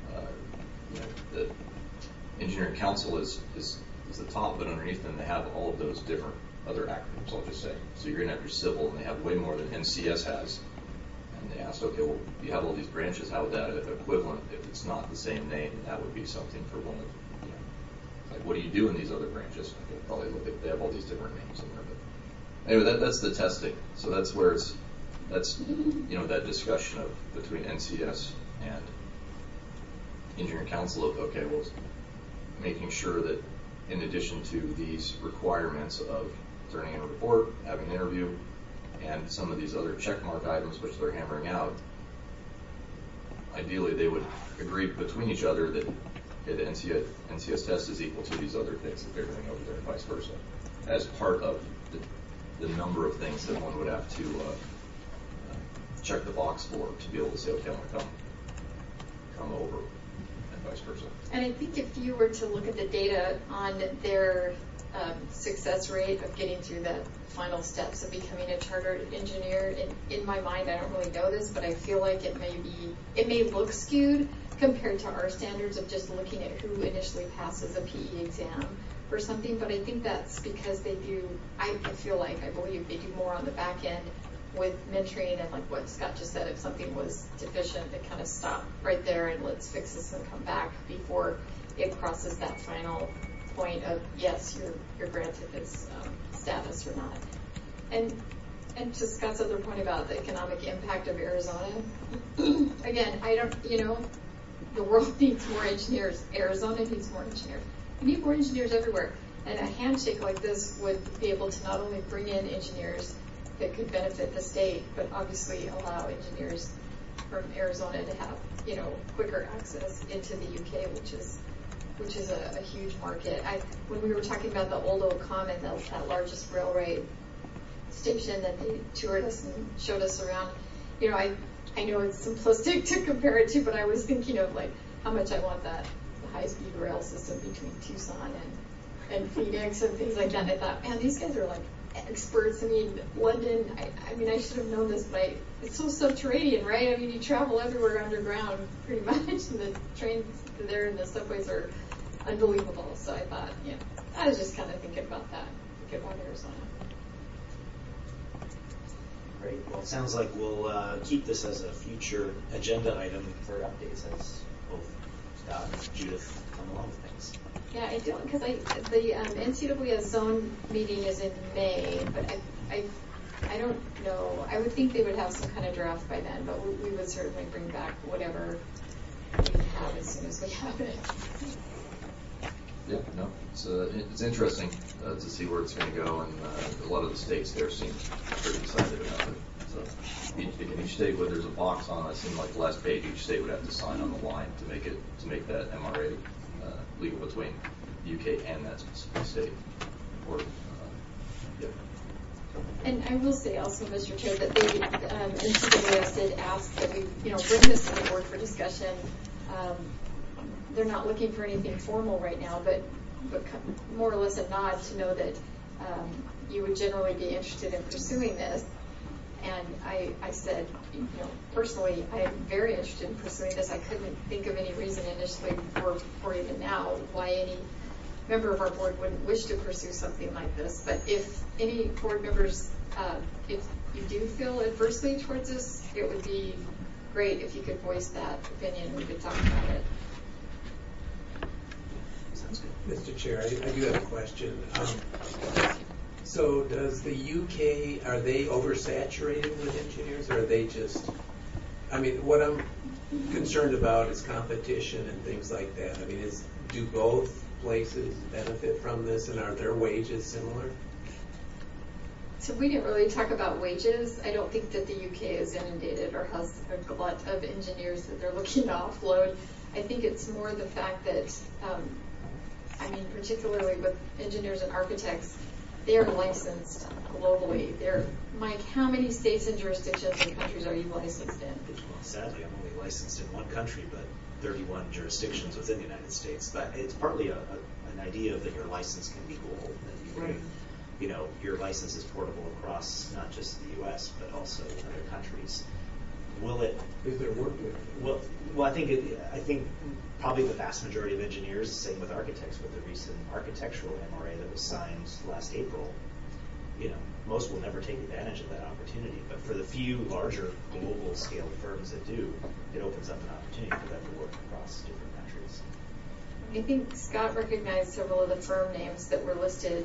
the engineering council is the top, but underneath them they have all of those different other acronyms, I'll just say. So you're going to have your civil, and they have way more than NCS has. And they asked, okay, well, you have all these branches, how would that equivalent, if it's not the same name, that would be something for one of, like, what do you do in these other branches? I could probably look at, they have all these different names in there. But anyway, that's the testing. So that's where that's that discussion of between NCS and engineering council of, okay, well, making sure that in addition to these requirements of turning in a report, having an interview, and some of these other checkmark items which they're hammering out, ideally they would agree between each other that the NCS test is equal to these other things that they're doing over there, and vice versa, as part of the number of things that one would have to check the box for to be able to say, okay, I want to come over, and vice versa. And I think if you were to look at the data on their success rate of getting through the final steps of becoming a chartered engineer, in my mind, I don't really know this, but I feel like it may look skewed compared to our standards of just looking at who initially passes a PE exam or something. But I think that's because they do, I believe they do more on the back end with mentoring and like what Scott just said, if something was deficient, to kind of stop right there and let's fix this and come back before it crosses that final point of yes, you're granted this status or not. And to Scott's other point about the economic impact of Arizona, again, the world needs more engineers. Arizona needs more engineers. We need more engineers everywhere. And a handshake like this would be able to not only bring in engineers that could benefit the state, but obviously allow engineers from Arizona to have, quicker access into the UK, which is a huge market. When we were talking about the Old Oak Common, that largest railway station that they toured us and showed us around, I know it's simplistic to compare it to, but I was thinking of like how much I want the high-speed rail system between Tucson and Phoenix and things like that. And I thought, man, these guys are like experts. I mean, London, I should have known this, but it's so subterranean, right? I mean, you travel everywhere underground pretty much, and the trains there and the subways are unbelievable. So I thought, I was just kind of thinking about that, thinking about Arizona. Great. Well, it sounds like we'll keep this as a future agenda item for updates as both Scott and Judith come along with things. Yeah, I don't, because the NCWS zone meeting is in May, but I don't know. I would think they would have some kind of draft by then, but we would certainly bring back whatever we have as soon as we have it. Yeah, no, it's interesting to see where it's going to go, and a lot of the states there seem pretty excited about it. So, in each state where there's a box on it, it seemed like the last page, each state would have to sign on the line to make that MRA legal between the UK and that specific state. Or, yeah. And I will say also, Mr. Chair, that they NCWS did ask that we, bring this to the board for discussion. They're not looking for anything formal right now, but more or less a nod to know that you would generally be interested in pursuing this. And I said, personally, I am very interested in pursuing this. I couldn't think of any reason initially or even now why any member of our board wouldn't wish to pursue something like this. But if any board members, if you do feel adversely towards this, it would be great if you could voice that opinion. We could talk about it. Sounds good. Mr. Chair, I do have a question. So does the UK, are they oversaturated with engineers, or are they just, what I'm concerned about is competition and things like that. Do both places benefit from this, and are their wages similar? So we didn't really talk about wages. I don't think that the UK is inundated or has a glut of engineers that they're looking to offload. I think it's more the fact that, particularly with engineers and architects, they are licensed globally. Mike, how many states and jurisdictions and countries are you licensed in? Well, sadly, I'm only licensed in one country, but 31 jurisdictions within the United States. But it's partly an idea that your license can be global. That your license is portable across not just the U.S. but also other countries. Will it? Is there work with it? Well, I think probably the vast majority of engineers, same with architects, with the recent architectural MRA that was signed last April, most will never take advantage of that opportunity. But for the few larger global scale firms that do, it opens up an opportunity for them to work across different countries. I think Scott recognized several of the firm names that were listed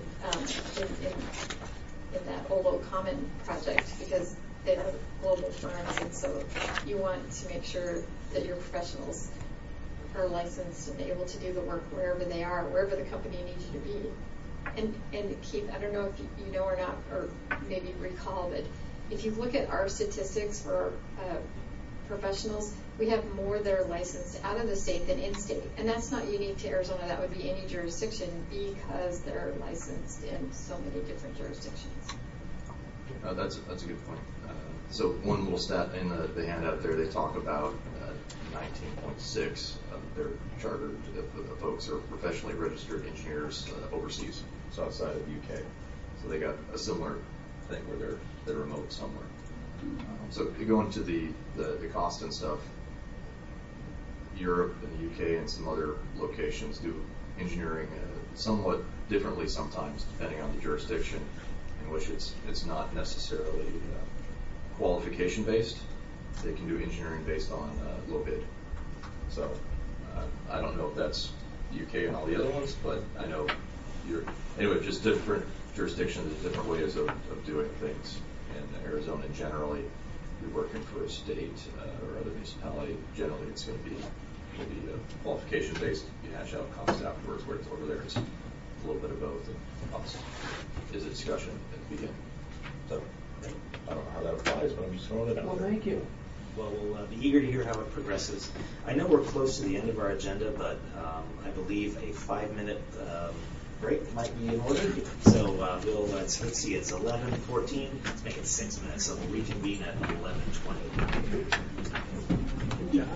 in that Old Oak Common project because they are global firms, and so you want to make sure that your professionals are licensed and able to do the work wherever they are, wherever the company needs you to be. And Keith, I don't know if you know or not, or maybe recall, but if you look at our statistics for professionals, we have more that are licensed out of the state than in-state. And that's not unique to Arizona. That would be any jurisdiction because they're licensed in so many different jurisdictions. That's a good point. So one little stat in the handout there, they talk about 19.6 of their charter of folks are professionally registered engineers overseas, so outside of the UK. So they got a similar thing where they're remote somewhere. So going to the cost and stuff, Europe and the UK and some other locations do engineering somewhat differently sometimes, depending on the jurisdiction in which it's not necessarily qualification based. They can do engineering based on low bid. So I don't know if that's the UK and all the other ones, but I know anyway, just different jurisdictions, different ways of doing things. In Arizona, generally, you're working for a state or other municipality. Generally, it's going to be qualification based. You hash out costs afterwards. Where it's over there, it's a little bit of both. And cost is a discussion at the beginning. So I don't know how that applies, but I'm just throwing it out there. Thank you. Well, we'll be eager to hear how it progresses. I know we're close to the end of our agenda, but I believe a 5-minute break might be in order. So let's see, it's 11:14. Let's make it 6 minutes. So we'll reconvene at 11:20. Good job.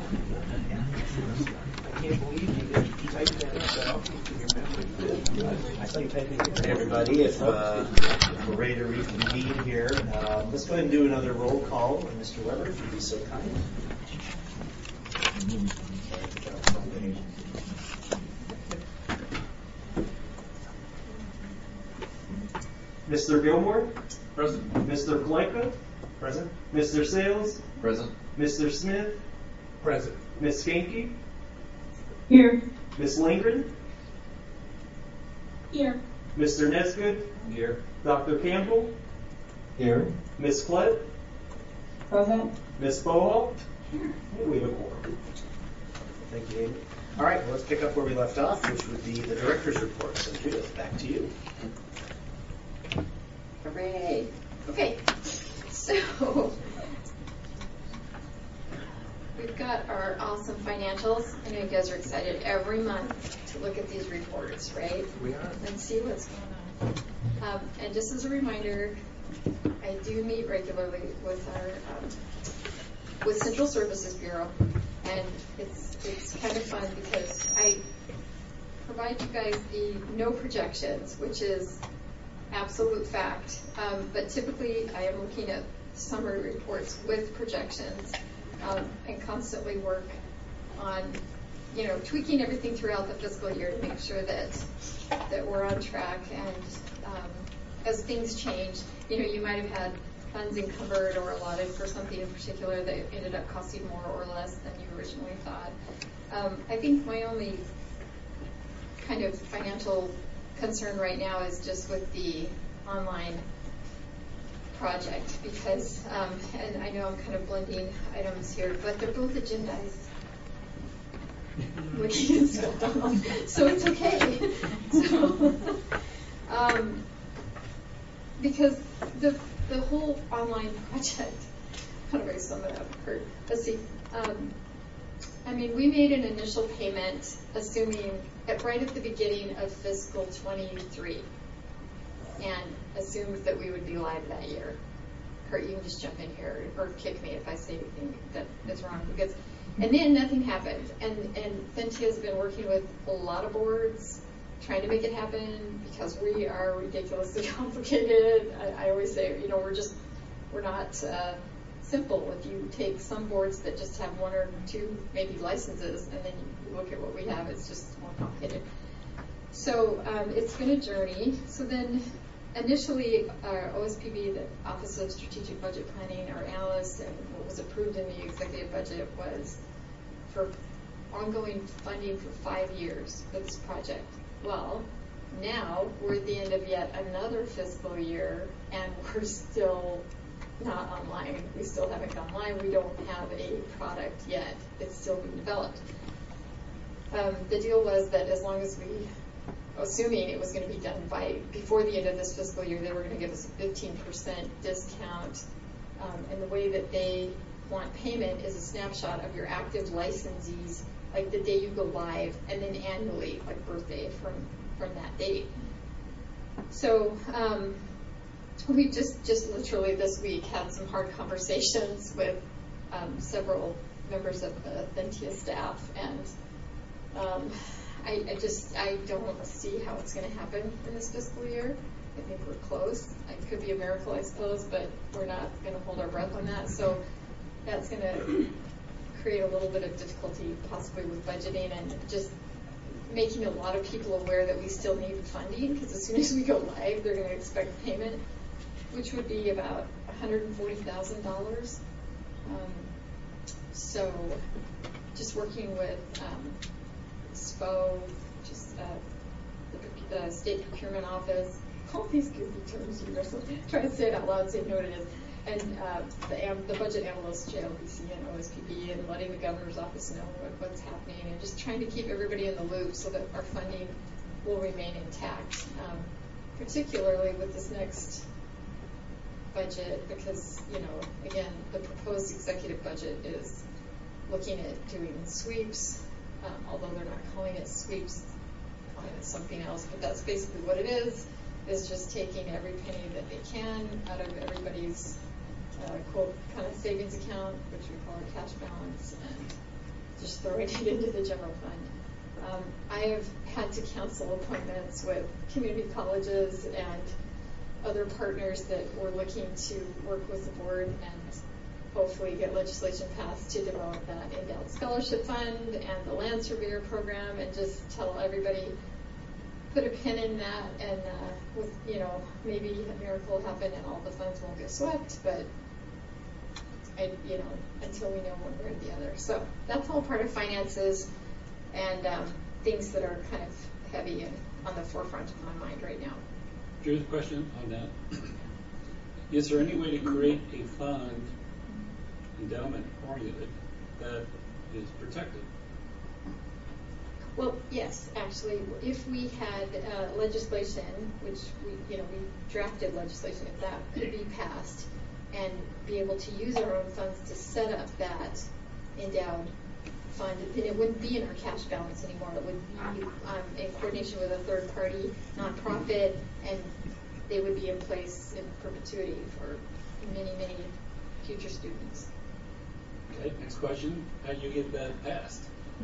I can't believe you didn't type that out. I thought you typed it. Hey, everybody, if we're ready to reconvene here, let's go ahead and do another roll call. Mr. Weber, if you'd be so kind. Mr. Gilmore? Present. Mr. Palenka? Present. Mr. Sales? Present. Mr. Smith? Present. Ms. Skanke? Here. Ms. Lindgren? Here. Mr. Nesgood? Here. Dr. Campbell? Here. Ms. Klett? Present. Ms. Bohal? We have a quorum. Thank you, Amy. All right, well, let's pick up where we left off, which would be the director's report. So, Judith, back to you. Hooray. Okay, so we've got our awesome financials. I know you guys are excited every month to look at these reports, right? We are. And see what's going on. And just as a reminder, I do meet regularly with our with Central Services Bureau, and it's kind of fun because I provide you guys the no projections, which is absolute fact. But typically, I am looking at summary reports with projections and constantly work on, tweaking everything throughout the fiscal year to make sure that we're on track. And as things change, you might have had funds encumbered or allotted for something in particular that ended up costing more or less than you originally thought. I think my only kind of financial concern right now is just with the online project because, and I know I'm kind of blending items here, but they're both agendized. Looking at stuff, so it's okay. So, because the whole online project, how do I sum it up, Kurt? Let's see. We made an initial payment assuming right at the beginning of fiscal 23 and assumed that we would be live that year. Kurt, you can just jump in here or kick me if I say anything that is wrong. And then nothing happened. And Ventia has been working with a lot of boards trying to make it happen because we are ridiculously complicated. I always say, we're not simple. If you take some boards that just have one or two maybe licenses and then you look at what we have, it's just more complicated. So it's been a journey. So then initially our OSPB, the Office of Strategic Budget Planning, our analysts, and what was approved in the executive budget was for ongoing funding for 5 years for this project. Well, now we're at the end of yet another fiscal year and we're still not online. We still haven't gone live. We don't have a product yet. It's still being developed. The deal was that as long as assuming it was going to be done before the end of this fiscal year, they were going to give us a 15% discount. And the way that they want payment is a snapshot of your active licensees, like the day you go live, and then annually, like birthday from that date. So we just literally this week had some hard conversations with several members of the Ventia staff, and I don't see how it's going to happen in this fiscal year. I think we're close. It could be a miracle, I suppose, but we're not going to hold our breath on that. So that's going to create a little bit of difficulty possibly with budgeting and just making a lot of people aware that we still need funding, because as soon as we go live, they're going to expect payment, which would be about $140,000. So just working with SPO, just the State Procurement Office, all these goofy terms, you know, so try to say it out loud so you know what it is. And the budget analysts, JLBC and OSPB, and letting the governor's office know what's happening, and just trying to keep everybody in the loop so that our funding will remain intact, particularly with this next budget, because, you know, again, the proposed executive budget is looking at doing sweeps, although they're not calling it sweeps, calling it something else, but that's basically what it is just taking every penny that they can out of everybody's quote kind of savings account, which we call our cash balance, and just throwing it into the general fund. I have had to cancel appointments with community colleges and other partners that were looking to work with the board and hopefully get legislation passed to develop that endowed scholarship fund and the land surveyor program, and just tell everybody, put a pin in that, and with, you know, maybe a miracle will happen and all the funds won't get swept, but you know, until we know one way or the other. So that's all part of finances and things that are kind of heavy and on the forefront of my mind right now. Here's a question on that. Is there any way to create a fund, endowment oriented, that is protected? Well, yes, actually, if we had legislation, which we drafted legislation, if that could be passed, and be able to use our own funds to set up that endowed fund, then it wouldn't be in our cash balance anymore. It would be in coordination with a third-party nonprofit, and they would be in place in perpetuity for many, many future students. Okay, next question. How do you get that passed?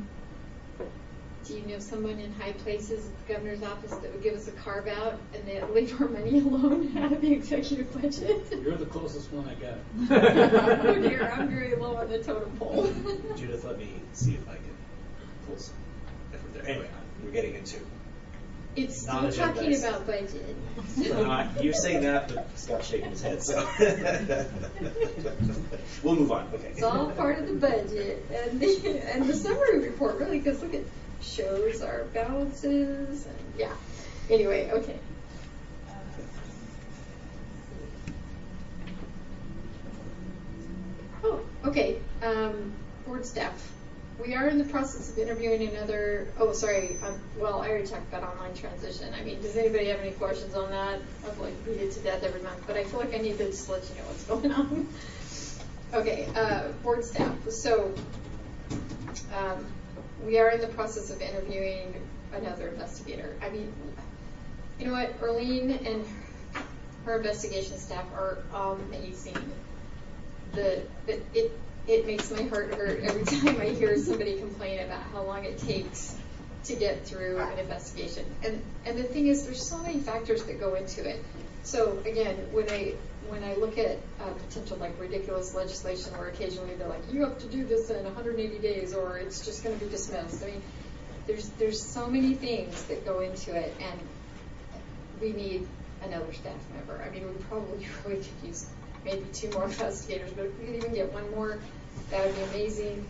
Do you know someone in high places at the governor's office that would give us a carve out and they'd leave our money alone out of the executive budget? You're the closest one I got. Oh dear, I'm very low on the totem pole. Judith, let me see if I can pull some effort there. Anyway, we're getting into it's still talking about budget. You're saying that, but Scott's shaking his head, so we'll move on. Okay. It's all part of the budget and the summary report, really, because look, it shows our balances and yeah. Anyway, okay. Oh, okay. Board staff. We are in the process of interviewing another. Oh, sorry. Well, I already talked about online transition. I mean, does anybody have any questions on that? I've like beat it to death every month, but I feel like I need to just let you know what's going on. Okay, board staff. So we are in the process of interviewing another investigator. I mean, you know what? Erlene and her investigation staff are amazing. It makes my heart hurt every time I hear somebody complain about how long it takes to get through an investigation. And the thing is, there's so many factors that go into it. So again, when I look at potential like ridiculous legislation where occasionally they're like, you have to do this in 180 days or it's just going to be dismissed. I mean, there's so many things that go into it, and we need another staff member. I mean, we probably really could use maybe 2 more investigators, but if we could even get 1 more, that would be amazing.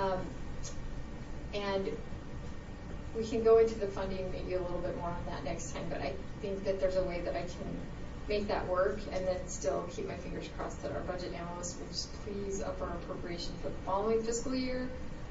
And we can go into the funding maybe a little bit more on that next time, but I think that there's a way that I can make that work and then still keep my fingers crossed that our budget analyst will just please up our appropriation for the following fiscal year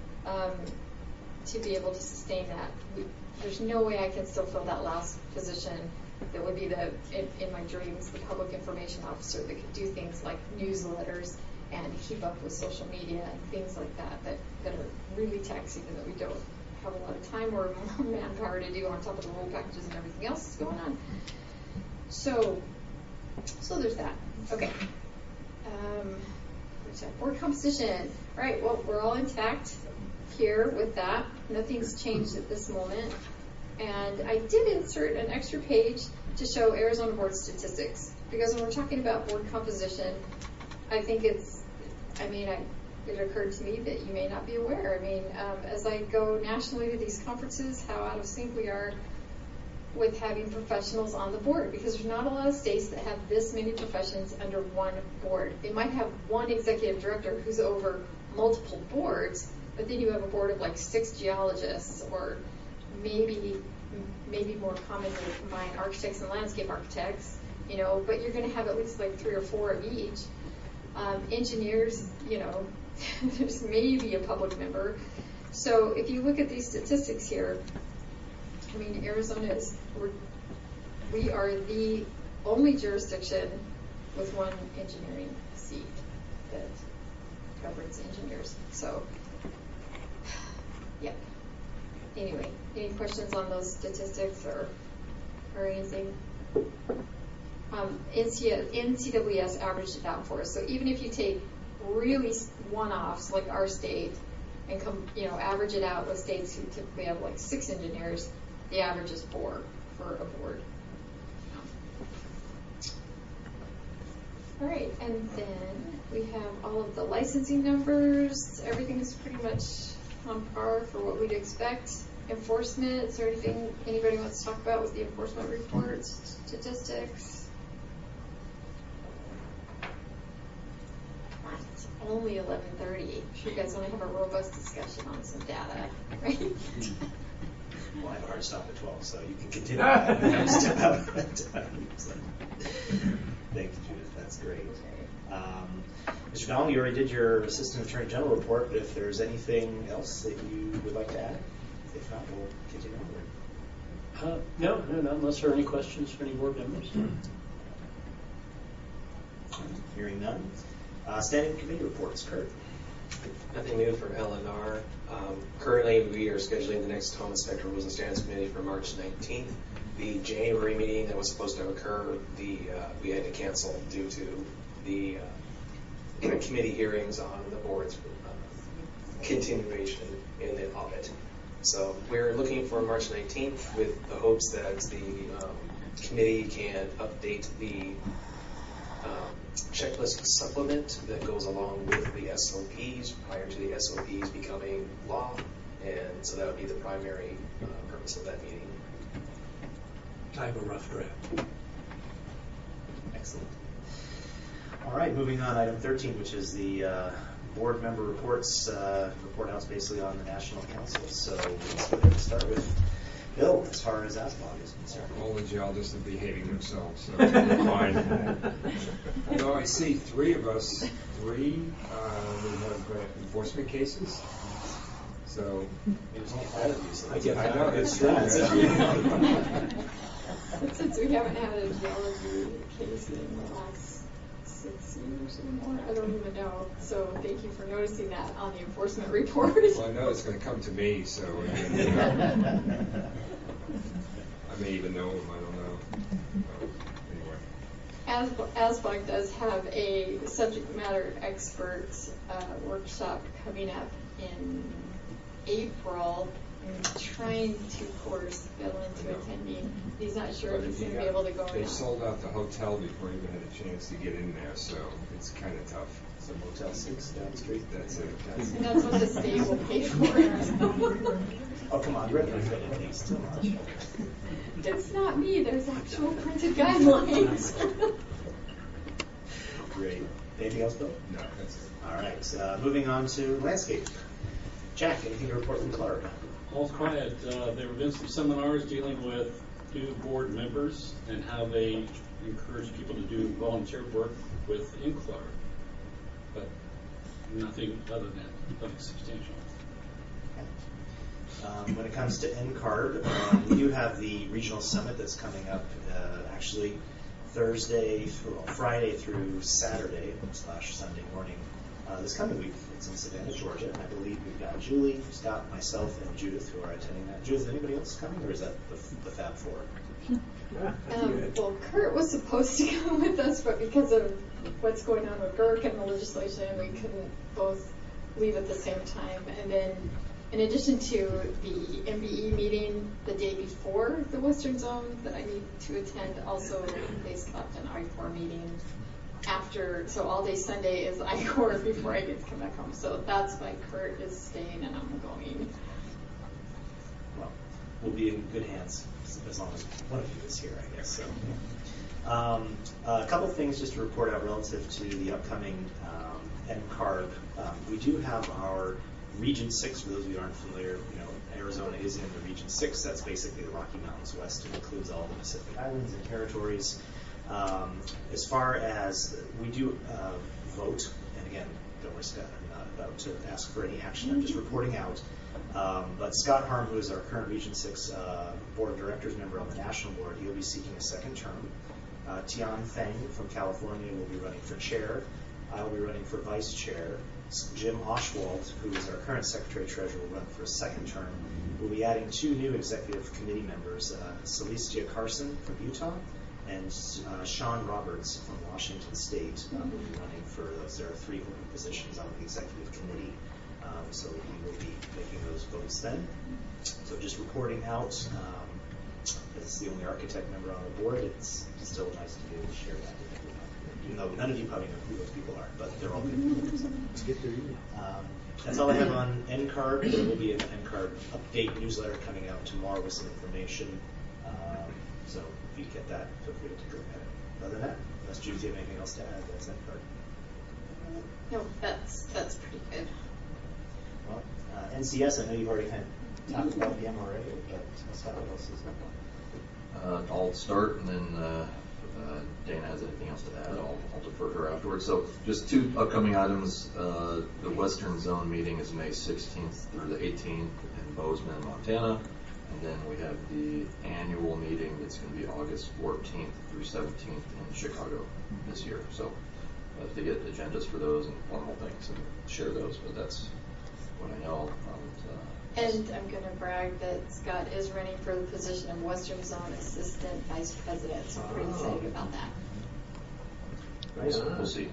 to be able to sustain that. There's no way I can still fill that last position. That would be in my dreams, the public information officer that could do things like newsletters and keep up with social media and things like that are really taxing and that we don't have a lot of time or manpower to do on top of the rule packages and everything else that's going on. So there's that. Okay. Board composition. All right, well, we're all intact here with that. Nothing's changed at this moment. And I did insert an extra page to show Arizona board statistics, because when we're talking about board composition, I think it occurred to me that you may not be aware. I mean, as I go nationally to these conferences, how out of sync we are with having professionals on the board, because there's not a lot of states that have this many professions under one board. They might have one executive director who's over multiple boards, but then you have a board of like 6 geologists, or maybe more commonly combined architects and landscape architects, you know, but you're going to have at least like 3 or 4 of each. Engineers, you know, there's maybe a public member. So if you look at these statistics here, I mean, Arizona we are the only jurisdiction with one engineering seat that governs engineers. So, yep. Anyway, any questions on those statistics or anything? NCWS averaged it out for us. So even if you take really one-offs like our state and average it out with states who typically have like 6 engineers, the average is 4 for a board. All right, and then we have all of the licensing numbers. Everything is pretty much on par for what we'd expect. Enforcement, is there anything anybody wants to talk about with the enforcement reports, statistics? It's only 11:30. I'm sure you guys want to have a robust discussion on some data, right? Well, I have a hard stop at 12, so you can continue. Step out. Thank you, Judith. That's great. Mr. Donnell, you already did your Assistant Attorney General report, but if there's anything else that you would like to add, if not, we'll continue onward. No, unless there are any questions for any board members. Hearing none. Standing committee reports. Kurt. Nothing new for LNR. Currently, we are scheduling the next Home Inspector Rules and Standards Committee for March 19th. The January meeting that was supposed to occur, we had to cancel due to the committee hearings on the board's continuation in the audit. So we're looking for March 19th with the hopes that the committee can update the checklist supplement that goes along with the SOPs prior to the SOPs becoming law, and so that would be the primary purpose of that meeting. I have a rough draft. Excellent. All right, moving on, item 13, which is the board member reports, report outs basically on the National Council. So let's go ahead and start with Bill, as far as ASBOG is concerned. All the geologists are behaving themselves, so we're fine. Although I see 3 of us, we have enforcement cases. So I know that's true. Since we haven't had a geology case in the last 6 years or more, I don't even know. So thank you for noticing that on the enforcement report. Well, I know it's going to come to me, so I may even know him. I don't know. Anyway. ASBOG does have a subject matter expert workshop coming up in April. I'm trying to coerce Bill into attending. He's not sure if he's going to be able to go. They sold out the hotel before he even had a chance to get in there, so it's kind of tough. So Motel 6 down the street. That's it. And that's what the state will pay for it. Oh, come on, you're retrofitting things too much. It's not me. There's actual printed guidelines. Great. Anything else, Bill? No, that's it. All right. Moving on to landscape. Jack, anything to report from Clark? All's quiet. There have been some seminars dealing with new board members and how they encourage people to do volunteer work with Clark, but nothing other than that, nothing substantial. When it comes to NCARB, we do have the regional summit that's coming up actually Friday through Saturday / Sunday morning this coming week. It's in Savannah, Georgia, and I believe we've got Julie, Scott, myself, and Judith who are attending that. Judith, anybody else coming, or is that the Fab Four? Well, Kurt was supposed to come with us, but because of what's going on with GERC and the legislation, we couldn't both leave at the same time. And then, in addition to the MBE meeting the day before the Western Zone that I need to attend, also they stopped an I-4 meeting after, so all day Sunday is I-Corps before I get to come back home. So that's why Kurt is staying and I'm going. Well, we'll be in good hands. So as long as one of you is here, I guess. So, a couple things just to report out relative to the upcoming NCARB. We do have our Region 6. For those of you who aren't familiar, Arizona is in the Region 6. That's basically the Rocky Mountains West. It includes all the Pacific Islands and territories. As far as we do vote, and again, don't worry, Scott, I'm not about to ask for any action. I'm just reporting out. But Scott Harm, who is our current Region 6 Board of Directors member on the national board, he'll be seeking a second term. Tian Feng from California will be running for chair. I will be running for vice chair. Jim Oshwald, who is our current secretary-treasurer, will run for a second term. We'll be adding 2 new executive committee members, Celestia Carson from Utah and Sean Roberts from Washington State will be running for those. There are 3 open positions on the executive committee, so we will be making those votes then. So just reporting out, as the only architect member on the board, it's still nice to be able to share that with everyone. Even though none of you probably know who those people are, but they're all good people. So let's get through. That's all I have on NCARB. There will be an NCARB update newsletter coming out tomorrow with some information. So if you get that, feel free to take a look at it. Other than that, unless Judy, you have anything else to add, that's NCARB. No, that's pretty good. Well, NCS, I know you've already kind of talked about the MRA, but Scott, what else is going on? I'll start, and then Dana has anything else to add, I'll defer to her afterwards. So just 2 upcoming items. The Western Zone meeting is May 16th through the 18th in Bozeman, Montana. And then we have the annual meeting that's going to be August 14th through 17th in Chicago this year. So I have to get agendas for those and formal things and share those, but that's what I know. And I'm going to brag that Scott is running for the position of Western Zone Assistant Vice President, so I'm pretty excited about that. We'll see.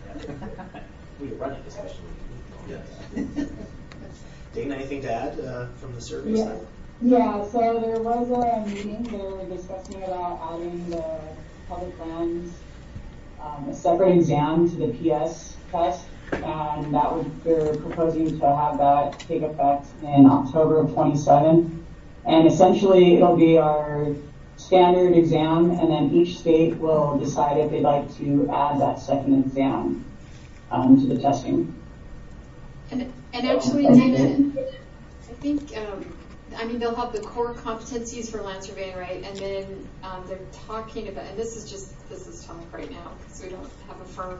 We are running, especially. Yes. Dana, anything to add from the survey side? Yeah, so there was a meeting, they were discussing about adding the public lands, a separate exam to the PS test, and they're proposing to have that take effect in October of 27. And essentially it'll be our standard exam, and then each state will decide if they'd like to add that second exam to the testing. And actually, Dana, I think, they'll have the core competencies for land surveying, right? And then they're talking about, and this is talk right now, because we don't have a firm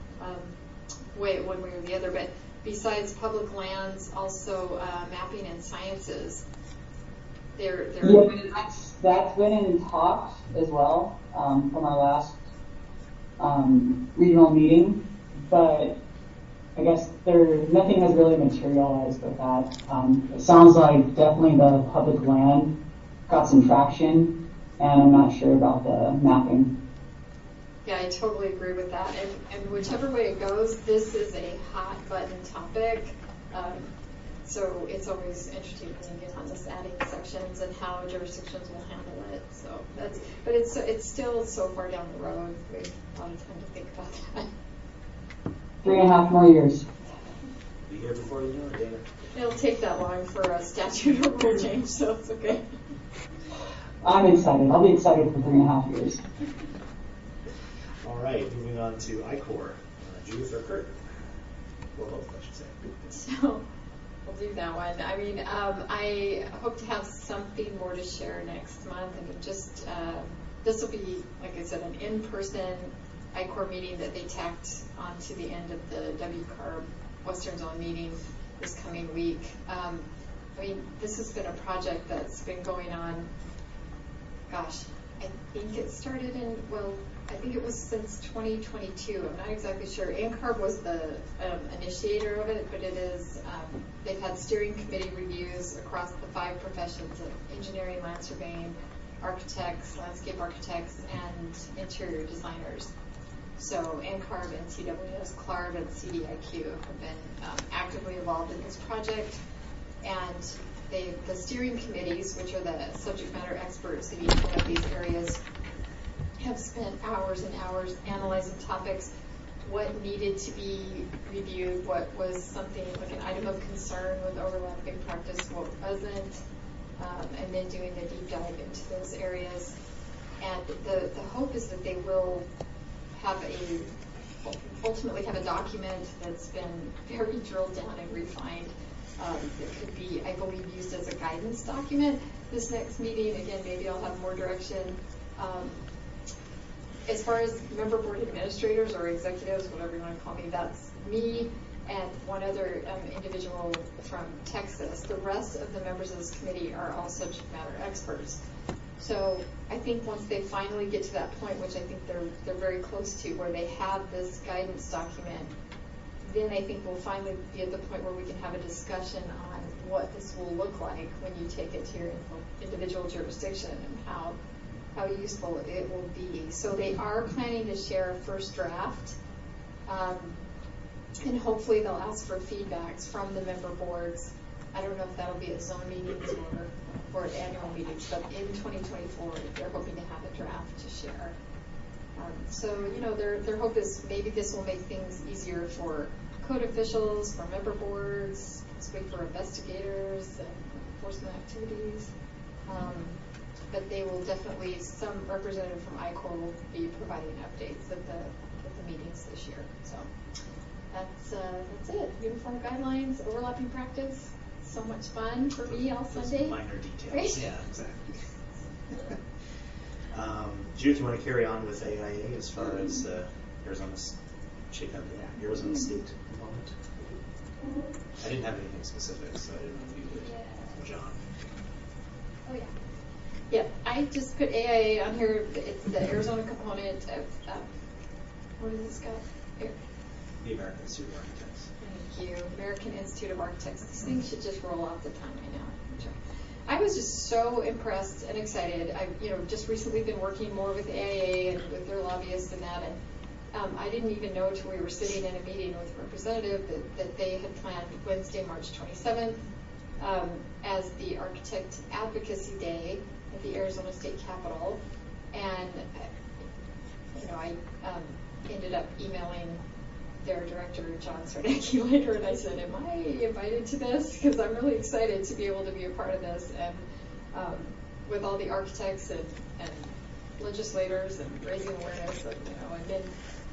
way one way or the other, but besides public lands, also mapping and sciences. That's been in talks as well from our last regional meeting, but I guess nothing has really materialized with that. It sounds like definitely the public land got some traction, and I'm not sure about the mapping. Yeah, I totally agree with that. And whichever way it goes, this is a hot button topic. So it's always interesting when you get on this adding sections and how jurisdictions will handle it. So but it's still so far down the road. We have a lot of time to think about that. 3.5 more years. Be here before you know it, Dana. It'll take that long for a statute or rule change, so it's okay. I'm excited. I'll be excited for 3.5 years. All right, moving on to I-Corps. Judith or Kurt? Well, both, I should say. So we'll do that one. I hope to have something more to share next month. Just this will be, like I said, an in-person I-Corps meeting that they tacked onto the end of the WCARB Western Zone meeting this coming week. This has been a project that's been going on, gosh, I think it started I think it was since 2022. I'm not exactly sure. NCARB was the initiator of it, but it is, they've had steering committee reviews across the 5 professions of engineering, land surveying, architects, landscape architects, and interior designers. So NCARB, NCWS, CLARB, and CDIQ have been actively involved in this project. And the steering committees, which are the subject matter experts in each one of these areas, have spent hours and hours analyzing topics, what needed to be reviewed, what was something like an item of concern with overlapping practice, what wasn't. and then doing the deep dive into those areas. And the hope is that they will ultimately have a document that's been very drilled down and refined. That could be, I believe, used as a guidance document this next meeting. Again, maybe I'll have more direction. As far as member board administrators or executives, whatever you want to call me, that's me and one other individual from Texas. The rest of the members of this committee are all subject matter experts. So I think once they finally get to that point, which I think they're very close to, where they have this guidance document, then I think we'll finally be at the point where we can have a discussion on what this will look like when you take it to your individual jurisdiction and how useful it will be. So they are planning to share a first draft, and hopefully they'll ask for feedbacks from the member boards. I don't know if that'll be at zone meetings or at annual meetings, but in 2024 they're hoping to have a draft to share. So, their hope is maybe this will make things easier for code officials, for member boards, speak for investigators and enforcement activities. But they will definitely, some representative from ICOR will be providing updates at the meetings this year. So that's it. Uniform guidelines, overlapping practice. So much fun for me all Sunday. Minor details. Right? Yeah, exactly. Judith, you want to carry on with AIA as far as Arizona State component? I didn't have anything specific, so I didn't know if you would, John. Oh, yeah. Yeah, I just put AIA on here. It's the Arizona component of, what is this called? Here. The American Institute of Architects. Thank you. American Institute of Architects. These things should just roll off the tongue right now. I was just so impressed and excited. I've just recently been working more with AIA and with their lobbyists and that, and I didn't even know until we were sitting in a meeting with a representative that they had planned Wednesday, March 27th as the Architect Advocacy Day at the Arizona State Capitol. And I ended up emailing their director, John Sarnecki, later, and I said, am I invited to this? Because I'm really excited to be able to be a part of this, and with all the architects and legislators and raising awareness, and then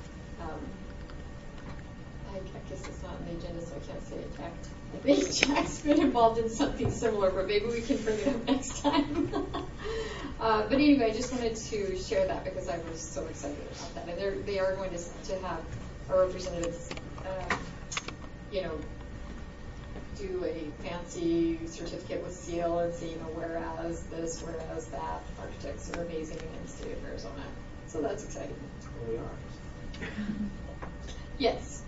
I guess it's not on the agenda, so I can't say it. I think Jack's been involved in something similar, but maybe we can bring it up next time. But anyway, I just wanted to share that because I was so excited about that, and they are going to have our representatives, do a fancy certificate with seal and say, whereas this, whereas that. Architects are amazing in the state of Arizona. So that's exciting. Well, we are. Yes.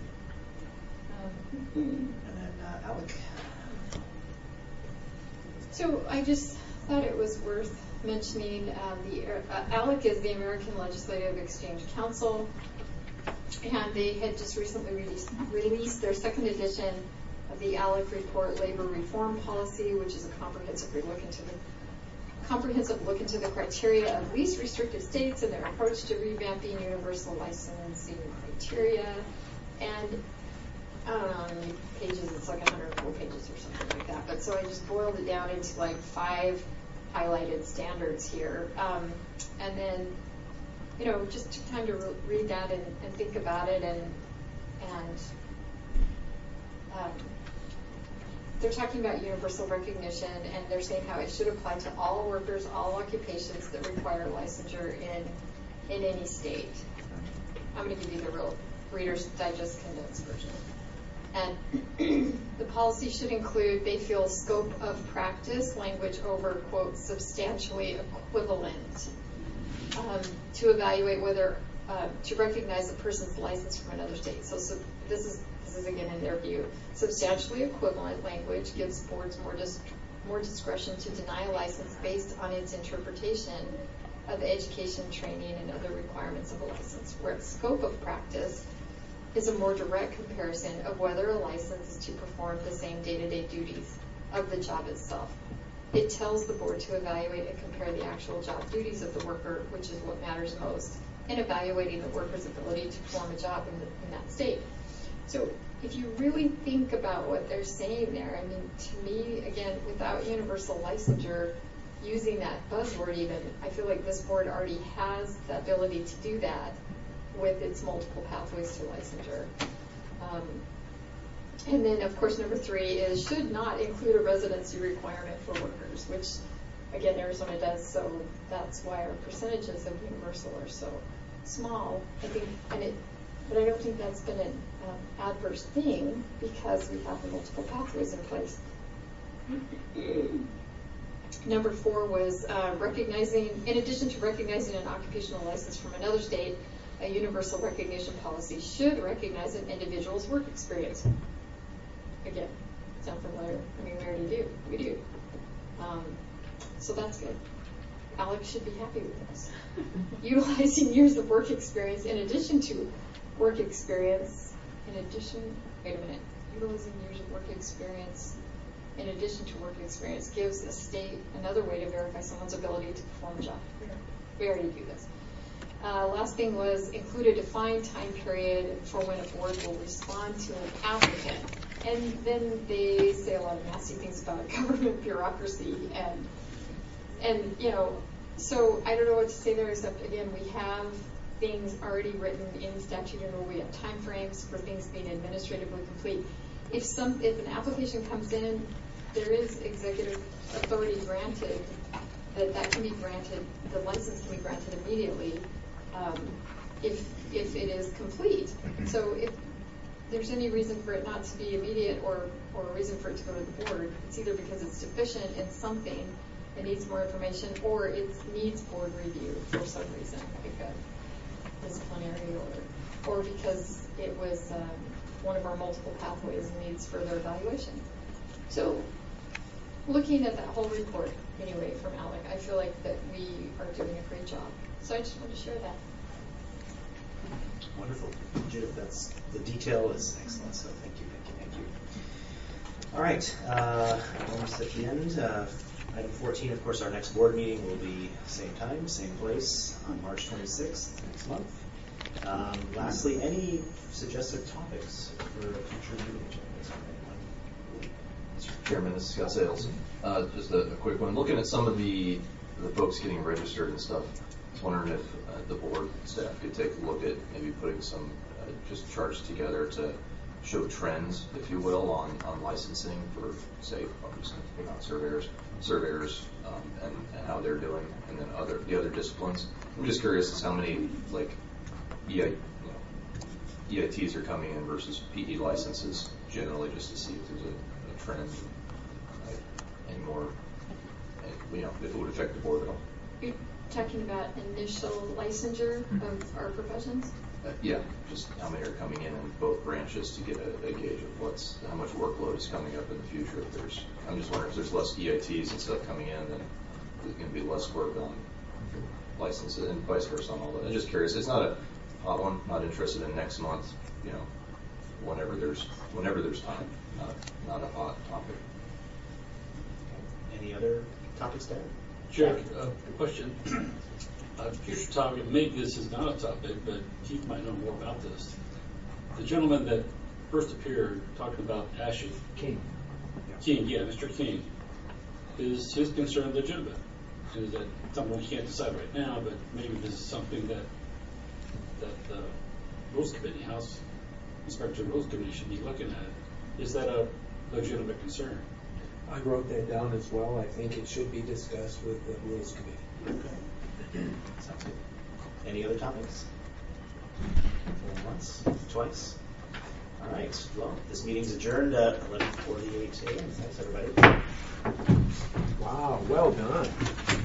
And then Alec. So I just thought it was worth mentioning ALEC is the American Legislative Exchange Council. And they had just recently released their second edition of the ALEC Report Labor Reform Policy, which is a comprehensive look into the criteria of least restrictive states and their approach to revamping universal licensing criteria. And I don't know how many pages, it's like 104 pages or something like that. But so I just boiled it down into like 5 highlighted standards here. And then just took time to read that and think about it, and they're talking about universal recognition, and they're saying how it should apply to all workers, all occupations that require licensure in any state. I'm going to give you the real Reader's Digest condensed version. And the policy should include, they feel, scope of practice language over, quote, substantially equivalent. To evaluate whether to recognize a person's license from another state. So this is again in their view. Substantially equivalent language gives boards more discretion to deny a license based on its interpretation of the education, training, and other requirements of a license. Whereas scope of practice is a more direct comparison of whether a license is to perform the same day-to-day duties of the job itself. It tells the board to evaluate and compare the actual job duties of the worker, which is what matters most, in evaluating the worker's ability to perform a job in that state. So if you really think about what they're saying there, I mean, to me, again, without universal licensure, using that buzzword even, I feel like this board already has the ability to do that with its multiple pathways to licensure. And then, of course, number 3 is should not include a residency requirement for workers, which, again, Arizona does, so that's why our percentages of universal are so small. I think, but I don't think that's been an adverse thing because we have the multiple pathways in place. Number 4 was recognizing, in addition to recognizing an occupational license from another state, a universal recognition policy should recognize an individual's work experience. Again, sound familiar? I mean, we already do. We do. So that's good. Alex should be happy with us. Utilizing years of work experience in addition to work experience, utilizing years of work experience in addition to work experience gives a state another way to verify someone's ability to perform a job. We already do this. Last thing was include a defined time period for when a board will respond to an applicant. And then they say a lot of nasty things about government bureaucracy and so I don't know what to say there except, again, we have things already written in statute and we have time frames for things being administratively complete. If an application comes in, there is executive authority granted that can be granted, the license can be granted immediately if it is complete. So if there's any reason for it not to be immediate or a reason for it to go to the board, it's either because it's deficient in something, it needs more information, or it needs board review for some reason, like a disciplinary or because it was one of our multiple pathways and needs further evaluation. So looking at that whole report, anyway, from Alec, I feel like that we are doing a great job. So I just want to share that. Wonderful. Judith, the detail is excellent, so thank you. All right, almost at the end. Item 14, of course, our next board meeting will be same time, same place on March 26th, next month. Lastly, any suggested topics for a future meeting agendas? Mr. Chairman, this is Scott Sales. Just a quick one. Looking at some of the folks getting registered and stuff, I was wondering if the board staff could take a look at maybe putting some just charts together to show trends, if you will, on licensing for, say, I'm just going to pick on surveyors, and how they're doing, and then the other disciplines. I'm just curious as how many EITs are coming in versus PE licenses generally, just to see if there's a trend, and more, if it would affect the board at all. You're talking about initial licensure of our professions? Yeah, just how many are coming in both branches to get a gauge of how much workload is coming up in the future. I'm just wondering if there's less EITs and stuff coming in, then there's going to be less work on licenses and vice versa on all that. I'm just curious. It's not a hot one. Not interested in next month. Whenever there's time. Not a hot topic. Any other topics there? Jack, question. Future topic, maybe this is not a topic, but Keith might know more about this. The gentleman that first appeared talking about Ashley King, Mr. King, is his concern legitimate? Is that something we can't decide right now, but maybe this is something that the Rules Committee, House Inspector Rules Committee should be looking at? Is that a legitimate concern? I wrote that down as well. I think it should be discussed with the Rules Committee. Okay. Sounds good. Any other topics? Once? Twice? All right. Well, this meeting's adjourned at 11:48 a.m. Thanks, everybody. Wow, well done.